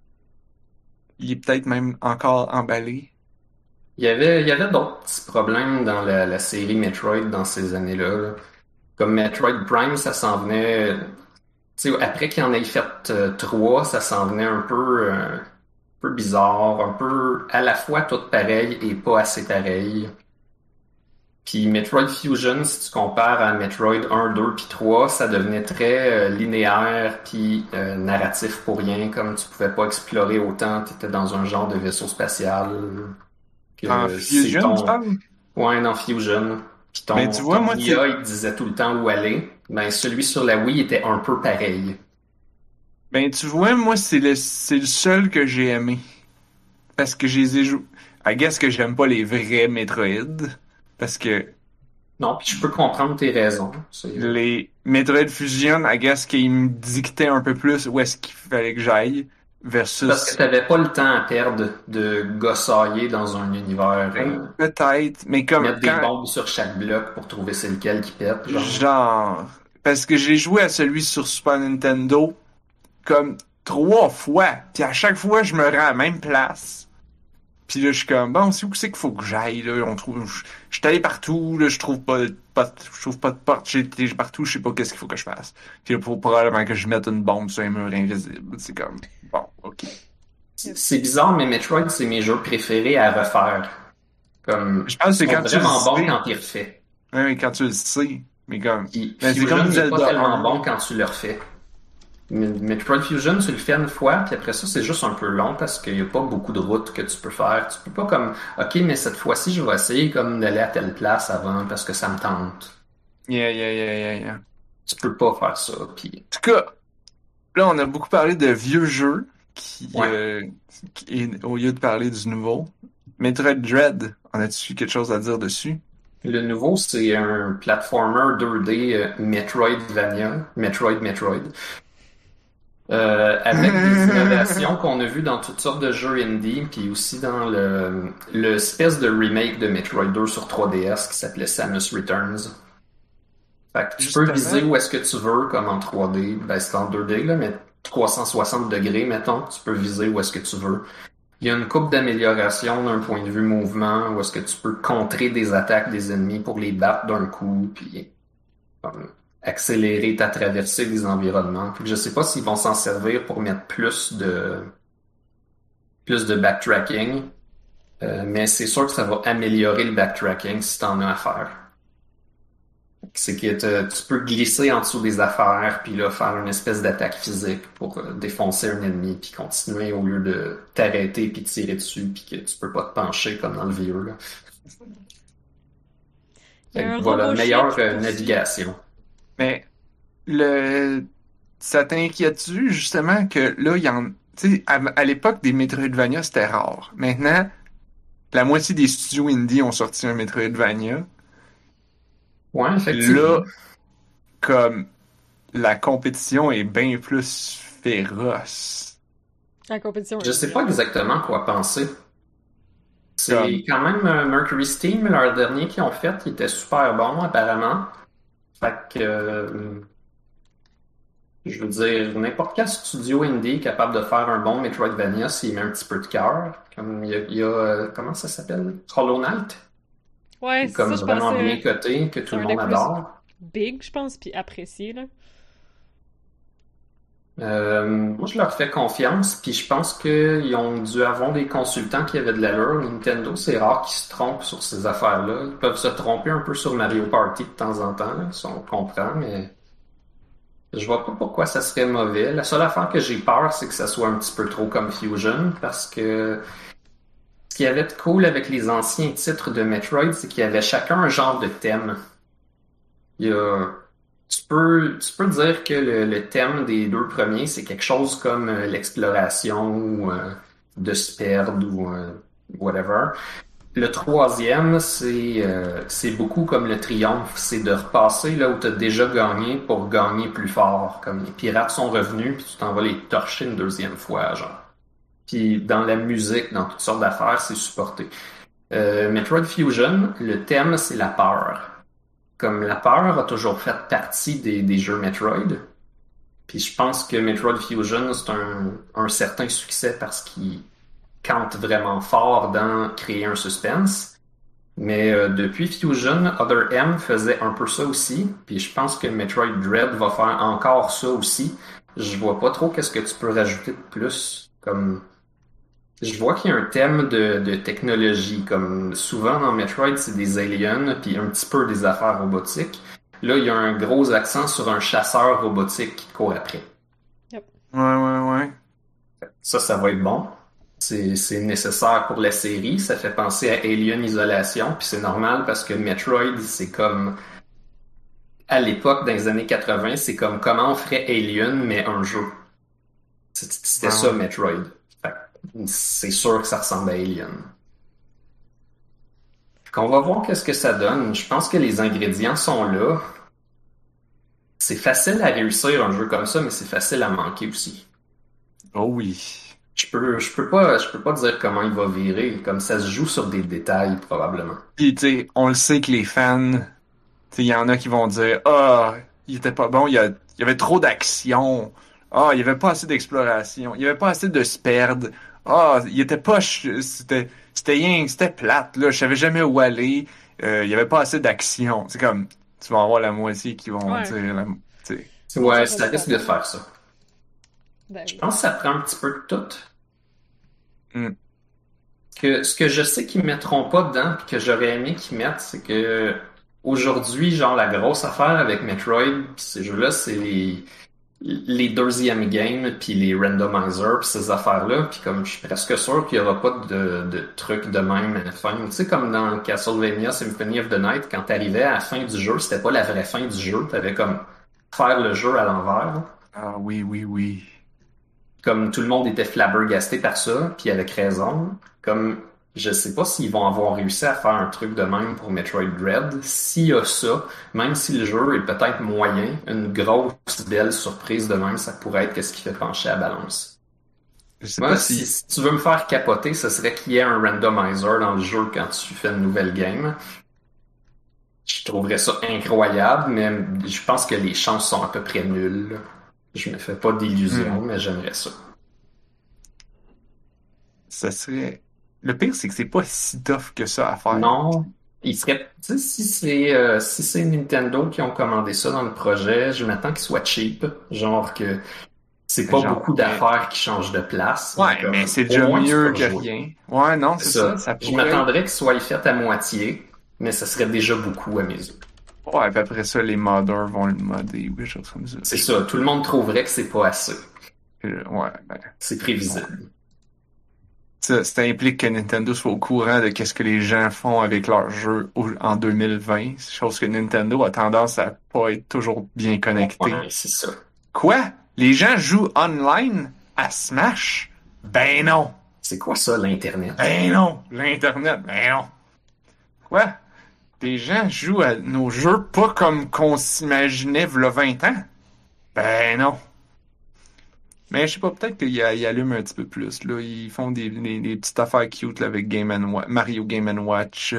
Il est peut-être même encore emballé. Il y avait d'autres petits problèmes dans la série Metroid dans ces années-là, là. Comme Metroid Prime, ça s'en venait. Tu sais, après qu'il en ait fait 3, ça s'en venait un peu bizarre, un peu à la fois tout pareil et pas assez pareil. Puis Metroid Fusion, si tu compares à Metroid 1, 2 puis 3, ça devenait très linéaire puis narratif pour rien, comme tu pouvais pas explorer autant, t'étais dans un genre de vaisseau spatial. Que En c'est Fusion, ton... tu parles? Ouais, dans Fusion. Puis ton, Mais tu vois, ton moi, IA, il te disait tout le temps où aller. Ben, celui sur la Wii était un peu pareil. Ben, tu vois, moi, c'est le seul que j'ai aimé. Parce que je les ai joués. I guess que j'aime pas les vrais Metroid. Parce que Non, puis je peux comprendre tes raisons. les Metroid Fusion, I guess qu'ils me dictaient un peu plus où est-ce qu'il fallait que j'aille. Parce que Versus... t'avais pas le temps à perdre de gossailler dans un univers, Peut-être, mais comme mettre des quand... bombes sur chaque bloc pour trouver c'est lequel qui pète, genre. Genre... Parce que j'ai joué à celui sur Super Nintendo comme 3 fois. Puis à chaque fois, je me rends à la même place. Puis là, je suis comme, bon, c'est où c'est qu'il faut que j'aille, là? Je suis allé partout, là, je trouve pas de porte, j'ai été partout, je sais pas qu'est-ce qu'il faut que je fasse. Puis là, faut probablement que je mette une bombe sur un mur invisible. C'est comme, bon, ok. C'est bizarre, mais Metroid, c'est mes jeux préférés à refaire. Comme, Je pense que c'est ils sont quand tu le vraiment bons sais. quand ils refait. Ouais, quand tu le sais. Mais comme, Puis ben, c'est Fusion comme n'est Zelda pas tellement 1. bon quand tu le refais. Metroid Fusion, tu le fais une fois, puis après ça, c'est juste un peu long parce qu'il n'y a pas beaucoup de routes que tu peux faire. Tu peux pas comme, ok, mais cette fois-ci, je vais essayer comme d'aller à telle place avant parce que ça me tente. Yeah. Tu peux pas faire ça. Puis, En tout cas, là, on a beaucoup parlé de vieux jeux ouais. au lieu de parler du nouveau. Metroid Dread, en as-tu quelque chose à dire dessus? Le nouveau, c'est un platformer 2D Metroidvania, Metroid. Avec des innovations qu'on a vues dans toutes sortes de jeux indie, puis aussi dans le espèce de remake de Metroid 2 sur 3DS qui s'appelait Samus Returns. Fait que tu peux Justement, viser où est-ce que tu veux, comme en 3D. Ben, c'est en 2D, là, mais 360 degrés, mettons. Tu peux viser où est-ce que tu veux. Il y a une coupe d'amélioration d'un point de vue mouvement, où est-ce que tu peux contrer des attaques des ennemis pour les battre d'un coup, puis comme, accélérer ta traversée des environnements. Fait que je sais pas s'ils vont s'en servir pour mettre plus de backtracking, mais c'est sûr que ça va améliorer le backtracking si t'en as à faire. C'est que tu peux glisser en dessous des affaires, puis là, faire une espèce d'attaque physique pour défoncer un ennemi, puis continuer au lieu de t'arrêter puis tirer dessus, puis que tu peux pas te pencher comme dans le vieux, là. Il y Fait a un que voilà, robot chien meilleure qui te poursuit. navigation. mais le ça t'inquiète-tu justement que là, tu sais, à l'époque des Metroidvania, c'était rare. Maintenant, la moitié des studios indie ont sorti un Metroidvania. Ouais, effectivement. Là, comme la compétition est bien plus féroce. La compétition Je est sais pas vraiment exactement quoi penser. Comme, C'est quand même Mercury Steam, leur dernier qu'ils ont fait, qui était super bon, apparemment. Fait que, je veux dire, n'importe quel studio indie capable de faire un bon Metroidvania s'il met un petit peu de cœur. Comme il y a comment ça s'appelle? Hollow Knight, qui Ouais, est c'est comme ça, je vraiment bien pensais. coté, que C'est tout le un des monde plus adore. big, je pense, puis apprécié, là. Moi, je leur fais confiance, puis je pense qu'ils ont dû avoir des consultants qui avaient de l'allure. Nintendo, c'est rare qu'ils se trompent sur ces affaires-là. Ils peuvent se tromper un peu sur Mario Party de temps en temps, là, si on comprend, mais je vois pas pourquoi ça serait mauvais. La seule affaire que j'ai peur, c'est que ça soit un petit peu trop comme Fusion, parce que ce qu'il y avait de cool avec les anciens titres de Metroid, c'est qu'il y avait chacun un genre de thème. Il y a, tu peux dire que le thème des deux premiers, c'est quelque chose comme l'exploration ou de se perdre ou whatever. Le troisième, c'est beaucoup comme le triomphe, c'est de repasser là où tu as déjà gagné pour gagner plus fort. Comme les pirates sont revenus, puis tu t'en vas les torcher une deuxième fois, genre. Puis dans la musique, dans toutes sortes d'affaires, c'est supporté. Metroid Fusion, le thème, c'est la peur. Comme la peur a toujours fait partie des jeux Metroid. Puis je pense que Metroid Fusion, c'est un certain succès parce qu'il compte vraiment fort dans créer un suspense. Mais depuis Fusion, Other M faisait un peu ça aussi. Puis je pense que Metroid Dread va faire encore ça aussi. Je vois pas trop qu'est-ce que tu peux rajouter de plus. Comme je vois qu'il y a un thème de technologie. Comme souvent dans Metroid, c'est des aliens puis un petit peu des affaires robotiques. Là, il y a un gros accent sur un chasseur robotique qui court après. Yep. ouais. Ça va être bon. C'est nécessaire pour la série. Ça fait penser à Alien Isolation, puis c'est normal parce que Metroid, c'est comme à l'époque, dans les années 80, c'est comme comment on ferait Alien, mais un jeu. C'était ça, Ouais. Metroid. Fait que c'est sûr que ça ressemble à Alien. Qu'on va voir qu'est-ce que ça donne. Je pense que les ingrédients sont là. C'est facile à réussir un jeu comme ça, mais c'est facile à manquer aussi. Oh oui. Je peux pas dire comment il va virer. Comme ça se joue sur des détails, probablement. Puis, tu sais, on le sait que les fans, tu sais, il y en a qui vont dire, ah, il était pas bon, il y avait trop d'action. Ah, il y avait pas assez d'exploration. Il y avait pas assez de se perdre. Ah, il était pas, c'était plate, là. Je savais jamais où aller. Il y avait pas assez d'action. C'est comme, tu vas avoir la moitié qui vont Ouais. dire, tu sais. Sinon, ça Ouais, fait ça du risque de pareil. faire ça. Ben Je oui. pense que ça prend un petit peu de tout. Hmm. Ce que je sais qu'ils mettront pas dedans, puis que j'aurais aimé qu'ils mettent, c'est que aujourd'hui, genre la grosse affaire avec Metroid, pis ces jeux-là, c'est les deuxièmes games, puis les randomizers, puis ces affaires-là, puis comme je suis presque sûr qu'il y aura pas de trucs de même à la fin. Tu sais, comme dans Castlevania Symphony of the Night, quand t'arrivais à la fin du jeu, c'était pas la vraie fin du jeu, t'avais comme faire le jeu à l'envers. Ah oui, oui, oui. Comme tout le monde était flabbergasté par ça, puis avec raison. Comme je sais pas s'ils vont avoir réussi à faire un truc de même pour Metroid Dread. S'il y a ça, même si le jeu est peut-être moyen, une grosse belle surprise de même, ça pourrait être ce qui fait pencher la balance. Je sais Moi, pas si tu veux me faire capoter, ce serait qu'il y ait un randomizer dans le jeu quand tu fais une nouvelle game. Je trouverais ça incroyable, mais je pense que les chances sont à peu près nulles, là. Je me fais pas d'illusions, mais j'aimerais ça. ça serait... Le pire, c'est que c'est pas si tough que ça à faire. Non, il serait, tu sais, si c'est Nintendo qui ont commandé ça dans le projet, je m'attends qu'il soit cheap, genre que c'est pas Genre, beaucoup d'affaires qui changent de place. Ouais, Comme, mais c'est au déjà moins, tu mieux peux que rejouer. rien. Ouais, non, C'est c'est ça. ça. Ça Je pourrait... m'attendrais qu'il soit fait à moitié, mais ça serait déjà beaucoup à mes yeux. Ouais, puis après ça, les modders vont le modder ou quelque chose comme ça. C'est ça, tout le monde trouverait que c'est pas assez. Ouais, ben... C'est prévisible. Ça implique que Nintendo soit au courant de qu'est-ce que les gens font avec leurs jeux en 2020. Chose que Nintendo a tendance à pas être toujours bien connecté. Ouais, c'est ça. Quoi? Les gens jouent online à Smash? Ben non! C'est quoi ça, l'Internet? Ben non! L'Internet, ben non! Quoi? Les gens jouent à nos jeux pas comme qu'on s'imaginait v'là 20 ans? Ben non! Mais je sais pas, peut-être qu'ils allument un petit peu plus, là. Ils font des petites affaires cute, là, avec Mario Game & Watch,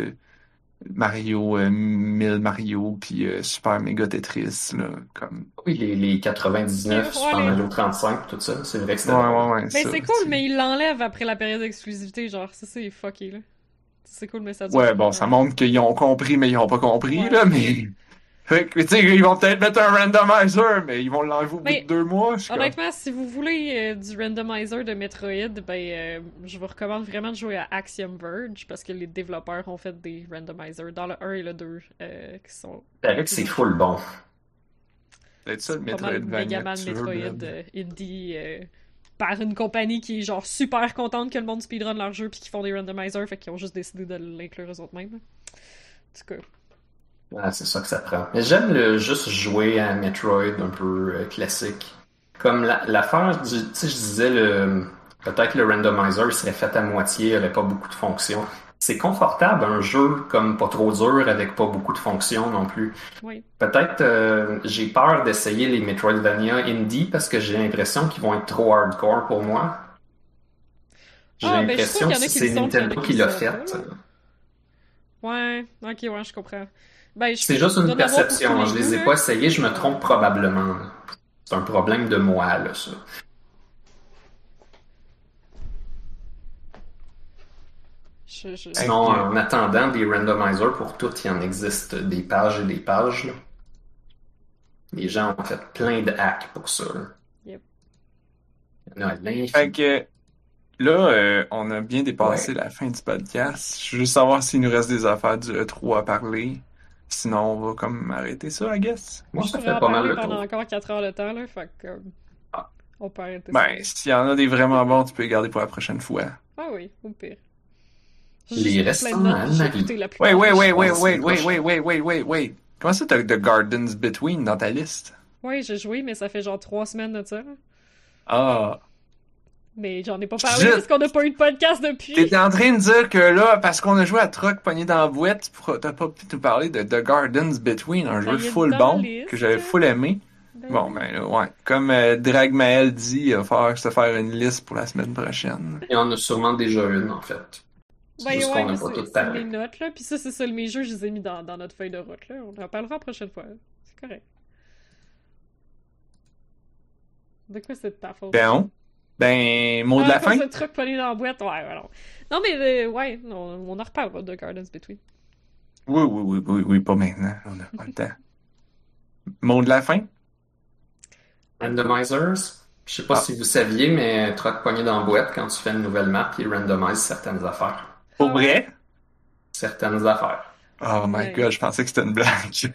Mario, 1000 Mario, puis Super Mega Tetris, là, comme... Oui, les 99, Ouais, Super Mario 35, tout ça, c'est vrai que c'était drôle. Ouais, Mais ça, c'est cool, mais ils l'enlèvent après la période d'exclusivité, genre, ça c'est fucké, là. C'est cool, mais ça dure Ouais, pas bon, ça longtemps. montre qu'ils ont compris, mais ils ont pas compris, Ouais. là, mais... Fait que, tu sais, ils vont peut-être mettre un randomizer, mais ils vont l'enlever au bout Mais, de 2 mois, je suis comme... Honnêtement, si vous voulez du randomizer de Metroid, je vous recommande vraiment de jouer à Axiom Verge, parce que les développeurs ont fait des randomizers dans le 1 et le 2, qui sont... C'est vrai que c'est full bon. Peut-être ça, le pas mal Metroidvania Megaman que tu veux, Metroid Blob. indie par une compagnie qui est genre super contente que le monde speedrun leur jeu puis qui font des randomizers, fait qu'ils ont juste décidé de l'inclure eux autres mêmes. En tout cas. Ah, c'est ça que ça prend. Mais j'aime juste jouer à Metroid un peu classique. Comme l'affaire du, tu sais, je disais peut-être le randomizer serait fait à moitié, il n'y aurait pas beaucoup de fonctions. C'est confortable un jeu comme pas trop dur avec pas beaucoup de fonctions non plus. Oui. Peut-être j'ai peur d'essayer les Metroidvania indie parce que j'ai l'impression qu'ils vont être trop hardcore pour moi. J'ai Ah, ben je suis sûre l'impression qu'il y que en a qui c'est le sont, puis il y en a Nintendo qui qui le l'a sont fait. pas, là. Ouais, ok, ouais, je comprends. Ben, C'est juste une dois en avoir pour perception. tous Je les les ai goûts, pas là. essayés, je me trompe probablement, là. C'est un problème de moi, là, ça. Sinon, en attendant des randomizers pour tout, il en existe des pages et des pages, là. Les gens ont fait plein de hacks pour ça, là. Yep. Il y en a à l'infini. Fait que là, on a bien dépassé la fin du podcast. Je veux juste savoir s'il nous reste des affaires du E3 à parler. Sinon, on va comme arrêter ça, I guess. Moi, Je ça pourrais fait en pas mal parler le pendant tour. encore 4 heures de temps, là, fait que Ah. on peut arrêter Ben, ça. s'il y en a des vraiment bons, tu peux les garder pour la prochaine fois. Ah oui, au pire. Les J'ai juste restants, plein de notes, puis j'ai Anne-Marie. écouté la plupart. Wait. Comment ça, t'as The Gardens Between dans ta liste? Ouais, j'ai joué, mais ça fait genre 3 semaines de ça. Ah. Mais j'en ai pas parlé Juste- parce qu'on n'a pas eu de podcast depuis. T'es en train de dire que là, parce qu'on a joué à Troc pogné dans la boîte, t'as pas pu nous parler de The Gardens Between, un jeu il est full dans bon, la liste. que j'avais full aimé. Bon, ben là, ouais. Comme Dragmael dit, il va falloir se faire une liste pour la semaine prochaine. Il y en a sûrement déjà une, en fait. C'est juste qu'on n'a mais pas tout c'est parlé. mes notes, là. Puis ça, c'est ça, mes jeux, je les ai mis dans notre feuille de route, là. On en parlera la prochaine fois. C'est correct. De quoi c'est de ta faute? Mot de la fin? Ce truc collé dans la boîte, ouais, alors. Non, mais, ouais, non, on en reparlera de Gardens Between. Oui, pas maintenant. On a pas le temps. Mot de la fin? Randomizers? Je sais pas si vous saviez, mais troc pogné dans la boîte, quand tu fais une nouvelle map, il randomise certaines affaires. Pour vrai? Certaines affaires. Oh my Ouais. god, je pensais que c'était une blague.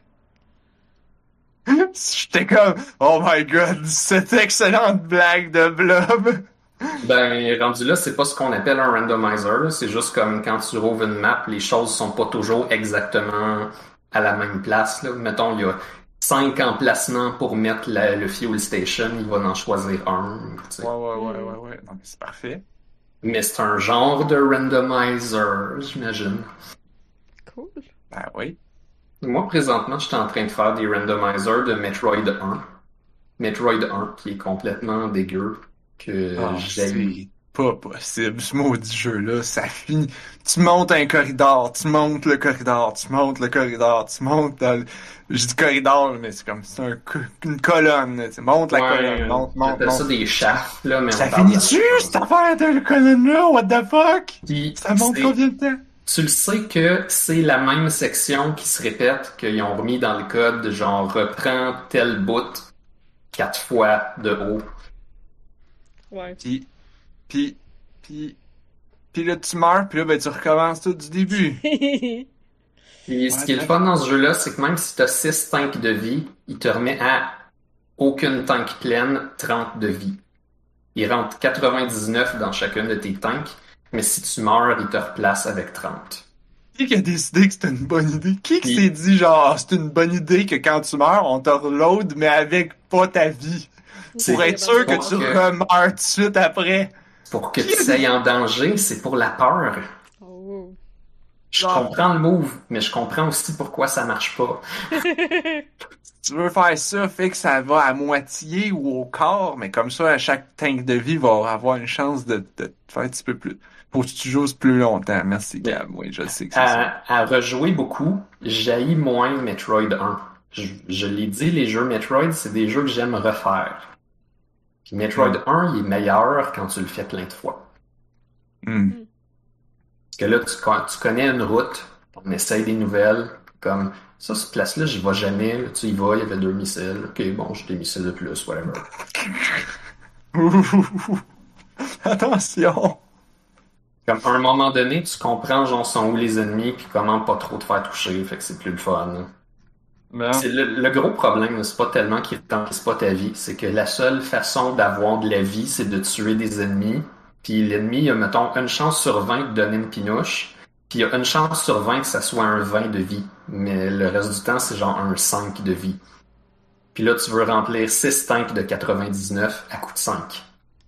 J'étais comme, oh my god, cette excellente blague de Blob. Ben, rendu là, c'est pas ce qu'on appelle un randomizer, là. C'est juste comme quand tu rouvres une map, les choses sont pas toujours exactement à la même place, là. Mettons, il y a 5 emplacements pour mettre le fuel station, il va en choisir un. Tu sais. Ouais. Non, mais c'est parfait. Mais c'est un genre de randomizer, j'imagine. Cool. Ben oui. Moi, présentement, je suis en train de faire des randomizers de Metroid 1. Metroid 1, qui est complètement dégueu, que Ah, j'ai. c'est pas possible, ce maudit jeu-là, ça finit. Tu montes un corridor, tu montes le corridor, tu montes le corridor, tu montes dans le... Je dis corridor, mais c'est comme, une colonne, tu montes la colonne, monte, j'appelle ça des shafts, là, mais Ça on parle finit-tu, de... cette affaire de colonne-là? What the fuck? Puis, Ça monte combien de temps? tu le sais que c'est la même section qui se répète, qu'ils ont remis dans le code, genre, reprends tel bout 4 fois de haut. Ouais. Puis, puis, puis là, tu meurs, puis là, ben, tu recommences tout du début. Puis ce qui est le fun dans ce jeu-là, c'est que même si tu as 6 tanks de vie, il te remet à aucune tank pleine 30 de vie. Il rentre 99 dans chacune de tes tanks, mais si tu meurs, il te replace avec 30. Qui a décidé que c'était une bonne idée? Qui Puis- s'est dit, genre, c'est une bonne idée que quand tu meurs, on te reload, mais avec pas ta vie? Pour être sûr que tu remeurs tout de suite après. Pour que tu sois en danger, c'est pour la peur. Oh. Je Genre- comprends le move, mais je comprends aussi pourquoi ça marche pas. Si tu veux faire ça, fait que ça va à moitié ou au quart, mais comme ça, à chaque tank de vie va avoir une chance de te faire un petit peu plus. Faut que tu joues plus longtemps. Merci, Gab. Oui, je sais que c'est ça. À rejouer beaucoup, j'haïs moins Metroid 1. Je l'ai dit, les jeux Metroid, c'est des jeux que j'aime refaire. Puis Metroid 1, il est meilleur quand tu le fais plein de fois. Hmm. Parce que là, tu connais une route, on essaye des nouvelles, comme ça, cette place-là, j'y vais jamais. Là, tu y vas, il y avait 2 missiles. Ok, bon, j'ai des missiles de plus, whatever. Attention! Comme à un moment donné, tu comprends, genre, sont où les ennemis, puis comment pas trop te faire toucher, fait que c'est plus le fun. Non. C'est le gros problème, c'est pas tellement qu'il t'enlève pas ta vie, c'est que la seule façon d'avoir de la vie, c'est de tuer des ennemis. Puis l'ennemi, il a, mettons, une chance sur 20 de donner une pinouche, puis il y a une chance sur 20 que ça soit un 20 de vie. Mais le reste du temps, c'est genre un 5 de vie. Puis là, tu veux remplir 6 tanks de 99 à coup de 5.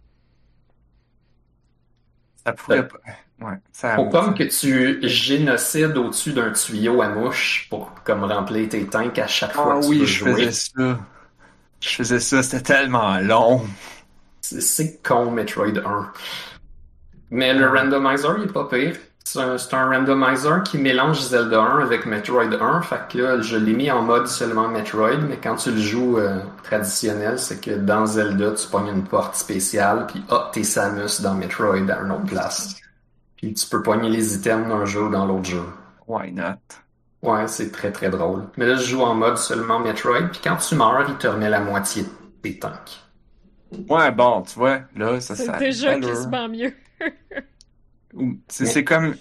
Ça pourrait pas. Ouais, ça. Faut comme que tu génocides au-dessus d'un tuyau à mouche pour comme remplir tes tanks à chaque fois Ah que tu oui, veux je jouer. faisais ça. Je faisais ça, c'était tellement long. C'est con, Metroid 1. Mais le randomizer, il est pas pire. C'est un randomizer qui mélange Zelda 1 avec Metroid 1. Fait que là, je l'ai mis en mode seulement Metroid, mais quand tu le joues traditionnel, c'est que dans Zelda, tu pognes une porte spéciale, puis t'es Samus dans Metroid à une autre place. Puis tu peux pogner les items d'un jeu ou dans l'autre jeu. Why not? Ouais, c'est très très drôle. Mais là, je joue en mode seulement Metroid, puis quand tu meurs, il te remet la moitié de tes tanks. Ouais, bon, tu vois, là, ça C'est a déjà de l'allure. quasiment mieux. C'était comme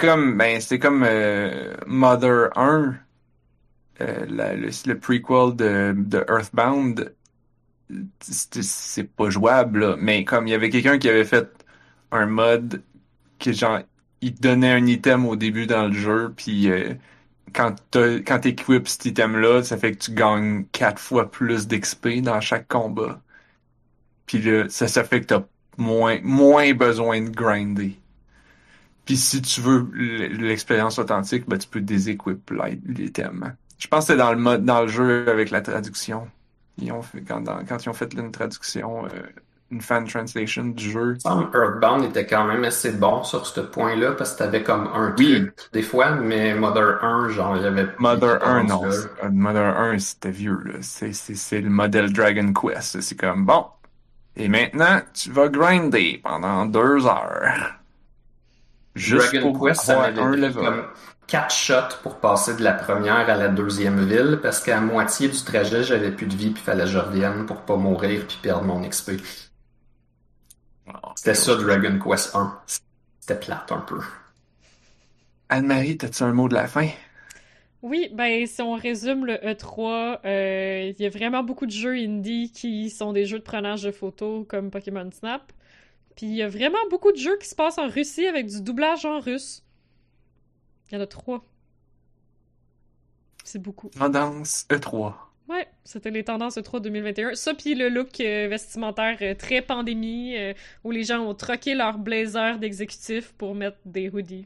Mother 1, le prequel de Earthbound. C'est pas jouable, là, mais comme il y avait quelqu'un qui avait fait un mode qui genre il te donnait un item au début dans le jeu, puis quand t'équipes cet item-là, ça fait que tu gagnes 4 fois plus d'XP dans chaque combat. Puis là, ça fait que t'as moins besoin de grinder. Puis si tu veux l'expérience authentique, ben tu peux déséquiper l'item. Je pense que c'est dans le jeu avec la traduction. Ils ont fait, quand ils ont fait une traduction, une fan translation du jeu. Earthbound était quand même assez bon sur ce point-là parce que t'avais comme un truc des fois, mais Mother 1, genre, il y avait... Mother 1, non. Mother 1, c'était vieux, là. C'est le modèle Dragon Quest. C'est comme, bon. Et maintenant, tu vas grinder pendant 2 heures. Juste Dragon pour Quest, ça avoir m'avait un pris level. comme 4 shots pour passer de la première à la deuxième ville parce qu'à moitié du trajet, j'avais plus de vie puis fallait que je revienne pour pas mourir puis perdre mon XP. C'était ça, Dragon Quest 1. C'était plate un peu. Anne-Marie, t'as-tu un mot de la fin? Oui, ben si on résume le E3, il y a vraiment beaucoup de jeux indie qui sont des jeux de prenage de photos comme Pokémon Snap. Puis il y a vraiment beaucoup de jeux qui se passent en Russie avec du doublage en russe. Il y en a 3. C'est beaucoup. Tendance E3. Ouais. c'était les tendances E3 2021. Ça, puis le look vestimentaire très pandémie, où les gens ont troqué leur blazer d'exécutif pour mettre des hoodies.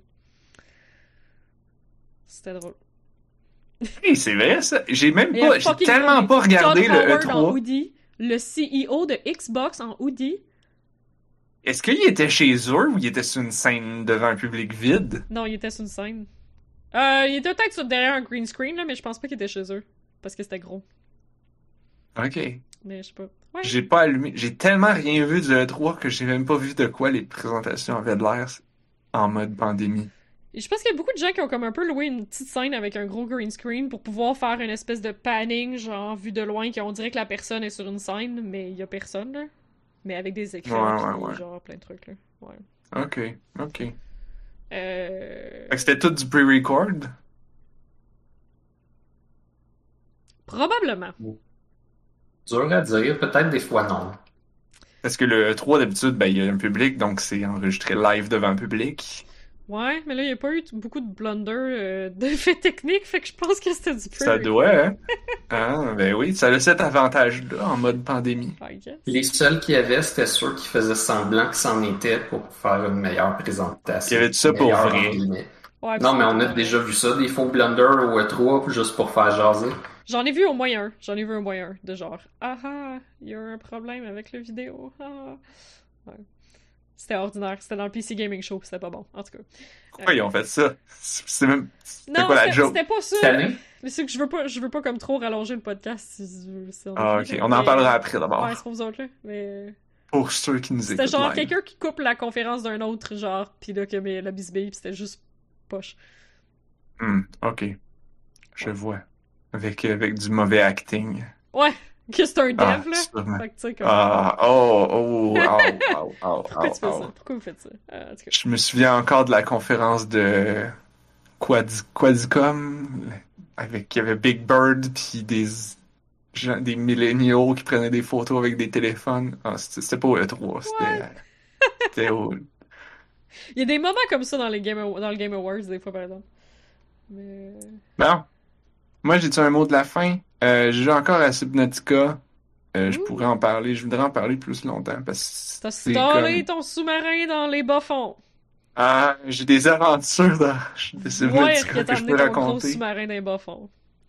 C'était drôle. Hey, c'est vrai, ça. J'ai Fucking tellement pas regardé John le Howard en E3. hoodie, le CEO de Xbox en hoodie. Est-ce qu'il était chez eux ou il était sur une scène devant un public vide? Non, il était sur une scène. Il était peut-être derrière un green screen, là, mais je pense pas qu'il était chez eux. Parce que c'était gros. Ok. Mais je sais pas. Ouais. J'ai pas allumé. J'ai tellement rien vu du E3 que j'ai même pas vu de quoi les présentations avaient de l'air en mode pandémie. Et je pense qu'il y a beaucoup de gens qui ont comme un peu loué une petite scène avec un gros green screen pour pouvoir faire une espèce de panning, genre vu de loin, qu'on dirait que la personne est sur une scène, mais il y a personne, là. Mais avec des écrans, Ouais. genre plein de trucs, là. Ouais. Ok. Euh... Fait que c'était tout du pre-record? Probablement. Dur à dire, peut-être des fois non. Parce que le E3, d'habitude, ben, il y a un public, donc c'est enregistré live devant un public. Ouais, mais là, il n'y a pas eu beaucoup de blunder d'effets techniques, fait que je pense que c'était du Ça doit, hein? Ah, ben oui, ça a cet avantage-là en mode pandémie. I guess. Les seuls qu'il y avait, c'était ceux qui faisaient semblant que c'en était pour faire une meilleure présentation. Il y avait de ça pour Meilleure, vrai. entre guillemets. Ouais, Non, mais on a absolument. déjà vu ça, des faux blunders au E3 juste pour faire jaser. J'en ai vu au moins un. De genre, il y a un problème avec la vidéo. Ouais. C'était ordinaire. C'était dans le PC Gaming Show, c'était pas bon. En tout cas. Pourquoi ils ont fait ça? C'est même... C'était Non, quoi la joke? c'était pas ça. Cette année? Mais c'est que je veux pas comme trop rallonger le podcast. Si on Ah, a ok. fini, On en mais- parlera après, d'abord. Ouais, c'est pour vous autres, là. Mais... Pour ceux qui nous C'était écoutent genre live. quelqu'un qui coupe la conférence d'un autre, genre, pis là, que la bisbille, pis c'était juste poche. Ok. Je vois. Avec du mauvais acting. Ouais, que c'est un dev, Ah, là. sûrement. Fait que, tu sais, comme... Pourquoi tu fais ça? Pourquoi vous faites ça? En tout cas. Je me souviens encore de la conférence de Quadcom, avec il y avait Big Bird puis des milléniaux qui prenaient des photos avec des téléphones. Ah, c'était pas au E3, c'était au... Il y a des moments comme ça dans le Game Awards, des fois, par exemple. Mais... Bon. Moi, j'ai-tu un mot de la fin? J'ai joué encore à Subnautica. Je Ouh. pourrais en parler. Je voudrais en parler plus longtemps parce que T'as c'est stallé comme... ton sous-marin dans les bas-fonds. Ah, j'ai des aventures de Ouais, Subnautica que t'as que je amené peux ton gros raconter. sous-marin dans les bas-fonds.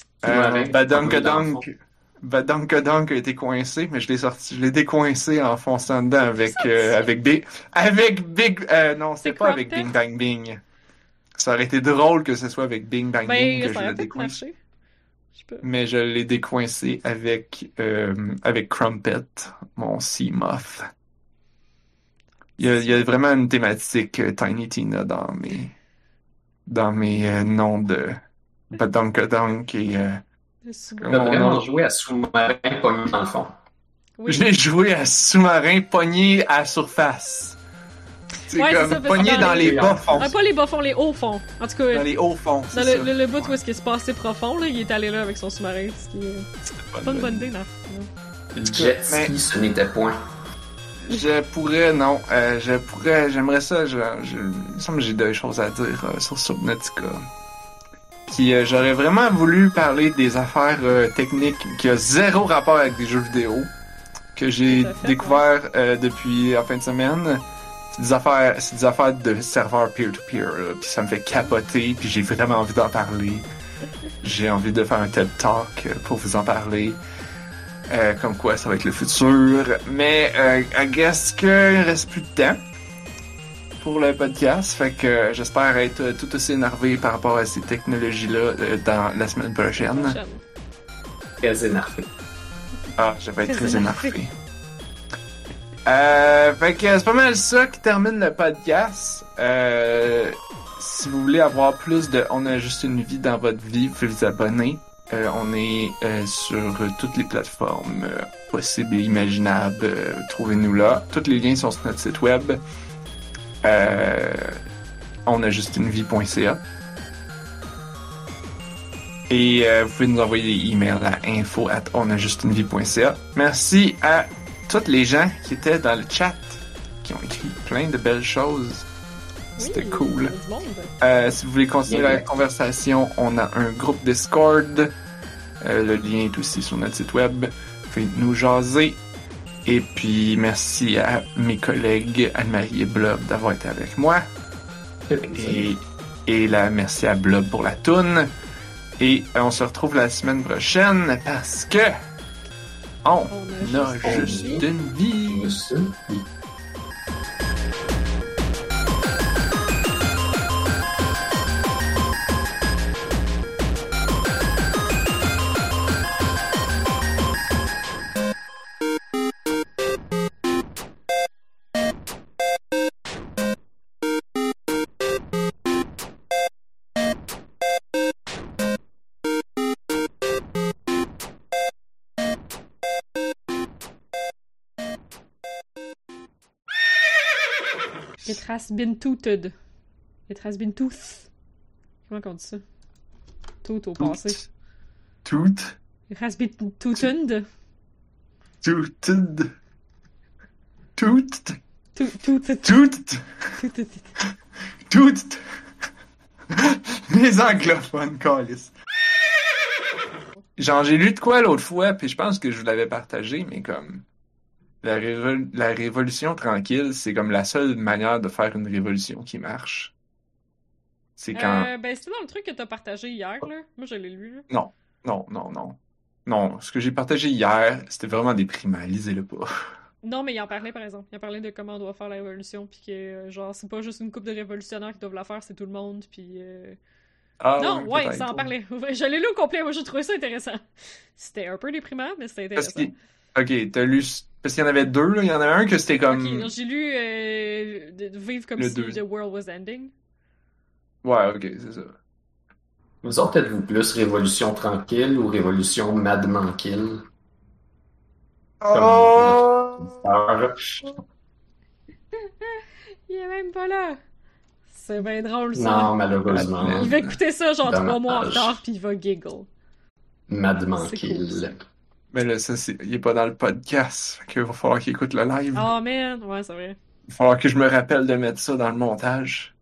Badunkadunk a été coincé, mais je l'ai décoincé en fonçant dedans avec Big, non, c'était C'est pas avec Crop Bing Bang Bing. Ça aurait été drôle que ce soit avec Bing Bang Bing Ben, que ça je aurait l'ai peut-être décoincé. marché. Je peux... Mais je l'ai décoincé avec Crumpet, mon Seamoth. Il y a vraiment une thématique Tiny Tina dans mes noms de Badunkadunk et Le sous-marin. On a Mon vraiment nom. joué à sous-marin pogné dans le fond. Oui. J'ai joué à sous-marin pogné à surface. C'est Ouais, c'est comme ça, parce pogné que dans les bas-fonds. Ah, pas les bas-fonds, les hauts-fonds. En tout cas, Dans les hauts-fonds, dans c'est ça. le bout où est-ce qu'il se passait profond, là, il est allé là avec son sous-marin, ce qui est pas une bonne idée, non? Le jet ski, ce n'était point. J'aimerais ça, il me semble que j'ai deux choses à dire sur Subnautica. Puis j'aurais vraiment voulu parler des affaires techniques qui a zéro rapport avec des jeux vidéo, que j'ai Tout à fait, découvert depuis la fin de semaine. C'est des affaires de serveurs peer-to-peer, là, puis ça me fait capoter, puis j'ai vraiment envie d'en parler. J'ai envie de faire un TED Talk pour vous en parler. Comme quoi ça va être le futur. Mais I guess qu'il reste plus de temps pour le podcast. Fait que j'espère être tout aussi énervé par rapport à ces technologies-là dans la semaine prochaine. Prochaine. Très énervé. Ah, je vais être Très très énervé. énervé. Fait que c'est pas mal ça qui termine le podcast. Si vous voulez avoir plus de On a juste une vie dans votre vie, vous pouvez vous abonner. On est sur toutes les plateformes possibles et imaginables. Trouvez-nous là. Tous les liens sont sur notre site web. onajustunevie.ca. Et vous pouvez nous envoyer des emails à info@onajustunevie.ca. Merci à toutes les gens qui étaient dans le chat, qui ont écrit plein de belles choses. C'était Oui, cool. il y a du monde. Si vous voulez continuer la conversation, on a un groupe Discord. Le lien est aussi sur notre site web. Faites nous jaser. Et puis, merci à mes collègues Anne-Marie et Blob d'avoir été avec moi. Et merci à Blob pour la toune. Et on se retrouve la semaine prochaine parce que on a juste une vie. It has been tooted. It has been tooth. Comment on dit ça? Tooth au passé. Tooth. It has been tooted. Tooted. Tooted. Tooted. Tooted. Tooted. Tooted. Les anglophones, câlisse. Genre, j'ai lu de quoi l'autre fois, puis je pense que je vous l'avais partagé, mais comme... La révolution tranquille, c'est comme la seule manière de faire une révolution qui marche. C'est quand... Ben, c'était dans le truc que t'as partagé hier, là. Moi, je l'ai lu, là. Non. Non, ce que j'ai partagé hier, c'était vraiment déprimant. Lisez-le pas. Non, mais il en parlait, par exemple. Il en parlait de comment on doit faire la révolution, puis que, genre, c'est pas juste une couple de révolutionnaires qui doivent la faire, c'est tout le monde, puis... Ah, non, ouais, peut-être, ça en parlait. Je l'ai lu au complet, moi, j'ai trouvé ça intéressant. C'était un peu déprimant, mais c'était intéressant. Ok, t'as lu... Parce qu'il y en avait deux, là. Il y en avait un que c'était comme... Ok, donc j'ai lu Vivre comme si the world was ending. Ouais, ok, c'est ça. Vous autres, êtes-vous plus révolution tranquille ou révolution madement kill? Oh! Il est même pas là. C'est bien drôle, ça. Non, malheureusement. Il va écouter ça, genre, Dommage. 3 mois en retard, puis il va giggle. Madement C'est kill. cool. Mais là, ça, il est pas dans le podcast. Fait qu'il va falloir qu'il écoute le live. Oh man, ouais, c'est vrai. Il va falloir que je me rappelle de mettre ça dans le montage.